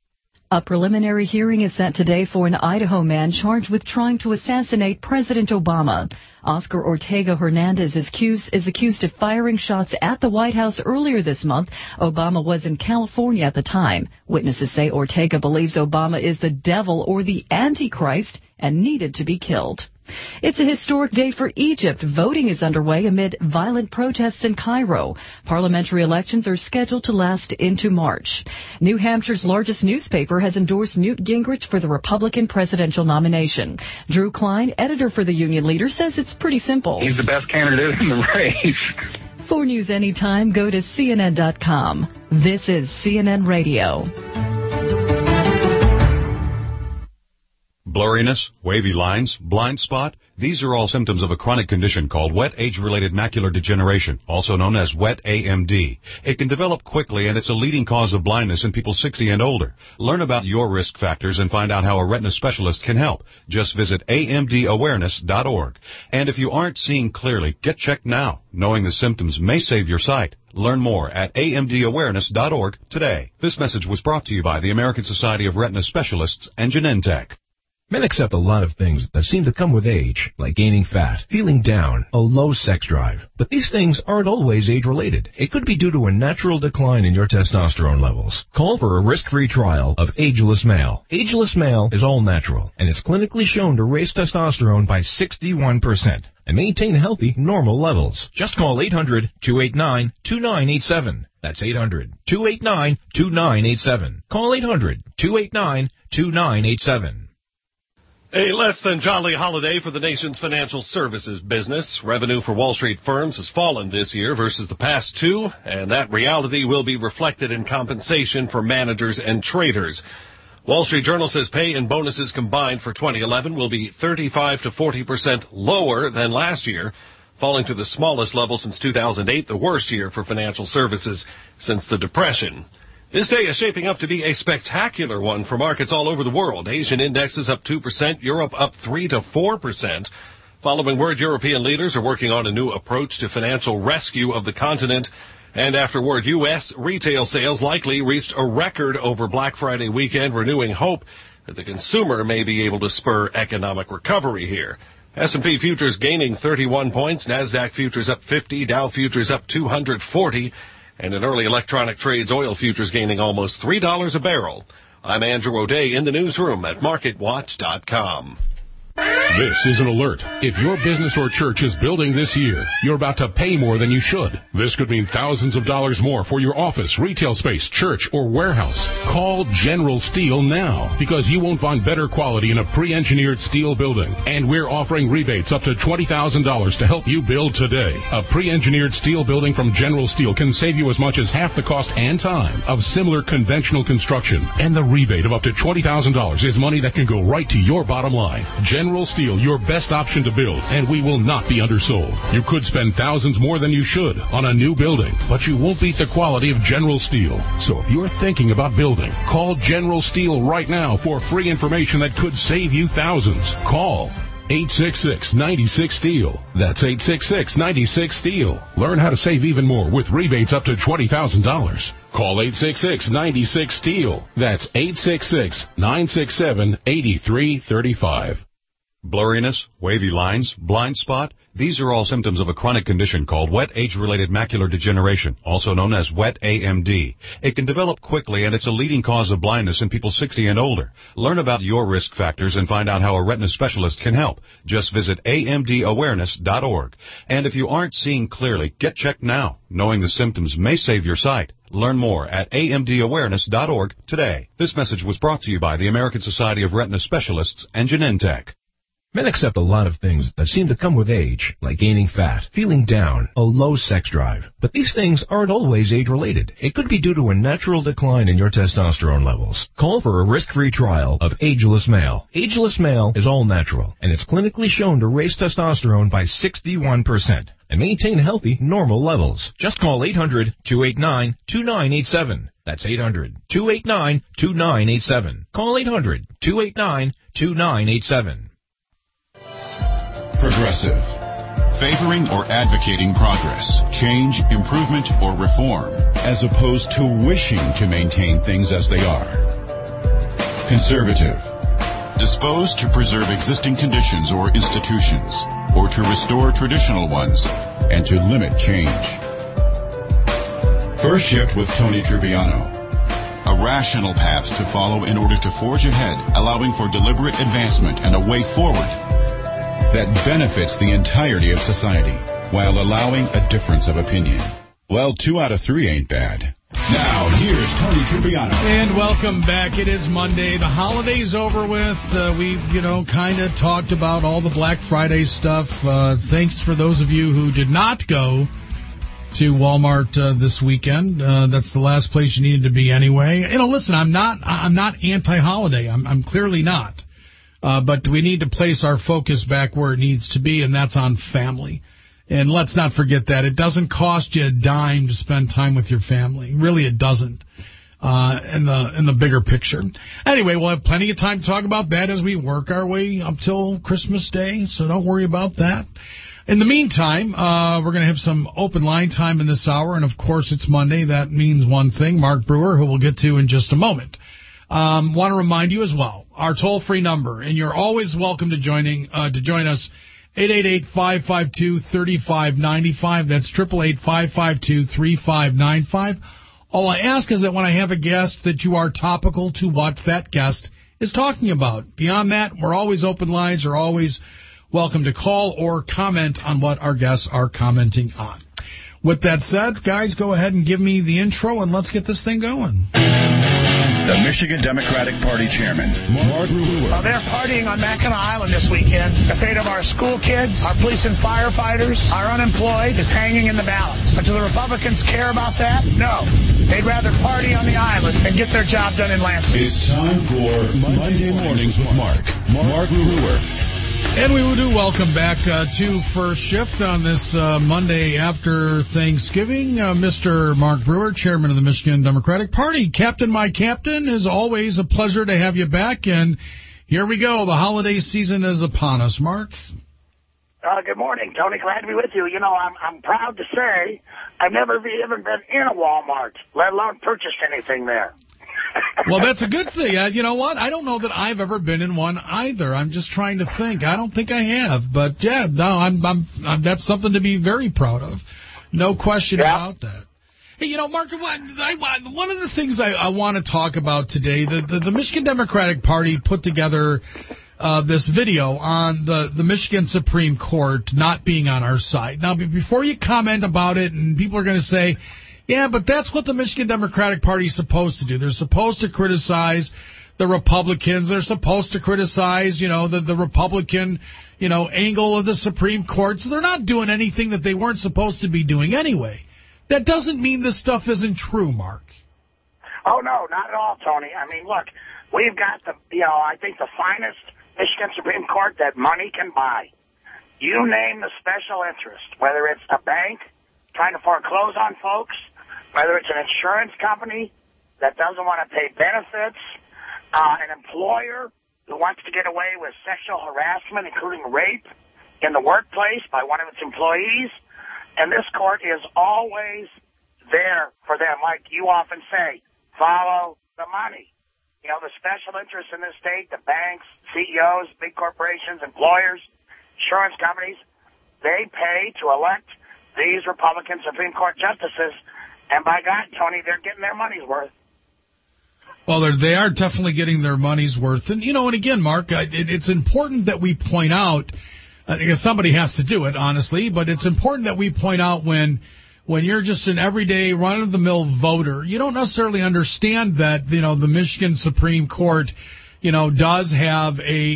A preliminary hearing is set today for an Idaho man charged with trying to assassinate President Obama. Oscar Ortega Hernandez is accused of firing shots at the White House earlier this month. Obama was in California at the time. Witnesses say Ortega believes Obama is the devil or the Antichrist and needed to be killed. It's a historic day for Egypt. Voting is underway amid violent protests in Cairo. Parliamentary elections are scheduled to last into March. New Hampshire's largest newspaper has endorsed Newt Gingrich for the Republican presidential nomination. Drew Klein, editor for the union leader, says it's pretty simple. He's the best candidate in the race. For news anytime, go to CNN.com. This is CNN Radio. Blurriness, wavy lines, blind spot, these are all symptoms of a chronic condition called wet age-related macular degeneration, also known as wet AMD. It can develop quickly, and it's a leading cause of blindness in people 60 and older. Learn about your risk factors and find out how a retina specialist can help. Just visit amdawareness.org. And if you aren't seeing clearly, get checked now. Knowing the symptoms may save your sight. Learn more at amdawareness.org today. This message was brought to you by the American Society of Retina Specialists and Genentech. Men accept a lot of things that seem to come with age, like gaining fat, feeling down, a low sex drive. But these things aren't always age-related. It could be due to a natural decline in your testosterone levels. Call for a risk-free trial of Ageless Male. Ageless Male is all natural, and it's clinically shown to raise testosterone by 61% and maintain healthy, normal levels. Just call 800-289-2987. That's 800-289-2987. Call 800-289-2987. A less than jolly holiday for the nation's financial services business. Revenue for Wall Street firms has fallen this year versus the past two, and that reality will be reflected in compensation for managers and traders. Wall Street Journal says pay and bonuses combined for 2011 will be 35 to 40% lower than last year, falling to the smallest level since 2008, the worst year for financial services since the Depression. This day is shaping up to be a spectacular one for markets all over the world. Asian indexes up 2%, Europe up 3 to 4%. Following word, European leaders are working on a new approach to financial rescue of the continent. And after word, U.S. retail sales likely reached a record over Black Friday weekend, renewing hope that the consumer may be able to spur economic recovery here. S&P futures gaining 31 points, NASDAQ futures up 50, Dow futures up 240. And in early electronic trades, oil futures gaining almost $3 a barrel. I'm Andrew O'Day in the newsroom at MarketWatch.com. This is an alert. If your business or church is building this year, you're about to pay more than you should. This could mean thousands of dollars more for your office, retail space, church, or warehouse. Call General Steel now, because you won't find better quality in a pre-engineered steel building. And we're offering rebates up to $20,000 to help you build today. A pre-engineered steel building from General Steel can save you as much as half the cost and time of similar conventional construction. And the rebate of up to $20,000 is money that can go right to your bottom line. General Steel, your best option to build, and we will not be undersold. You could spend thousands more than you should on a new building, but you won't beat the quality of General Steel. So if you're thinking about building, call General Steel right now for free information that could save you thousands. Call 866-96-STEEL. That's 866-96-STEEL. Learn how to save even more with rebates up to $20,000. Call 866-96-STEEL. That's 866-967-8335. Blurriness, wavy lines, blind spot, these are all symptoms of a chronic condition called wet age-related macular degeneration, also known as wet AMD. It can develop quickly, and it's a leading cause of blindness in people 60 and older. Learn about your risk factors and find out how a retina specialist can help. Just visit amdawareness.org. And if you aren't seeing clearly, get checked now. Knowing the symptoms may save your sight. Learn more at amdawareness.org today. This message was brought to you by the American Society of Retina Specialists and Genentech. Men accept a lot of things that seem to come with age, like gaining fat, feeling down, a low sex drive. But these things aren't always age-related. It could be due to a natural decline in your testosterone levels. Call for a risk-free trial of Ageless Male. Ageless Male is all natural, and it's clinically shown to raise testosterone by 61% and maintain healthy, normal levels. Just call 800-289-2987. That's 800-289-2987. Call 800-289-2987. Progressive. Favoring or advocating progress, change, improvement, or reform, as opposed to wishing to maintain things as they are. Conservative. Disposed to preserve existing conditions or institutions, or to restore traditional ones, and to limit change. First Shift with Tony Trupiano. A rational path to follow in order to forge ahead, allowing for deliberate advancement and a way forward that benefits the entirety of society while allowing a difference of opinion. Well, 2 out of 3 ain't bad. Now, here's Tony Trupiano. And welcome back. It is Monday. The holiday's over with. We've, kind of talked about all the Black Friday stuff. Thanks for those of you who did not go to Walmart this weekend. That's the last place you needed to be anyway. Listen, I'm not anti-holiday. I'm clearly not. But we need to place our focus back where it needs to be, and that's on family. And let's not forget that. It doesn't cost you a dime to spend time with your family. Really, it doesn't, in the bigger picture. Anyway, we'll have plenty of time to talk about that as we work our way up till Christmas Day, so don't worry about that. In the meantime, we're going to have some open line time in this hour, and of course it's Monday. That means one thing, Mark Brewer, who we'll get to in just a moment. Want to remind you as well, our toll-free number, and you're always welcome to join us, 888-552-3595. That's 888-552-3595. All I ask is that when I have a guest that you are topical to what that guest is talking about. Beyond that, we're always open lines. You're always welcome to call or comment on what our guests are commenting on. With that said, guys, go ahead and give me the intro, and let's get this thing going. The Michigan Democratic Party chairman, Mark Brewer. They're partying on Mackinac Island this weekend. The fate of our school kids, our police and firefighters, our unemployed is hanging in the balance. But do the Republicans care about that? No. They'd rather party on the island than get their job done in Lansing. It's time for Monday Mornings with Mark. Mark Brewer. And we do welcome back to First Shift on this Monday after Thanksgiving. Mr. Mark Brewer, chairman of the Michigan Democratic Party. Captain, my captain, as always, a pleasure to have you back. And here we go. The holiday season is upon us. Mark? Good morning, Tony. Glad to be with you. You know, I'm proud to say I've never even been in a Walmart, let alone purchased anything there. Well, that's a good thing. You know what? I don't know that I've ever been in one either. I'm just trying to think. I don't think I have. But, yeah, no, I'm that's something to be very proud of. No question about that. Hey, you know, Mark, one of the things I want to talk about today, the Michigan Democratic Party put together this video on the Michigan Supreme Court not being on our side. Now, before you comment about it, and people are going to say, yeah, but that's what the Michigan Democratic Party is supposed to do. They're supposed to criticize the Republicans. They're supposed to criticize, the Republican, angle of the Supreme Court. So they're not doing anything that they weren't supposed to be doing anyway. That doesn't mean this stuff isn't true, Mark. Oh, no, not at all, Tony. I mean, look, we've got I think the finest Michigan Supreme Court that money can buy. You name the special interest, whether it's a bank trying to foreclose on folks, whether it's an insurance company that doesn't want to pay benefits, an employer who wants to get away with sexual harassment, including rape, in the workplace by one of its employees. And this court is always there for them. Like you often say, follow the money. You know, the special interests in this state, the banks, CEOs, big corporations, employers, insurance companies, they pay to elect these Republican Supreme Court justices. And by God, Tony, they're getting their money's worth. Well, they are definitely getting their money's worth. And, and again, Mark, it's important that we point out, I guess somebody has to do it, honestly, but it's important that we point out when you're just an everyday run-of-the-mill voter, you don't necessarily understand that, the Michigan Supreme Court, does have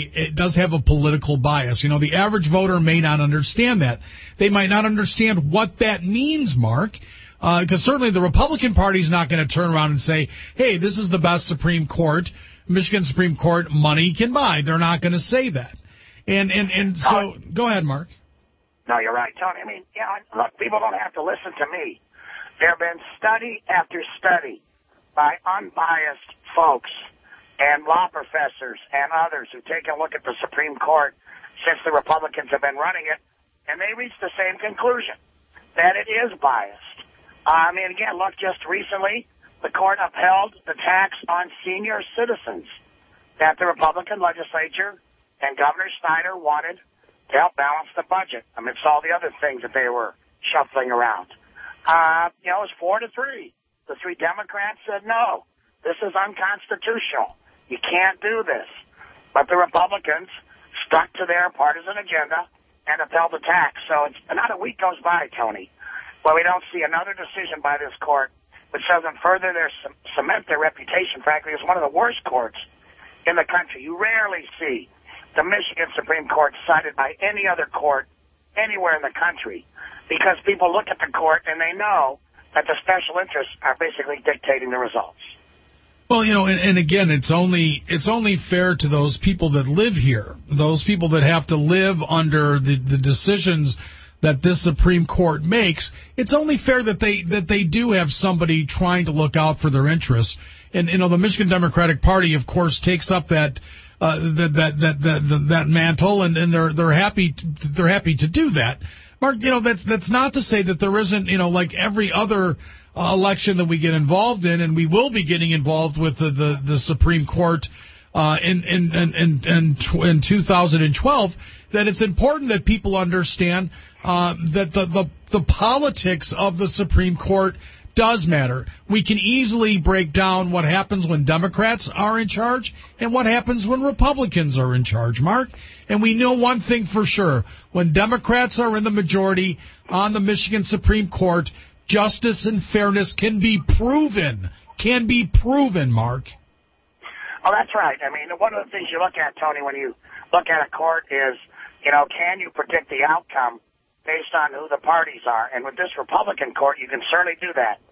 a political bias. The average voter may not understand that. They might not understand what that means, Mark. Because certainly the Republican Party is not going to turn around and say, hey, this is the best Supreme Court, Michigan Supreme Court money can buy. They're not going to say that. And so, go ahead, Mark. No, you're right, Tony. I mean, look, people don't have to listen to me. There have been study after study by unbiased folks and law professors and others who take a look at the Supreme Court since the Republicans have been running it, and they reached the same conclusion, that it is biased. I mean, again, look, just recently, the court upheld the tax on senior citizens that the Republican legislature and Governor Snyder wanted to help balance the budget amidst all the other things that they were shuffling around. It was 4-3. The three Democrats said, no, this is unconstitutional. You can't do this. But the Republicans stuck to their partisan agenda and upheld the tax. So not a week goes by, Tony, well, we don't see another decision by this court which doesn't further cement their reputation, frankly, as one of the worst courts in the country. You rarely see the Michigan Supreme Court cited by any other court anywhere in the country because people look at the court and they know that the special interests are basically dictating the results. Well, and again, it's only fair to those people that live here, those people that have to live under the decisions that this Supreme Court makes. It's only fair that they do have somebody trying to look out for their interests. And the Michigan Democratic Party, of course, takes up that that mantle, and they're happy to do that. Mark, that's not to say that there isn't, like every other election that we get involved in, and we will be getting involved with the Supreme Court in 2012, that it's important that people understand that the politics of the Supreme Court does matter. We can easily break down what happens when Democrats are in charge and what happens when Republicans are in charge, Mark. And we know one thing for sure. When Democrats are in the majority on the Michigan Supreme Court, justice and fairness can be proven. Mark. Oh, that's right. I mean, one of the things you look at, Tony, when you look at a court is, can you predict the outcome based on who the parties are? And with this Republican court, you can certainly do that.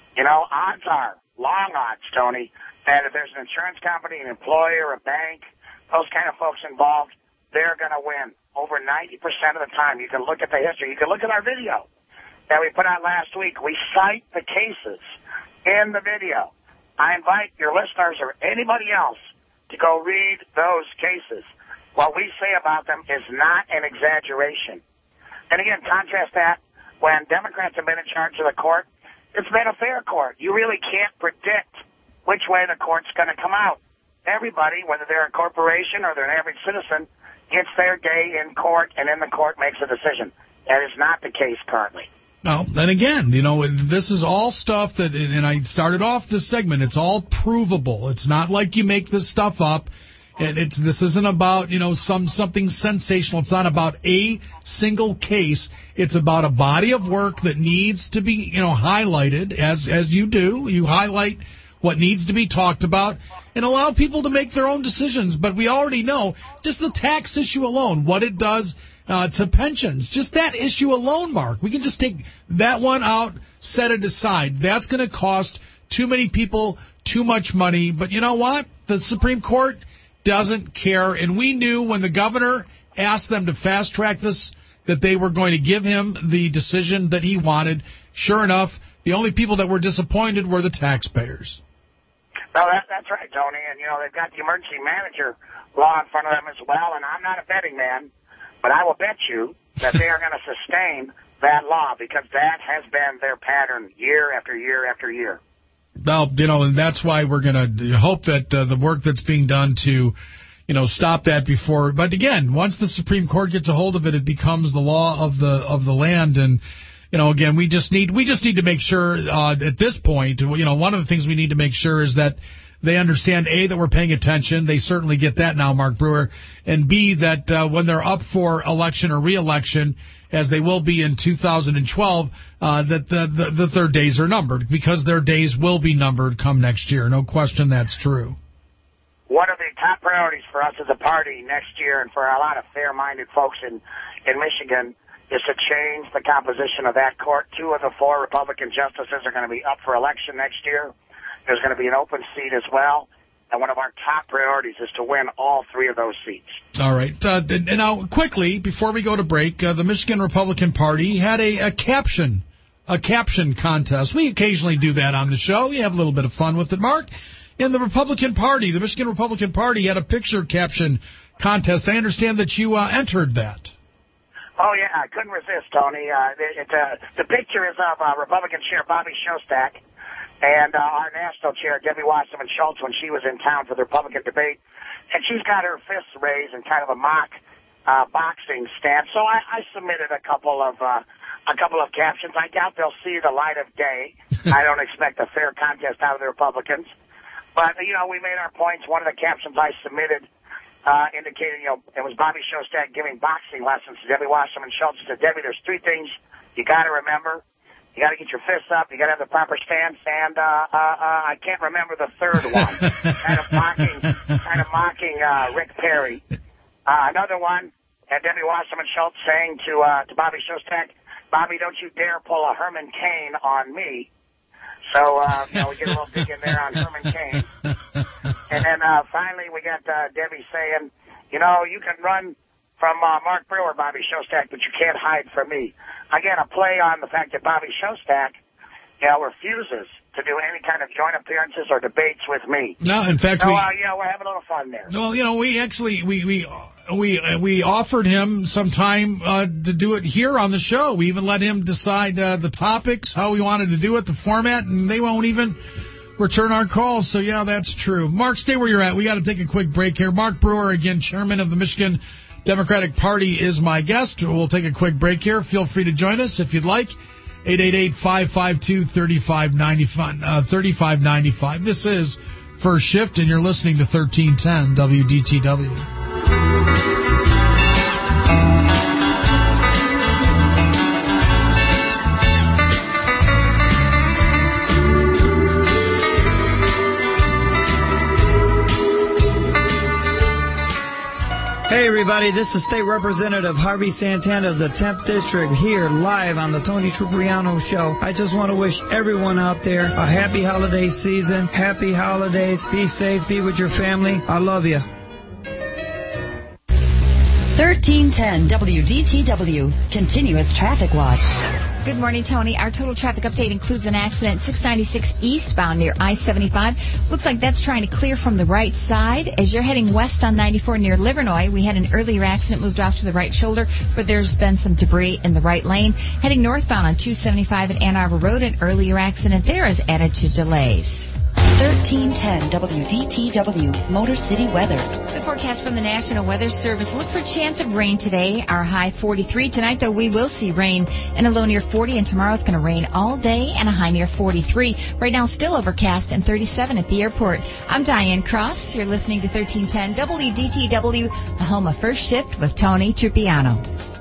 Odds are, long odds, Tony, that if there's an insurance company, an employer, a bank, those kind of folks involved, they're going to win over 90% of the time. You can look at the history. You can look at our video that we put out last week. We cite the cases in the video. I invite your listeners or anybody else to go read those cases. What we say about them is not an exaggeration. And again, contrast that when Democrats have been in charge of the court, it's been a fair court. You really can't predict which way the court's going to come out. Everybody, whether they're a corporation or they're an average citizen, gets their day in court and in the court makes a decision. That is not the case currently. Well, then again, this is all stuff that, and I started off this segment, it's all provable. It's not like you make this stuff up. And this isn't about, something sensational. It's not about a single case. It's about a body of work that needs to be, highlighted as you do. You highlight what needs to be talked about and allow people to make their own decisions. But we already know just the tax issue alone, what it does to pensions. Just that issue alone, Mark. We can just take that one out, set it aside. That's going to cost too many people too much money. But you know what? The Supreme Court doesn't care, and we knew when the governor asked them to fast-track this that they were going to give him the decision that he wanted. Sure enough, the only people that were disappointed were the taxpayers. No, that's right, Tony, and, they've got the emergency manager law in front of them as well, and I'm not a betting man, but I will bet you that they are going to sustain that law because that has been their pattern year after year after year. Well, and that's why we're going to hope that the work that's being done to, stop that before. But again, once the Supreme Court gets a hold of it, it becomes the law of the land. And again, we just need to make sure at this point, one of the things we need to make sure is that they understand A, that we're paying attention. They certainly get that now, Mark Brewer, and B, that when they're up for election or re-election, as they will be in 2012, that their days are numbered, because their days will be numbered come next year. No question that's true. One of the top priorities for us as a party next year, and for a lot of fair-minded folks in Michigan, is to change the composition of that court. 2 of the 4 Republican justices are going to be up for election next year. There's going to be an open seat as well. And one of our top priorities is to win all 3 of those seats. All right. And now, quickly, before we go to break, the Michigan Republican Party had a caption contest. We occasionally do that on the show. We have a little bit of fun with it, Mark. In the Republican Party, the Michigan Republican Party had a picture caption contest. I understand that you entered that. Oh, yeah. I couldn't resist, Tony. The picture is of Republican Chair Bobby Shostak and our national chair, Debbie Wasserman Schultz, when she was in town for the Republican debate. And she's got her fists raised in kind of a mock boxing stance. So I submitted a couple of captions. I doubt they'll see the light of day. I don't expect a fair contest out of the Republicans. But, we made our points. One of the captions I submitted indicated, it was Bobby Shostak giving boxing lessons to Debbie Wasserman Schultz. She said, Debbie, there's 3 things you got to remember. You got to get your fists up. You got to have the proper stance. And I can't remember the third one. kind of mocking Rick Perry. Another one, and Debbie Wasserman Schultz saying to Bobby Shostak, Bobby, don't you dare pull a Herman Cain on me. So, we get a little dig in there on Herman Cain. And then finally we got Debbie saying, you can run from Mark Brewer, Bobby Shostak, but you can't hide from me. Again, a play on the fact that Bobby Shostak, refuses to do any kind of joint appearances or debates with me. No, in fact, we're having a little fun there. Well, we actually we offered him some time to do it here on the show. We even let him decide the topics, how we wanted to do it, the format, and they won't even return our calls. So, yeah, that's true. Mark, stay where you're at. We got to take a quick break here. Mark Brewer, again, chairman of the Michigan Democratic Party, is my guest. We'll take a quick break here. Feel free to join us if you'd like. 888-552-3595. This is First Shift, and you're listening to 1310 WDTW. Hey everybody, this is State Representative Harvey Santana of the 10th District here live on the Tony Trupiano Show. I just want to wish everyone out there a happy holiday season, happy holidays, be safe, be with your family. I love you. 1310 WDTW, Continuous Traffic Watch. Good morning, Tony. Our total traffic update includes an accident 696 eastbound near I-75. Looks like that's trying to clear from the right side. As you're heading west on 94 near Livernois, we had an earlier accident moved off to the right shoulder, but there's been some debris in the right lane. Heading northbound on 275 at Ann Arbor Road, an earlier accident there is added to delays. 1310 WDTW, Motor City Weather. The forecast from the National Weather Service. Look for chance of rain today. Our high 43. Tonight, though, we will see rain and a low near 40. And tomorrow it's going to rain all day and a high near 43. Right now, still overcast and 37 at the airport. I'm Diane Cross. You're listening to 1310 WDTW, the home of First Shift with Tony Trupiano.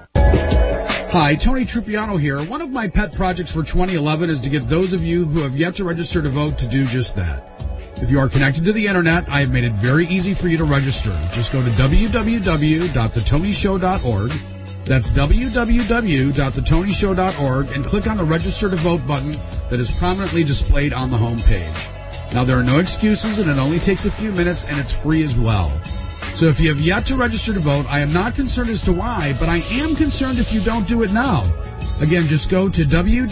Hi, Tony Trupiano here. One of my pet projects for 2011 is to get those of you who have yet to register to vote to do just that. If you are connected to the Internet, I have made it very easy for you to register. Just go to www.thetonyshow.org. That's www.thetonyshow.org and click on the Register to Vote button that is prominently displayed on the home page. Now, there are no excuses, and it only takes a few minutes, and it's free as well. So if you have yet to register to vote, I am not concerned as to why, but I am concerned if you don't do it now. Again, just go to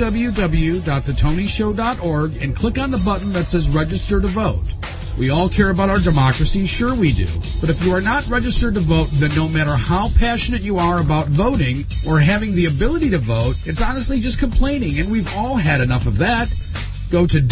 www.thetonyshow.org and click on the button that says Register to Vote. We all care about our democracy, sure we do. But if you are not registered to vote, then no matter how passionate you are about voting or having the ability to vote, it's honestly just complaining, and we've all had enough of that. Go to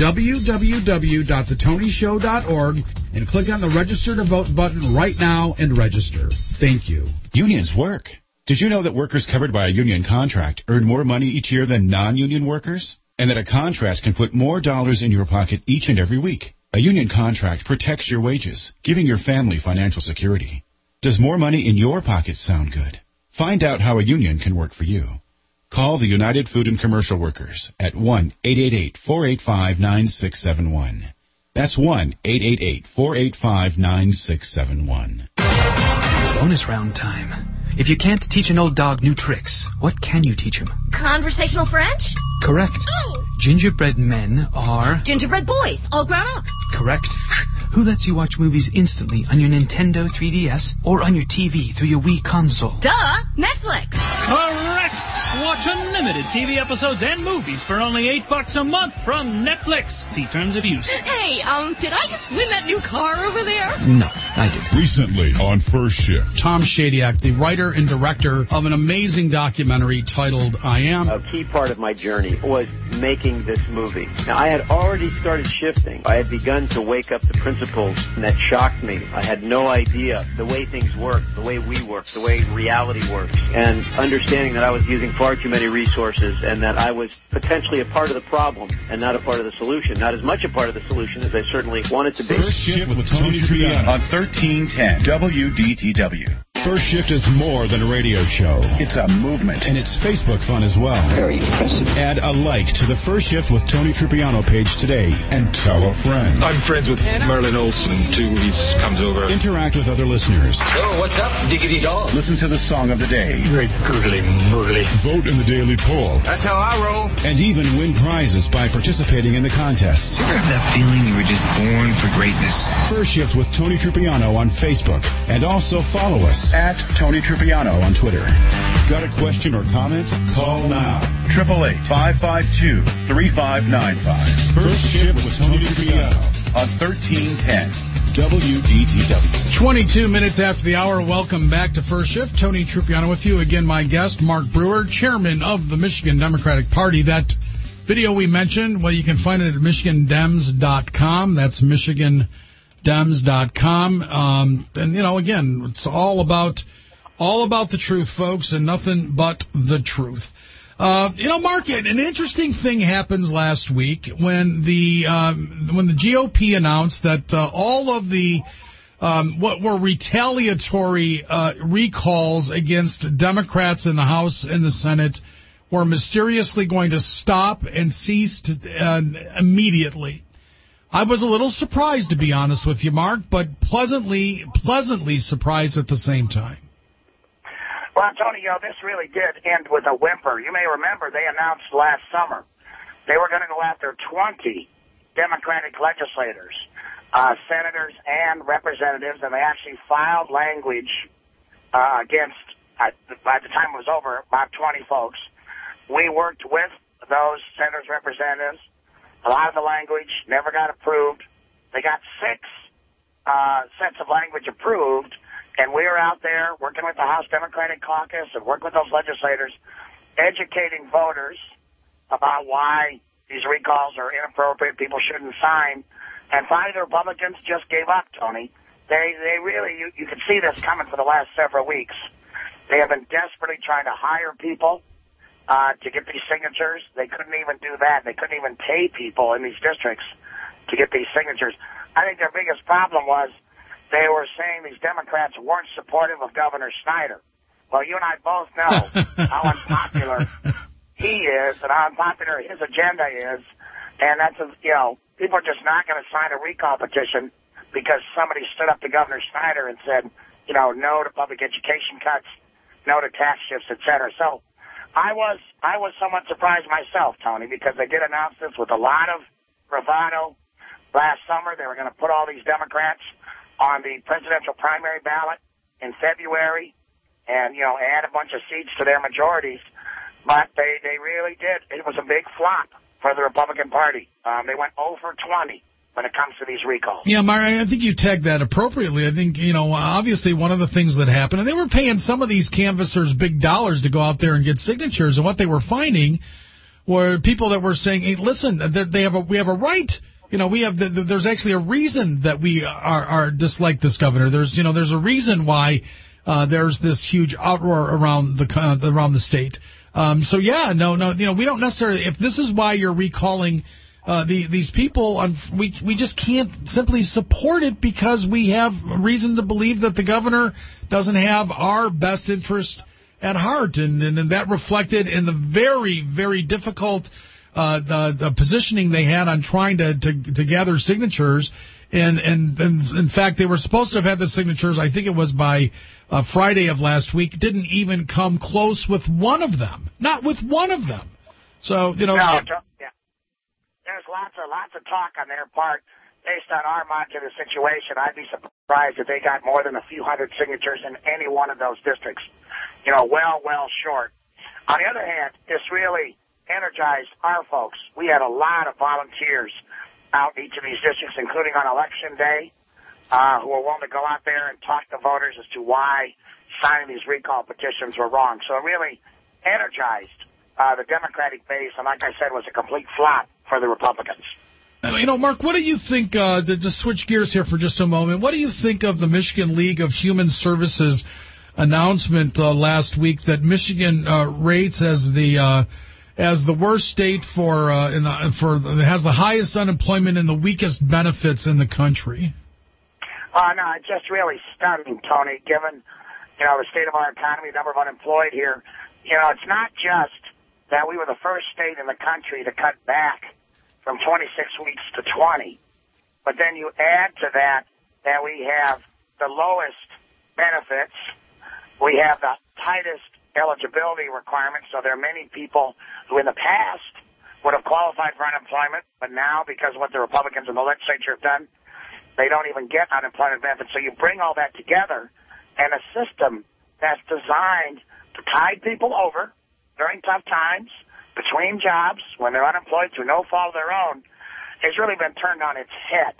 www.thetonyshow.org and click on the Register to Vote button right now and register. Thank you. Unions work. Did you know that workers covered by a union contract earn more money each year than non-union workers? And that a contract can put more dollars in your pocket each and every week? A union contract protects your wages, giving your family financial security. Does more money in your pocket sound good? Find out how a union can work for you. Call the United Food and Commercial Workers at 1-888-485-9671. That's 1-888-485-9671. Bonus round time. If you can't teach an old dog new tricks, what can you teach him? Conversational French? Correct. Oh. Gingerbread men are... Gingerbread boys, all grown up. Correct. Who lets you watch movies instantly on your Nintendo 3DS or on your TV through your Wii console? Duh, Netflix. Correct. Watch unlimited TV episodes and movies for only $8 a month from Netflix. See terms of use. Hey, did I just win that new car over there? No, I did. Recently on First Shift. Tom Shadyac, the writer and director of an amazing documentary titled I Am. A key part of my journey was making this movie. Now, I had already started shifting. I had begun to wake up to principles that shocked me. I had no idea the way things work, the way we work, the way reality works, and understanding that I was using far too many resources and that I was potentially a part of the problem and not a part of the solution. Not as much a part of the solution as I certainly wanted to be. First Shift with Tony Trupiano on 1310 WDTW. First Shift is more than a radio show. It's a movement, and it's Facebook fun as well. Very impressive. Add a like to the First Shift with Tony Trupiano page today and tell a friend. I'm friends with Merlin Olsen, too. He comes over. Interact with other listeners. So, what's up, diggity dog? Listen to the song of the day. Great googly moogly. Vote in the daily poll. That's how I roll. And even win prizes by participating in the contests. You ever have that feeling you were just born for greatness? First Shift with Tony Trupiano on Facebook. And also follow us At Tony Trupiano on Twitter. Got a question or comment? Call now. 888-552-3595. First Shift with Tony Trupiano on 1310 WDTW. 22 minutes after the hour. Welcome back to First Shift. Tony Trupiano with you. Again, my guest, Mark Brewer, chairman of the Michigan Democratic Party. That video we mentioned, well, you can find it at MichiganDems.com. That's MichiganDems.com. And, you know, again, it's all about the truth, folks, and nothing but the truth. You know, Mark, an interesting thing happens last week when the GOP announced that all of the what were retaliatory recalls against Democrats in the House and the Senate were mysteriously going to stop and cease immediately. I was a little surprised, to be honest with you, Mark, but pleasantly surprised at the same time. Well, Tony, this really did end with a whimper. You may remember they announced last summer they were going to go after 20 Democratic legislators, senators and representatives, and they actually filed language against, by the time it was over, about 20 folks. We worked with those senators, representatives. A lot of the language never got approved. They got 6 sets of language approved, and we were out there working with the House Democratic Caucus and working with those legislators, educating voters about why these recalls are inappropriate, people shouldn't sign. And finally, the Republicans just gave up, Tony. They really, you can see this coming for the last several weeks. They have been desperately trying to hire people to get these signatures. They couldn't even do that. They couldn't even pay people in these districts to get these signatures. I think their biggest problem was they were saying these Democrats weren't supportive of Governor Snyder. Well, you and I both know how unpopular he is and how unpopular his agenda is. And that's, people are just not going to sign a recall petition because somebody stood up to Governor Snyder and said, no to public education cuts, no to tax shifts, et cetera. So I was somewhat surprised myself, Tony, because they did announce this with a lot of bravado. Last summer, they were going to put all these Democrats on the presidential primary ballot in February and, add a bunch of seats to their majorities. But they really did. It was a big flop for the Republican Party. They went 0 for 20 when it comes to these recalls. Yeah, Mark, I think you tagged that appropriately. I think, obviously one of the things that happened, and they were paying some of these canvassers big dollars to go out there and get signatures, and what they were finding were people that were saying, hey, listen, we have a right. There's actually a reason that we are dislike this governor. There's a reason why there's this huge uproar around the state. So yeah, no, we don't necessarily. If this is why you're recalling these people, we just can't simply support it because we have reason to believe that the governor doesn't have our best interest at heart, and that reflected in the very, very difficult the positioning they had on trying to gather signatures. And in fact, they were supposed to have had the signatures, I think it was by Friday of last week, didn't even come close with one of them. Not with one of them. So, No, yeah. There's lots of talk on their part based on our mark of the situation. I'd be surprised if they got more than a few hundred signatures in any one of those districts. Well short. On the other hand, this really energized our folks. We had a lot of volunteers out in each of these districts, including on Election Day, who were willing to go out there and talk to voters as to why signing these recall petitions were wrong. So it really energized the Democratic base, and like I said, was a complete flop for the Republicans. Mark, what do you think, to switch gears here for just a moment, what do you think of the Michigan League of Human Services announcement last week that Michigan rates as the worst state has the highest unemployment and the weakest benefits in the country? No, it's just really stunning, Tony, given, the state of our economy, the number of unemployed here. It's not just that we were the first state in the country to cut back from 26 weeks to 20, but then you add to that we have the lowest benefits, we have the tightest eligibility requirements, so there are many people who in the past would have qualified for unemployment, but now because of what the Republicans in the legislature have done, they don't even get unemployment benefits. So you bring all that together, and a system that's designed to tide people over during tough times, between jobs, when they're unemployed through no fault of their own, has really been turned on its head.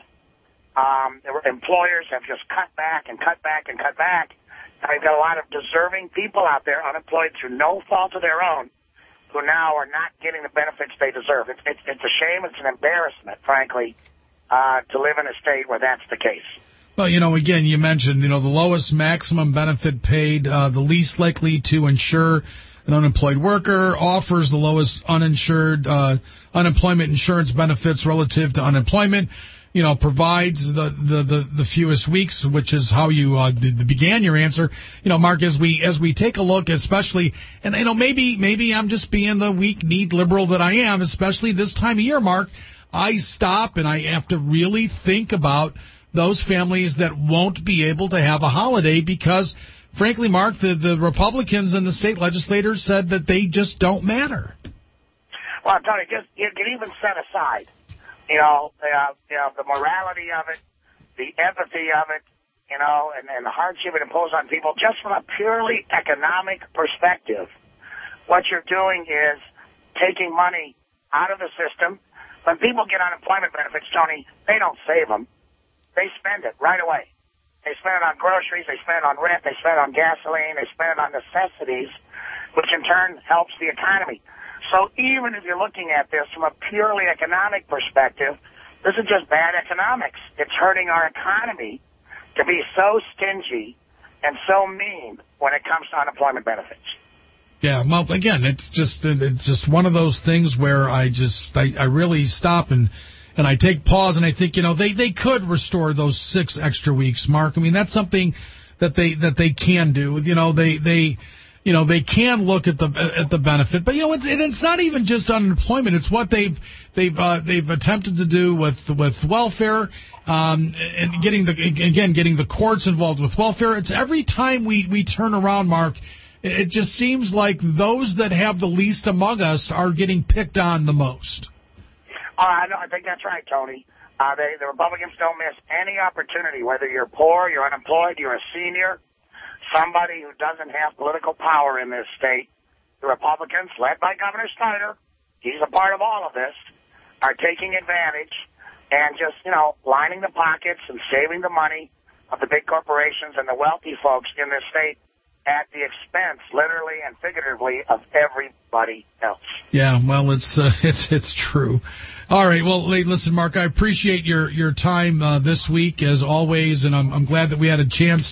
Employers have just cut back and cut back and cut back. Now you've got a lot of deserving people out there unemployed through no fault of their own who now are not getting the benefits they deserve. It's a shame. It's an embarrassment, frankly, to live in a state where that's the case. Well, again, you mentioned, the lowest maximum benefit paid, the least likely to insure an unemployed worker, offers the lowest uninsured unemployment insurance benefits relative to unemployment, provides the fewest weeks, which is how you began your answer. Mark, as we take a look, especially, and maybe I'm just being the weak-kneed liberal that I am, especially this time of year, Mark, I stop and I have to really think about those families that won't be able to have a holiday because, frankly, Mark, the Republicans and the state legislators said that they just don't matter. Well, Tony, you can even set aside, the morality of it, the empathy of it, and the hardship it imposed on people. Just from a purely economic perspective, what you're doing is taking money out of the system. When people get unemployment benefits, Tony, they don't save them. They spend it right away. They spend it on groceries, they spend it on rent, they spend it on gasoline, they spend it on necessities, which in turn helps the economy. So even if you're looking at this from a purely economic perspective, this is just bad economics. It's hurting our economy to be so stingy and so mean when it comes to unemployment benefits. Yeah, well, again, it's just one of those things where I really stop and I take pause and I think, they could restore those 6 extra weeks, Mark. I mean, that's something that they can do. They can look at the benefit, but it's not even just unemployment. It's what they've attempted to do with welfare, and getting the courts involved with welfare. It's every time we turn around, Mark, it just seems like those that have the least among us are getting picked on the most. I think that's right, Tony. The Republicans don't miss any opportunity, whether you're poor, you're unemployed, you're a senior, somebody who doesn't have political power in this state. The Republicans, led by Governor Snyder, he's a part of all of this, are taking advantage and just, lining the pockets and saving the money of the big corporations and the wealthy folks in this state at the expense, literally and figuratively, of everybody else. Yeah, well, it's true. All right, well, listen, Mark, I appreciate your time this week as always, and I'm glad that we had a chance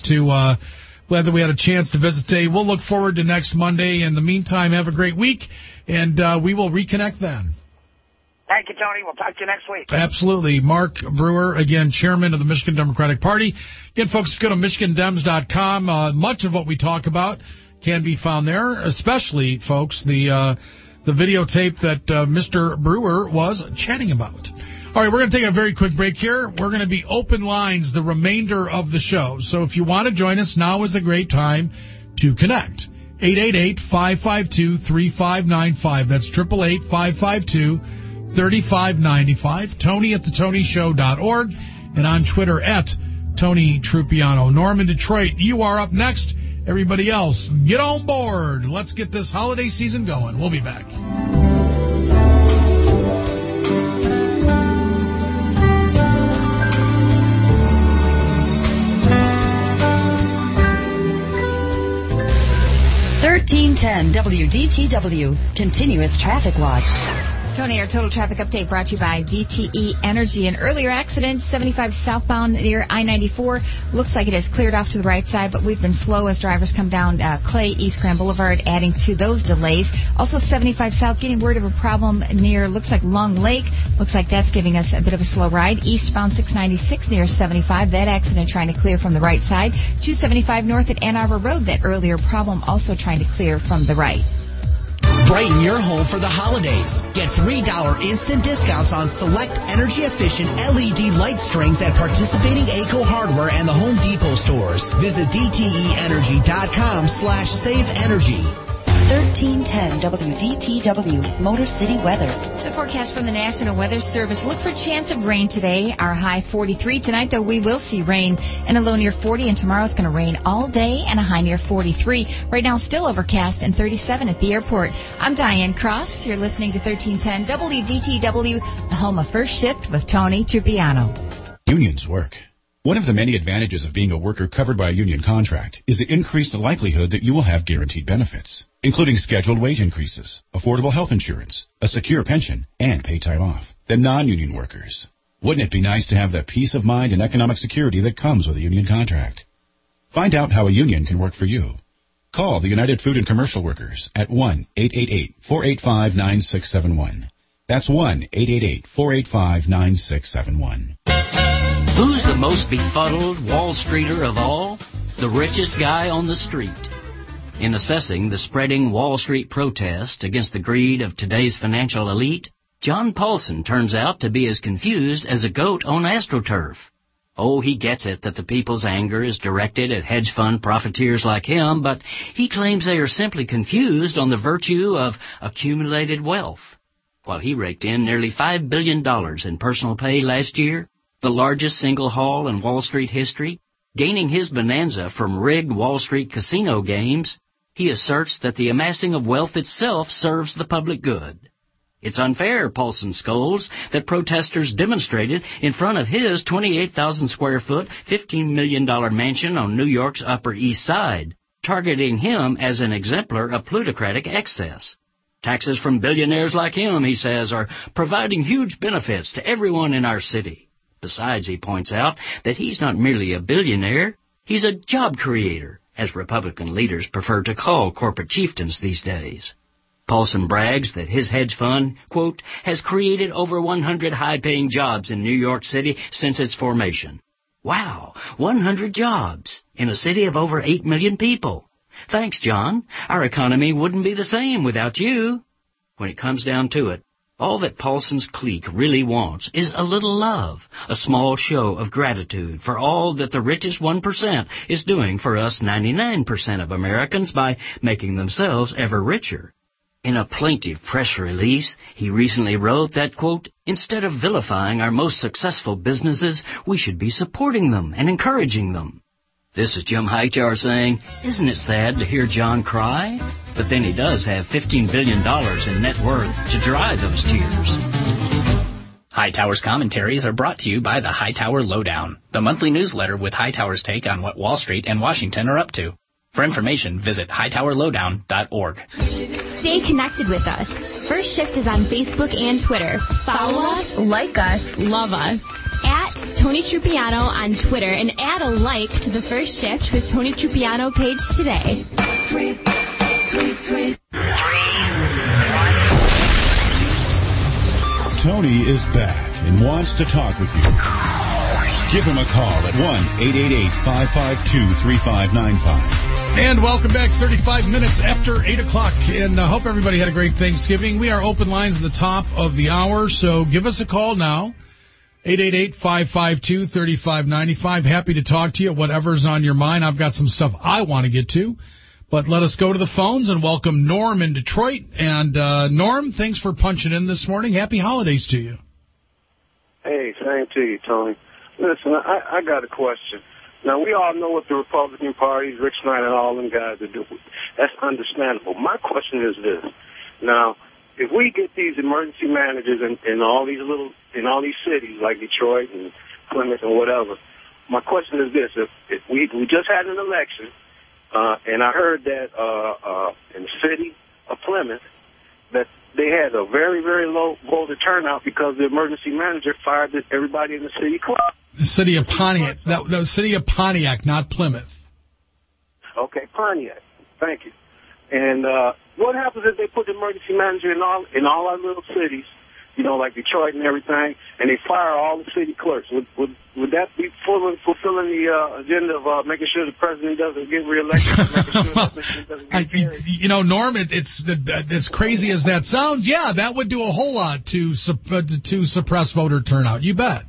to visit today. We'll look forward to next Monday. In the meantime, have a great week, and we will reconnect then. Thank you, Tony. We'll talk to you next week. Absolutely. Mark Brewer, again, chairman of the Michigan Democratic Party. Again, folks, go to MichiganDems.com. Much of what we talk about can be found there, especially, folks, the videotape that Mr. Brewer was chatting about. All right, we're going to take a very quick break here. We're going to be open lines the remainder of the show. So if you want to join us, now is a great time to connect. 888-552-3595. That's 888-552-3595. Tony at thetonyshow.org and on Twitter at Tony Trupiano. Norm in Detroit, you are up next. Everybody else, get on board. Let's get this holiday season going. We'll be back. WDTW, Continuous Traffic Watch. Tony, our total traffic update brought to you by DTE Energy. An earlier accident, 75 southbound near I-94. Looks like it has cleared off to the right side, but we've been slow as drivers come down Clay, East Grand Boulevard, adding to those delays. Also, 75 south, getting word of a problem near, looks like Long Lake. Looks like that's giving us a bit of a slow ride. Eastbound 696 near 75. That accident trying to clear from the right side. 275 north at Ann Arbor Road. That earlier problem also trying to clear from the right. Brighten your home for the holidays. Get $3 instant discounts on select energy-efficient LED light strings at participating ACO Hardware and the Home Depot stores. Visit DTEenergy.com/saveenergy. 1310 WDTW Motor City weather. The forecast from the National Weather Service. Look for chance of rain today. Our high 43. Tonight, though, we will see rain and a low near 40. And tomorrow it's going to rain all day and a high near 43. Right now, still overcast and 37 at the airport. I'm Diane Cross. You're listening to 1310 WDTW, the home of First Shift with Tony Trupiano. Unions work. One of the many advantages of being a worker covered by a union contract is the increased likelihood that you will have guaranteed benefits, including scheduled wage increases, affordable health insurance, a secure pension, and paid time off. The non-union workers. Wouldn't it be nice to have the peace of mind and economic security that comes with a union contract? Find out how a union can work for you. Call the United Food and Commercial Workers at 1-888-485-9671. That's 1-888-485-9671. Who's the most befuddled Wall Streeter of all? The richest guy on the street. In assessing the spreading Wall Street protest against the greed of today's financial elite, John Paulson turns out to be as confused as a goat on AstroTurf. Oh, he gets it that the people's anger is directed at hedge fund profiteers like him, but he claims they are simply confused on the virtue of accumulated wealth. While he raked in nearly $5 billion in personal pay last year, the largest single haul in Wall Street history, gaining his bonanza from rigged Wall Street casino games, he asserts that the amassing of wealth itself serves the public good. It's unfair, Paulson scolds, that protesters demonstrated in front of his 28,000-square-foot, $15 million mansion on New York's Upper East Side, targeting him as an exemplar of plutocratic excess. Taxes from billionaires like him, he says, are providing huge benefits to everyone in our city. Besides, he points out that he's not merely a billionaire, he's a job creator, as Republican leaders prefer to call corporate chieftains these days. Paulson brags that his hedge fund, quote, has created over 100 high-paying jobs in New York City since its formation. Wow, 100 jobs in a city of over 8 million people. Thanks, John. Our economy wouldn't be the same without you. When it comes down to it, all that Paulson's clique really wants is a little love, a small show of gratitude for all that the richest 1% is doing for us 99% of Americans by making themselves ever richer. In a plaintive press release, he recently wrote that, quote, instead of vilifying our most successful businesses, we should be supporting them and encouraging them. This is Jim Hightower saying, isn't it sad to hear John cry? But then he does have $15 billion in net worth to dry those tears. Hightower's commentaries are brought to you by the Hightower Lowdown, the monthly newsletter with Hightower's take on what Wall Street and Washington are up to. For information, visit hightowerlowdown.org. Stay connected with us. First Shift is on Facebook and Twitter. Follow us, like us, love us. At Tony Trupiano on Twitter and add a like to the First Shift with Tony Trupiano page today. Tweet. Tony is back and wants to talk with you. Give him a call at 1-888-552-3595. And welcome back, 35 minutes after 8 o'clock. And I hope everybody had a great Thanksgiving. We are open lines at the top of the hour, so give us a call now. 888-552-3595. Happy to talk to you, whatever's on your mind. I've got some stuff I want to get to. But let us go to the phones and welcome Norm in Detroit. And Norm, thanks for punching in this morning. Happy holidays to you. Hey, same to you, Tony. Listen, I got a question. Now, we all know what the Republican Party, Rick Snyder and all them guys are doing. That's understandable. My question is this. Now, if we get these emergency managers in all these cities like Detroit and Plymouth and whatever, my question is this. If we just had an election, and I heard that in the city of Plymouth that they had a very, very low voter turnout because the emergency manager fired everybody in the city clerk. The city of Pontiac. That was city of Pontiac, not Plymouth. Okay, Pontiac. Thank you. And what happens if they put the emergency manager in all our little cities, you know, like Detroit and everything, and they fire all the city clerks? Would that be fulfilling the agenda of making sure the president doesn't get reelected? You know, Norm, it's as crazy as that sounds. Yeah, that would do a whole lot to suppress voter turnout. You bet.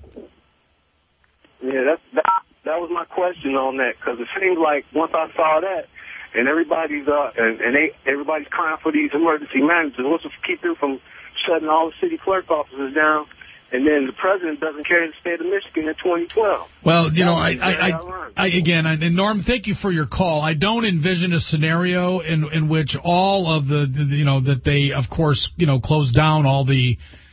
Yeah, that was my question on that, because it seems like once I saw that, and everybody's everybody's crying for these emergency managers. What's to keep them from shutting all the city clerk offices down? And then the president doesn't carry the state of Michigan in 2012. Well, you know, and Norm, thank you for your call. I don't envision a scenario in which all of that they, of course, close down all the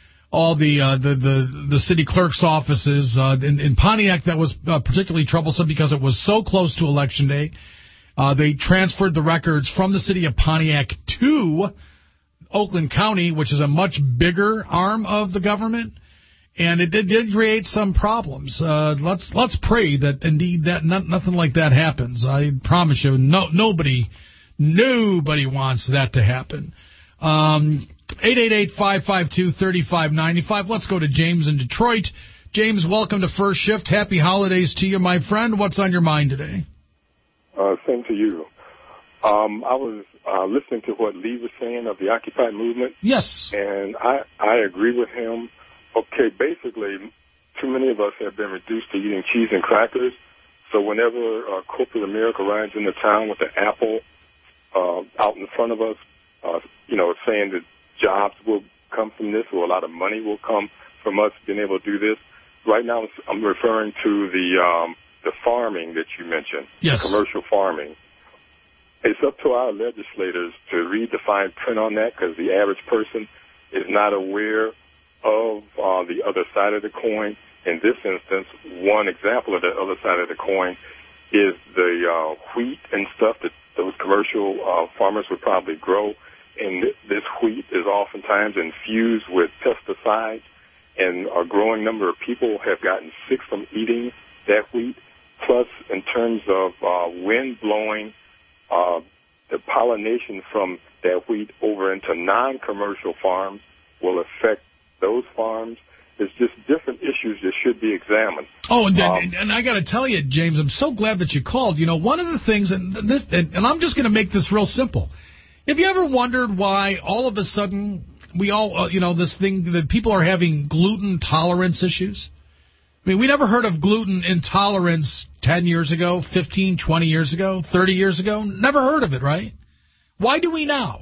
city clerk's offices in Pontiac. That was particularly troublesome because it was so close to Election Day. They transferred the records from the city of Pontiac to Oakland County, which is a much bigger arm of the government. And it did create some problems. Let's pray that indeed that nothing like that happens. I promise you, nobody wants that to happen. 888-552-3595. Let's go to James in Detroit. James, welcome to First Shift. Happy holidays to you, my friend. What's on your mind today? Same to you. I was listening to what Lee was saying of the Occupy movement. Yes. And I agree with him. Okay, basically, too many of us have been reduced to eating cheese and crackers. So whenever corporate America rides into town with an apple out in front of us, saying that jobs will come from this or a lot of money will come from us being able to do this. Right now, I'm referring to the farming that you mentioned, yes. Commercial farming. It's up to our legislators to read the fine print on that because the average person is not aware of the other side of the coin. In this instance, one example of the other side of the coin is the wheat and stuff that those commercial farmers would probably grow. And this wheat is oftentimes infused with pesticides, and a growing number of people have gotten sick from eating that wheat. Plus, in terms of wind blowing the pollination from that wheat over into non-commercial farms will affect those farms. There's just different issues that should be examined. Oh, and I got to tell you, James, I'm so glad that you called. One of the things, and I'm just going to make this real simple. Have you ever wondered why all of a sudden we all, this thing that people are having gluten tolerance issues? I mean, we never heard of gluten intolerance 10 years ago, 15, 20 years ago, 30 years ago. Never heard of it, right? Why do we now?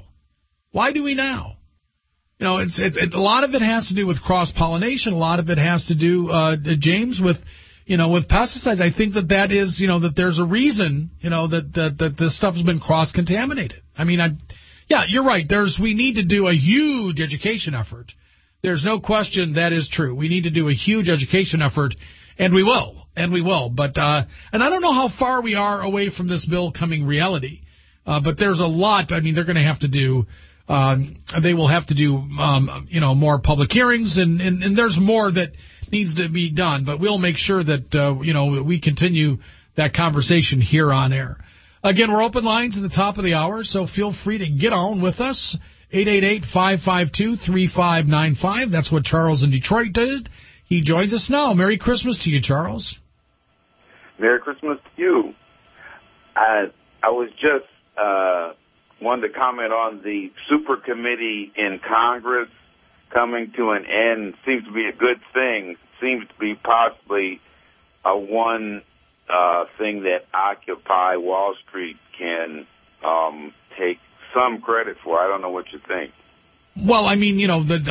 A lot of it has to do with cross-pollination. A lot of it has to do, James, with pesticides. I think that is, that there's a reason, that this stuff has been cross-contaminated. I mean, you're right. We need to do a huge education effort. There's no question that is true. We need to do a huge education effort, and we will. But, and I don't know how far we are away from this bill coming reality, but there's a lot. I mean, they're going to have to do. They will have to do, more public hearings, and there's more that needs to be done. But we'll make sure that, we continue that conversation here on air. Again, we're open lines at the top of the hour, so feel free to get on with us. 888-552-3595. That's what Charles in Detroit did. He joins us now. Merry Christmas to you, Charles. Merry Christmas to you. I was just wanted to comment on the super committee in Congress coming to an end. Seems to be a good thing. Seems to be possibly one thing that Occupy Wall Street can take some credit for. I don't know what you think. Well, I mean,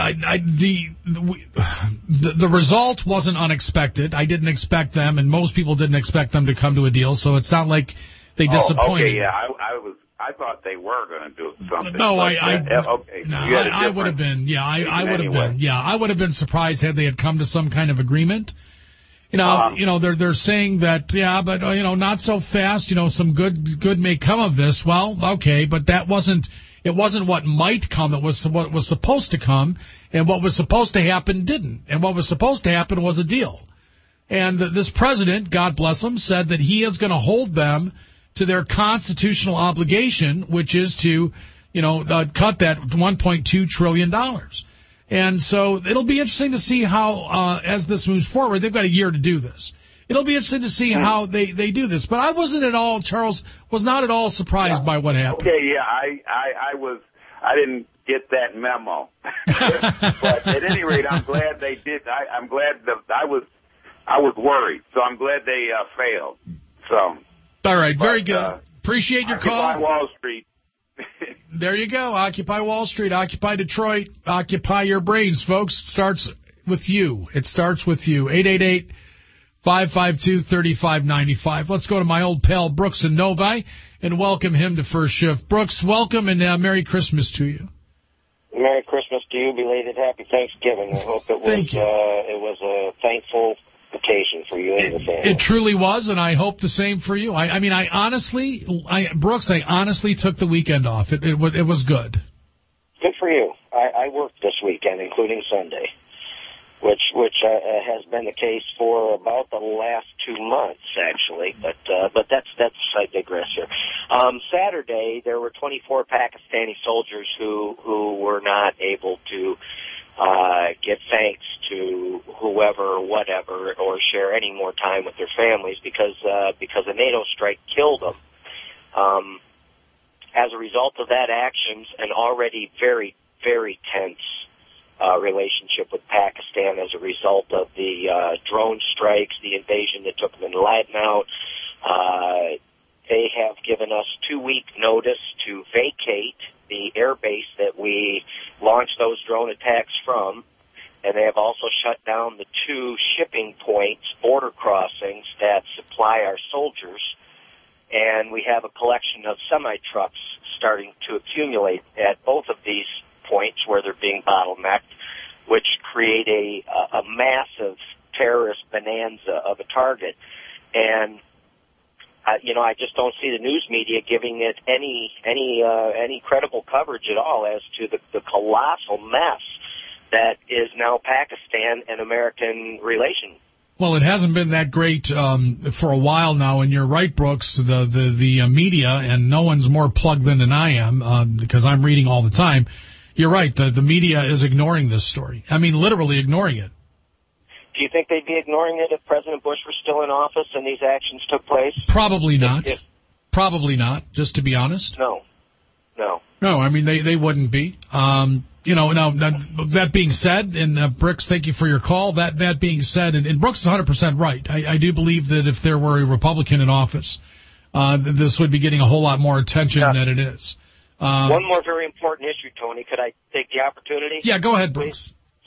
the result wasn't unexpected. I didn't expect them, and most people didn't expect them to come to a deal. So it's not like they disappointed. Okay, yeah, I thought they were going to do something. No, I would have been. Yeah, I would have been. Yeah, I would have been surprised had they had come to some kind of agreement. They're saying that, but not so fast. Some good may come of this. Well, okay, but it wasn't what might come. It was what was supposed to come, and what was supposed to happen didn't. And what was supposed to happen was a deal. And this president, God bless him, said that he is going to hold them to their constitutional obligation, which is to, cut that $1.2 trillion. And so it'll be interesting to see how, as this moves forward, they've got a year to do this. It'll be interesting to see how they do this. But I wasn't at all, Charles, was not at all surprised by what happened. Okay, yeah, I didn't get that memo. But at any rate, I'm glad they did. I'm glad that I was worried, so I'm glad they failed. So. All right, very good. Appreciate your Occupy call. Wall Street. There you go. Occupy Wall Street. Occupy Detroit. Occupy your brains, folks. It starts with you. It starts with you. 888-552-3595. Let's go to my old pal Brooks in Novi and welcome him to First Shift. Brooks, welcome, and Merry Christmas to you. Merry Christmas to you. Belated Happy Thanksgiving. I hope it was a thankful occasion for you and the family. It truly was, and I hope the same for you. Brooks, I honestly took the weekend off. It was good. Good for you. I worked this weekend, including Sunday, which has been the case for about the last 2 months, actually. But that's I digress here. Saturday, there were 24 Pakistani soldiers who were not able to give thanks to whoever or whatever or share any more time with their families because a NATO strike killed them. As a result of that actions, an already very, very tense relationship with Pakistan as a result of the drone strikes, the invasion that took bin Laden out, they have given us 2-week notice to vacate the air base that we launched those drone attacks from, and they have also shut down the 2 shipping points, border crossings, that supply our soldiers, and we have a collection of semi-trucks starting to accumulate at both of these points where they're being bottlenecked, which create a massive terrorist bonanza of a target. And I just don't see the news media giving it any credible coverage at all as to the colossal mess that is now Pakistan and American relations. Well, it hasn't been that great for a while now, and you're right, Brooks. The media, and no one's more plugged in than I am because I'm reading all the time. You're right. The media is ignoring this story. I mean, literally ignoring it. Do you think they'd be ignoring it if President Bush were still in office and these actions took place? Probably not. Probably not, just to be honest. No. No, I mean, they wouldn't be. Now, that being said, and Brooks, thank you for your call. That being said, and Brooks is 100% right. I do believe that if there were a Republican in office, this would be getting a whole lot more attention than it is. One more very important issue, Tony. Could I take the opportunity? Yeah, go ahead, Brooks.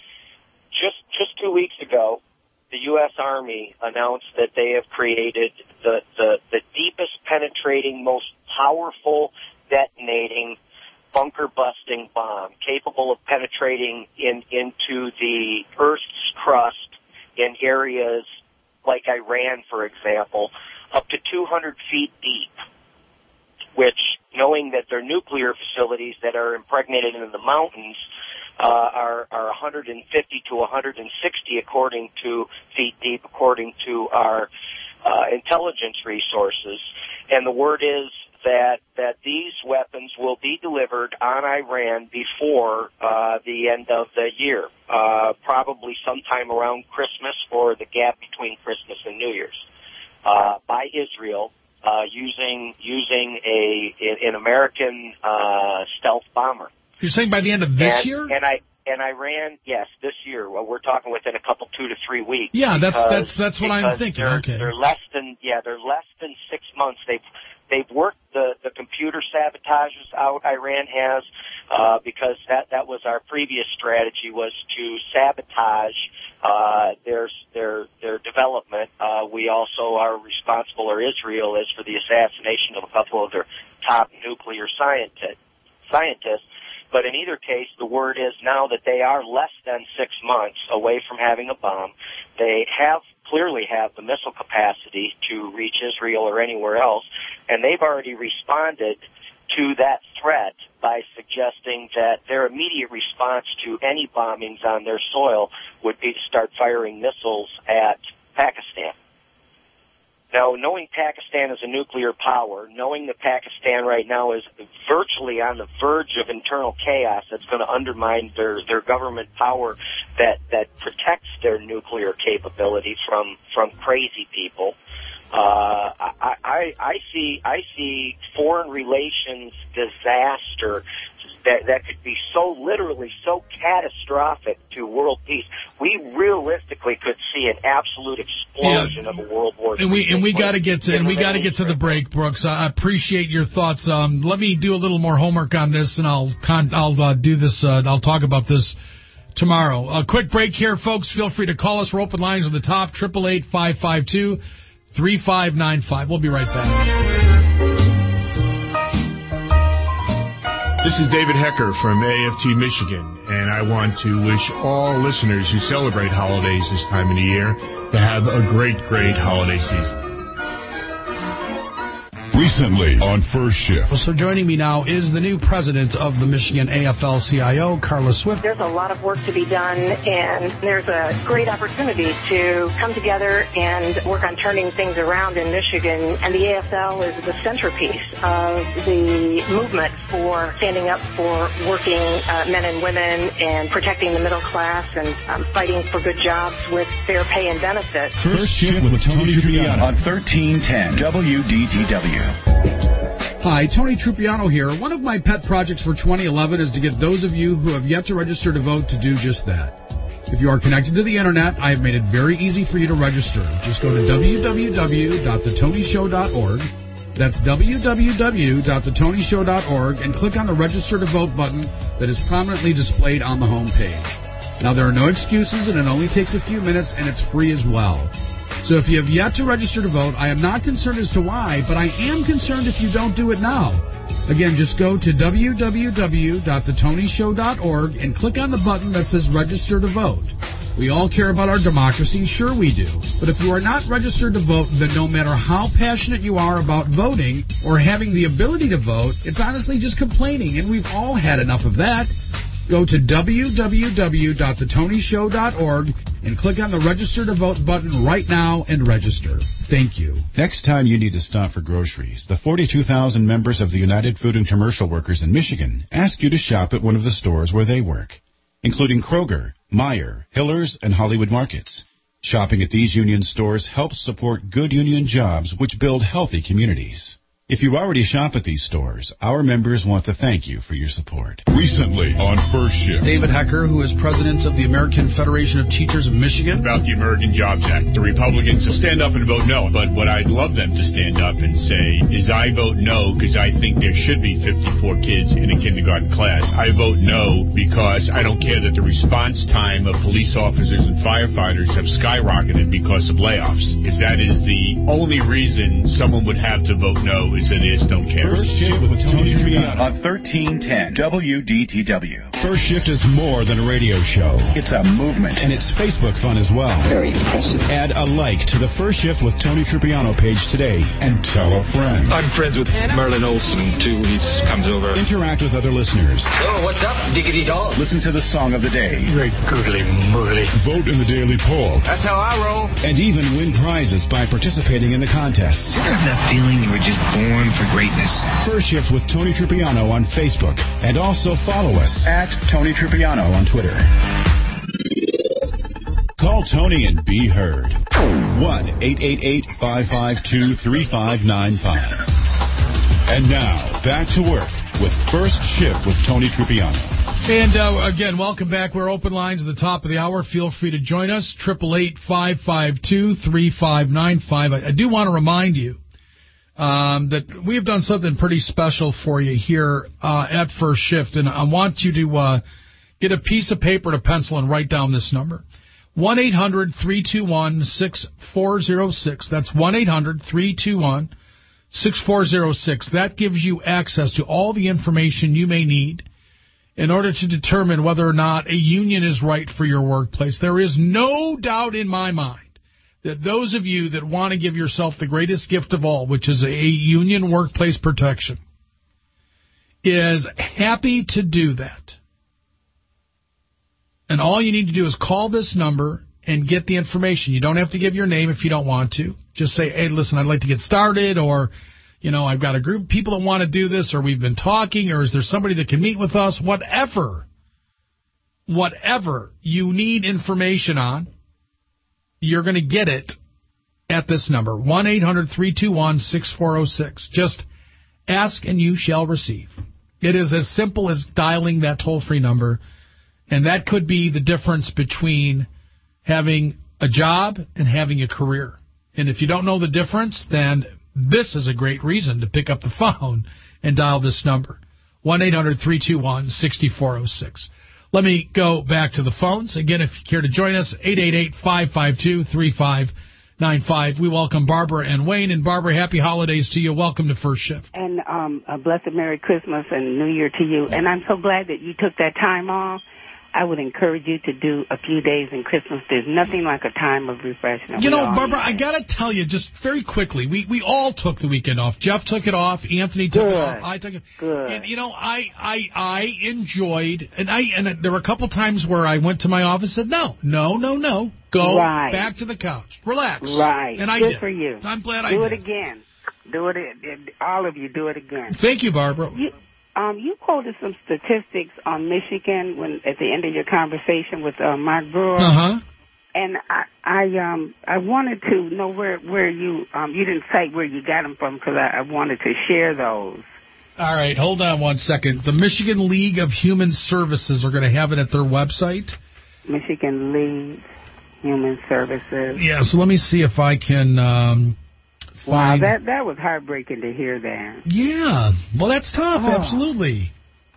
Just 2 weeks ago, the U.S. Army announced that they have created the deepest penetrating, most powerful detonating bunker-busting bomb, capable of penetrating into the Earth's crust in areas like Iran, for example, up to 200 feet deep, which, knowing that their nuclear facilities that are impregnated in the mountains are 150 to 160 feet deep, according to our intelligence resources. And the word is that these weapons will be delivered on Iran before the end of the year, probably sometime around Christmas or the gap between Christmas and New Year's, by Israel, using an American stealth bomber. You're saying by the end of this year? And Iran, yes, this year. Well, we're talking within a couple 2 to 3 weeks. Yeah, that's what I'm thinking. They're less than 6 months. They've worked the computer sabotages out. Iran has because that was our previous strategy, was to sabotage their development. We also are responsible, or Israel is, for the assassination of a couple of their top nuclear scientists. But in either case, the word is now that they are less than 6 months away from having a bomb. They clearly have the missile capacity to reach Israel or anywhere else, and they've already responded to that threat by suggesting that their immediate response to any bombings on their soil would be to start firing missiles at Pakistan. Now, knowing Pakistan is a nuclear power, knowing that Pakistan right now is virtually on the verge of internal chaos that's going to undermine their government power that protects their nuclear capability from crazy people, I see foreign relations disaster that could be so literally so catastrophic to world peace. We realistically could see an absolute explosion of a World War III. And we got to get to the break, Brooks. I appreciate your thoughts. Let me do a little more homework on this, and I'll do this. I'll talk about this tomorrow. A quick break here, folks. Feel free to call us. We're open lines on the top, 888-552-3595. We'll be right back. This is David Hecker from AFT Michigan, and I want to wish all listeners who celebrate holidays this time of the year to have a great, great holiday season. Recently on First Shift. So joining me now is the new president of the Michigan AFL-CIO, Carla Swift. There's a lot of work to be done, and there's a great opportunity to come together and work on turning things around in Michigan. And the AFL is the centerpiece of the movement for standing up for working men and women and protecting the middle class and fighting for good jobs with fair pay and benefits. First Shift with Tony Trupiano on 1310 WDTW. Hi, Tony Trupiano here. One of my pet projects for 2011 is to get those of you who have yet to register to vote to do just that. If you are connected to the Internet, I have made it very easy for you to register. Just go to www.thetonyshow.org. That's www.thetonyshow.org and click on the Register to Vote button that is prominently displayed on the home page. Now, there are no excuses, and it only takes a few minutes, and it's free as well. So if you have yet to register to vote, I am not concerned as to why, but I am concerned if you don't do it now. Again, just go to www.thetonyshow.org and click on the button that says Register to Vote. We all care about our democracy, sure we do. But if you are not registered to vote, then no matter how passionate you are about voting or having the ability to vote, it's honestly just complaining, and we've all had enough of that. Go to www.thetonyshow.org and click on the Register to Vote button right now and register. Thank you. Next time you need to stop for groceries, the 42,000 members of the United Food and Commercial Workers in Michigan ask you to shop at one of the stores where they work, including Kroger, Meijer, Hiller's, and Hollywood Markets. Shopping at these union stores helps support good union jobs which build healthy communities. If you already shop at these stores, our members want to thank you for your support. Recently on First Shift. David Hecker, who is president of the American Federation of Teachers of Michigan. About the American Jobs Act. The Republicans will stand up and vote no, but what I'd love them to stand up and say is I vote no because I think there should be 54 kids in a kindergarten class. I vote no because I don't care that the response time of police officers and firefighters have skyrocketed because of layoffs. If that is the only reason someone would have to vote no, is that they just don't care. First Shift with Tony Trupiano on 1310 WDTW. First Shift is more than a radio show. It's a movement. And it's Facebook fun as well. Very impressive. Add a like to the First Shift with Tony Trupiano page today and tell a friend. I'm friends with Merlin Olsen, too. He comes over. Interact with other listeners. So, what's up, Diggity Dog? Listen to the song of the day. Great googly moogly. Vote in the daily poll. That's how I roll. And even win prizes by participating in the contests. You ever have that feeling you were just born for greatness? First Shift with Tony Trupiano on Facebook. And also follow us at Tony Trupiano on Twitter. Call Tony and be heard. 1-888-552-3595. And now, back to work with First Shift with Tony Trupiano. And again, welcome back. We're open lines at the top of the hour. Feel free to join us. 888-552-3595. I do want to remind you that we have done something pretty special for you here at First Shift, and I want you to get a piece of paper and a pencil and write down this number. 1-800-321-6406. That's 1-800-321-6406. That gives you access to all the information you may need in order to determine whether or not a union is right for your workplace. There is no doubt in my mind that those of you that want to give yourself the greatest gift of all, which is a union workplace protection, is happy to do that. And all you need to do is call this number and get the information. You don't have to give your name if you don't want to. Just say, hey, listen, I'd like to get started, or, you know, I've got a group of people that want to do this, or we've been talking, or is there somebody that can meet with us? Whatever you need information on, you're going to get it at this number, 1-800-321-6406. Just ask and you shall receive. It is as simple as dialing that toll-free number, and that could be the difference between having a job and having a career. And if you don't know the difference, then this is a great reason to pick up the phone and dial this number, 1-800-321-6406. Let me go back to the phones. Again, if you care to join us, 888-552-3595. We welcome Barbara and Wayne. And Barbara, happy holidays to you. Welcome to First Shift. And a blessed Merry Christmas and New Year to you. And I'm so glad that you took that time off. I would encourage you to do a few days in Christmas. There's nothing like a time of refreshment. You know, Barbara, I got to tell you just very quickly, we all took the weekend off. Jeff took it off. Anthony took it off. I took it. Good. And, you know, I enjoyed, and there were a couple times where I went to my office and said, no. Go back to the couch. Relax. Right. And I Good did. for you. I'm glad I did. Do it again. Do it. All of you do it again. Thank you, Barbara. You quoted some statistics on Michigan when at the end of your conversation with Mark Brewer. Uh-huh. And I wanted to know where you didn't cite where you got them from because I wanted to share those. All right, hold on one second. The Michigan League of Human Services are going to have it at their website. Michigan League Human Services. Yeah, so let me see if I can Wow, that was heartbreaking to hear that. Yeah, well, that's tough, absolutely.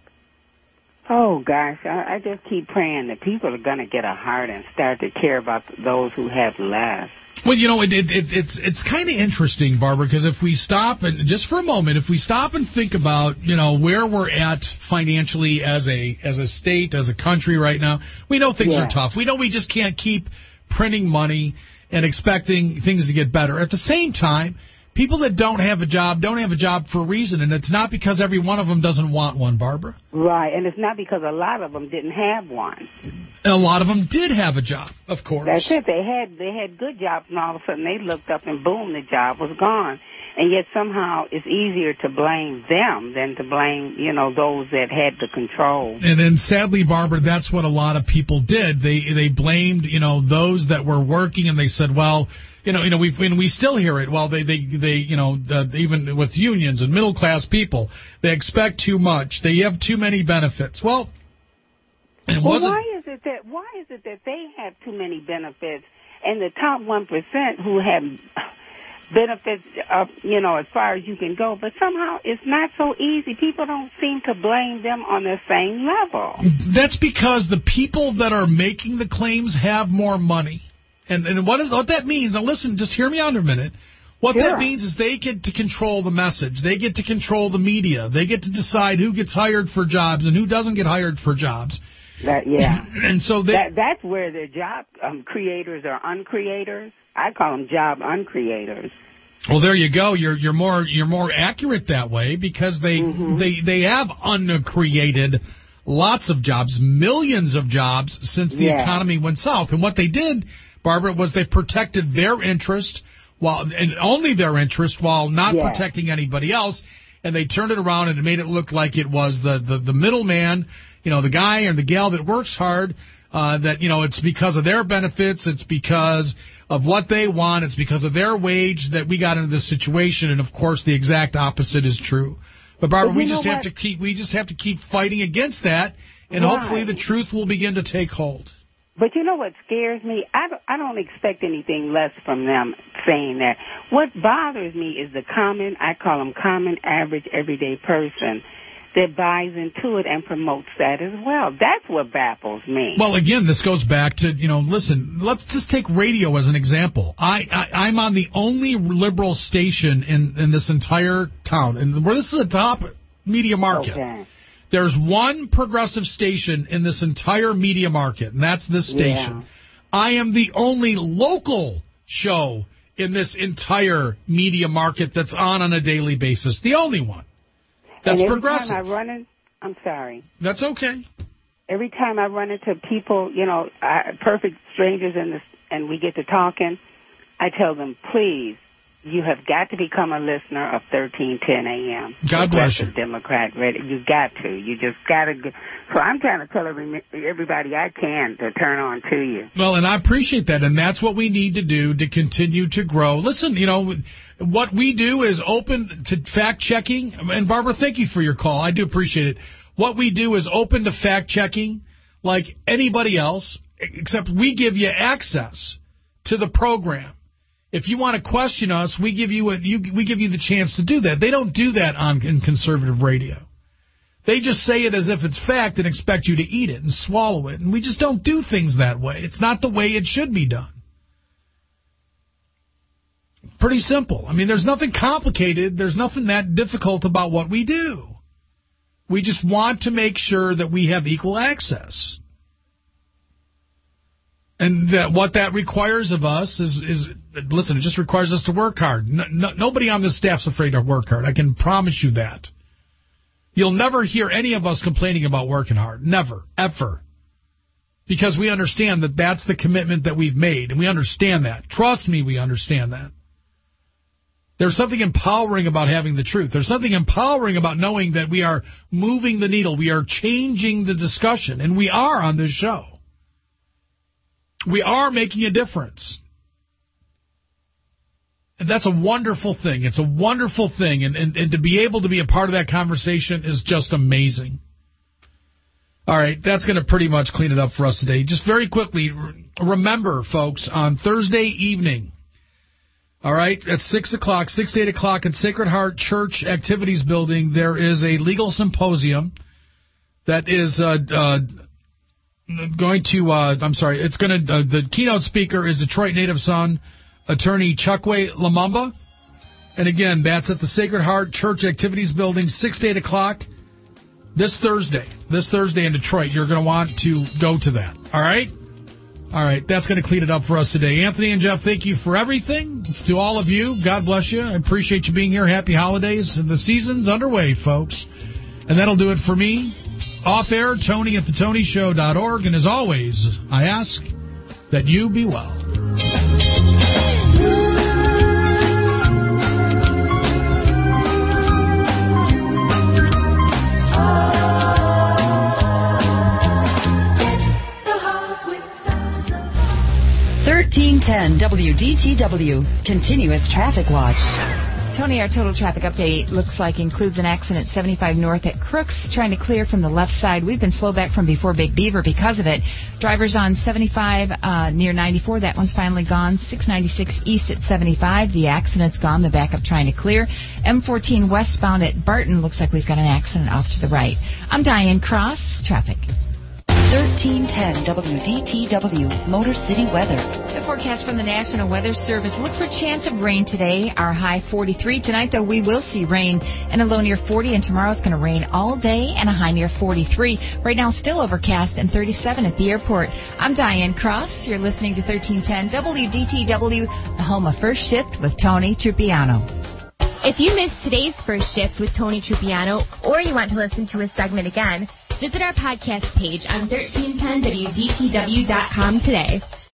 Oh, gosh, I just keep praying that people are going to get a heart and start to care about those who have less. Well, you know, it's kind of interesting, Barbara, because if we stop and just for a moment, if we stop and think about, you know, where we're at financially as a state, as a country right now, we know things are tough. We know we just can't keep printing money and expecting things to get better. At the same time, people that don't have a job for a reason, and it's not because every one of them doesn't want one, Barbara. Right, and it's not because a lot of them didn't have one. And a lot of them did have a job, of course. That's it. They had good jobs, and all of a sudden they looked up and boom, the job was gone. And yet somehow it's easier to blame them than to blame, you know, those that had the control. And then sadly, Barbara, that's what a lot of people did. They blamed, you know, those that were working, and they said, well, you know, we still hear it. Well, they you know, even with unions and middle class people, they expect too much. They have too many benefits. Well, why is it that they have too many benefits, and the top 1% who have benefits, you know, as far as you can go, but somehow it's not so easy. People don't seem to blame them on the same level. That's because the people that are making the claims have more money. And what that means, now listen, just hear me out a minute. What that means is they get to control the message. They get to control the media. They get to decide who gets hired for jobs and who doesn't get hired for jobs. And so that's where they're job creators or uncreators. I call them job uncreators. Well, there you go. You're more accurate that way because they have uncreated lots of jobs, millions of jobs since the economy went south. And what they did, Barbara, was they protected their interest and only their interest while not protecting anybody else. And they turned it around and made it look like it was the middleman, you know, the guy or the gal that works hard, that, you know, it's because of their benefits, it's because of what they want, it's because of their wage that we got into this situation. And of course, the exact opposite is true. But Barbara, we just have to keep fighting against that, and hopefully the truth will begin to take hold. But you know what scares me? I don't expect anything less from them saying that. What bothers me is the I call them common, average, everyday person that buys into it and promotes that as well. That's what baffles me. Well, again, this goes back to, you know, listen, let's just take radio as an example. I'm on the only liberal station in this entire town, and this is a top media market. Okay. There's one progressive station in this entire media market, and that's this station. I am the only local show in this entire media market that's on a daily basis. The only one. That's progressive. Time I run in, I'm sorry. That's okay. Every time I run into people, you know, perfect strangers and we get to talking, I tell them, please You have got to become a listener of 1310 AM. God bless you. Democrat Radio. You got to. You just got to. So I'm trying to tell everybody I can to turn on to you. Well, and I appreciate that, and that's what we need to do to continue to grow. Listen, what we do is open to fact-checking. And, Barbara, thank you for your call. I do appreciate it. What we do is open to fact-checking like anybody else, except we give you access to the program. If you want to question us, we give you the chance to do that. They don't do that in conservative radio. They just say it as if it's fact and expect you to eat it and swallow it. And we just don't do things that way. It's not the way it should be done. Pretty simple. I mean, there's nothing complicated. There's nothing that difficult about what we do. We just want to make sure that we have equal access. And what that requires of us is, listen, it just requires us to work hard. Nobody on this staff's afraid to work hard. I can promise you that. You'll never hear any of us complaining about working hard. Never, ever. Because we understand that that's the commitment that we've made, and we understand that. Trust me, we understand that. There's something empowering about having the truth. There's something empowering about knowing that we are moving the needle. We are changing the discussion, and we are on this show. We are making a difference. And that's a wonderful thing. It's a wonderful thing. And to be able to be a part of that conversation is just amazing. All right, that's going to pretty much clean it up for us today. Just very quickly, remember, folks, on Thursday evening, all right, at 6 o'clock, 6 to 8 o'clock at Sacred Heart Church Activities Building, there is a legal symposium that is the keynote speaker is Detroit native son, attorney Chukwe Lumumba. And again, that's at the Sacred Heart Church Activities Building, 6 to 8 o'clock this Thursday in Detroit. You're going to want to go to that. All right? All right, that's going to clean it up for us today. Anthony and Jeff, thank you for everything. To all of you, God bless you. I appreciate you being here. Happy holidays. The season's underway, folks. And that'll do it for me. Off air, Tony at thetonyshow.org. And as always, I ask that you be well. WDTW, Continuous Traffic Watch. Tony, our total traffic update looks like includes an accident 75 north at Crooks, trying to clear from the left side. We've been slow back from before Big Beaver because of it. Drivers on 75 near 94, that one's finally gone. 696 east at 75, the accident's gone. The backup trying to clear. M14 westbound at Barton, looks like we've got an accident off to the right. I'm Diane Cross, traffic. 1310 WDTW, Motor City weather. The forecast from the National Weather Service. Look for chance of rain today. Our high 43. Tonight, though, we will see rain and a low near 40. And tomorrow it's going to rain all day and a high near 43. Right now, still overcast and 37 at the airport. I'm Diane Cross. You're listening to 1310 WDTW, the home of First Shift with Tony Trupiano. If you missed today's First Shift with Tony Trupiano, or you want to listen to a segment again, visit our podcast page on 1310WDTW.com today.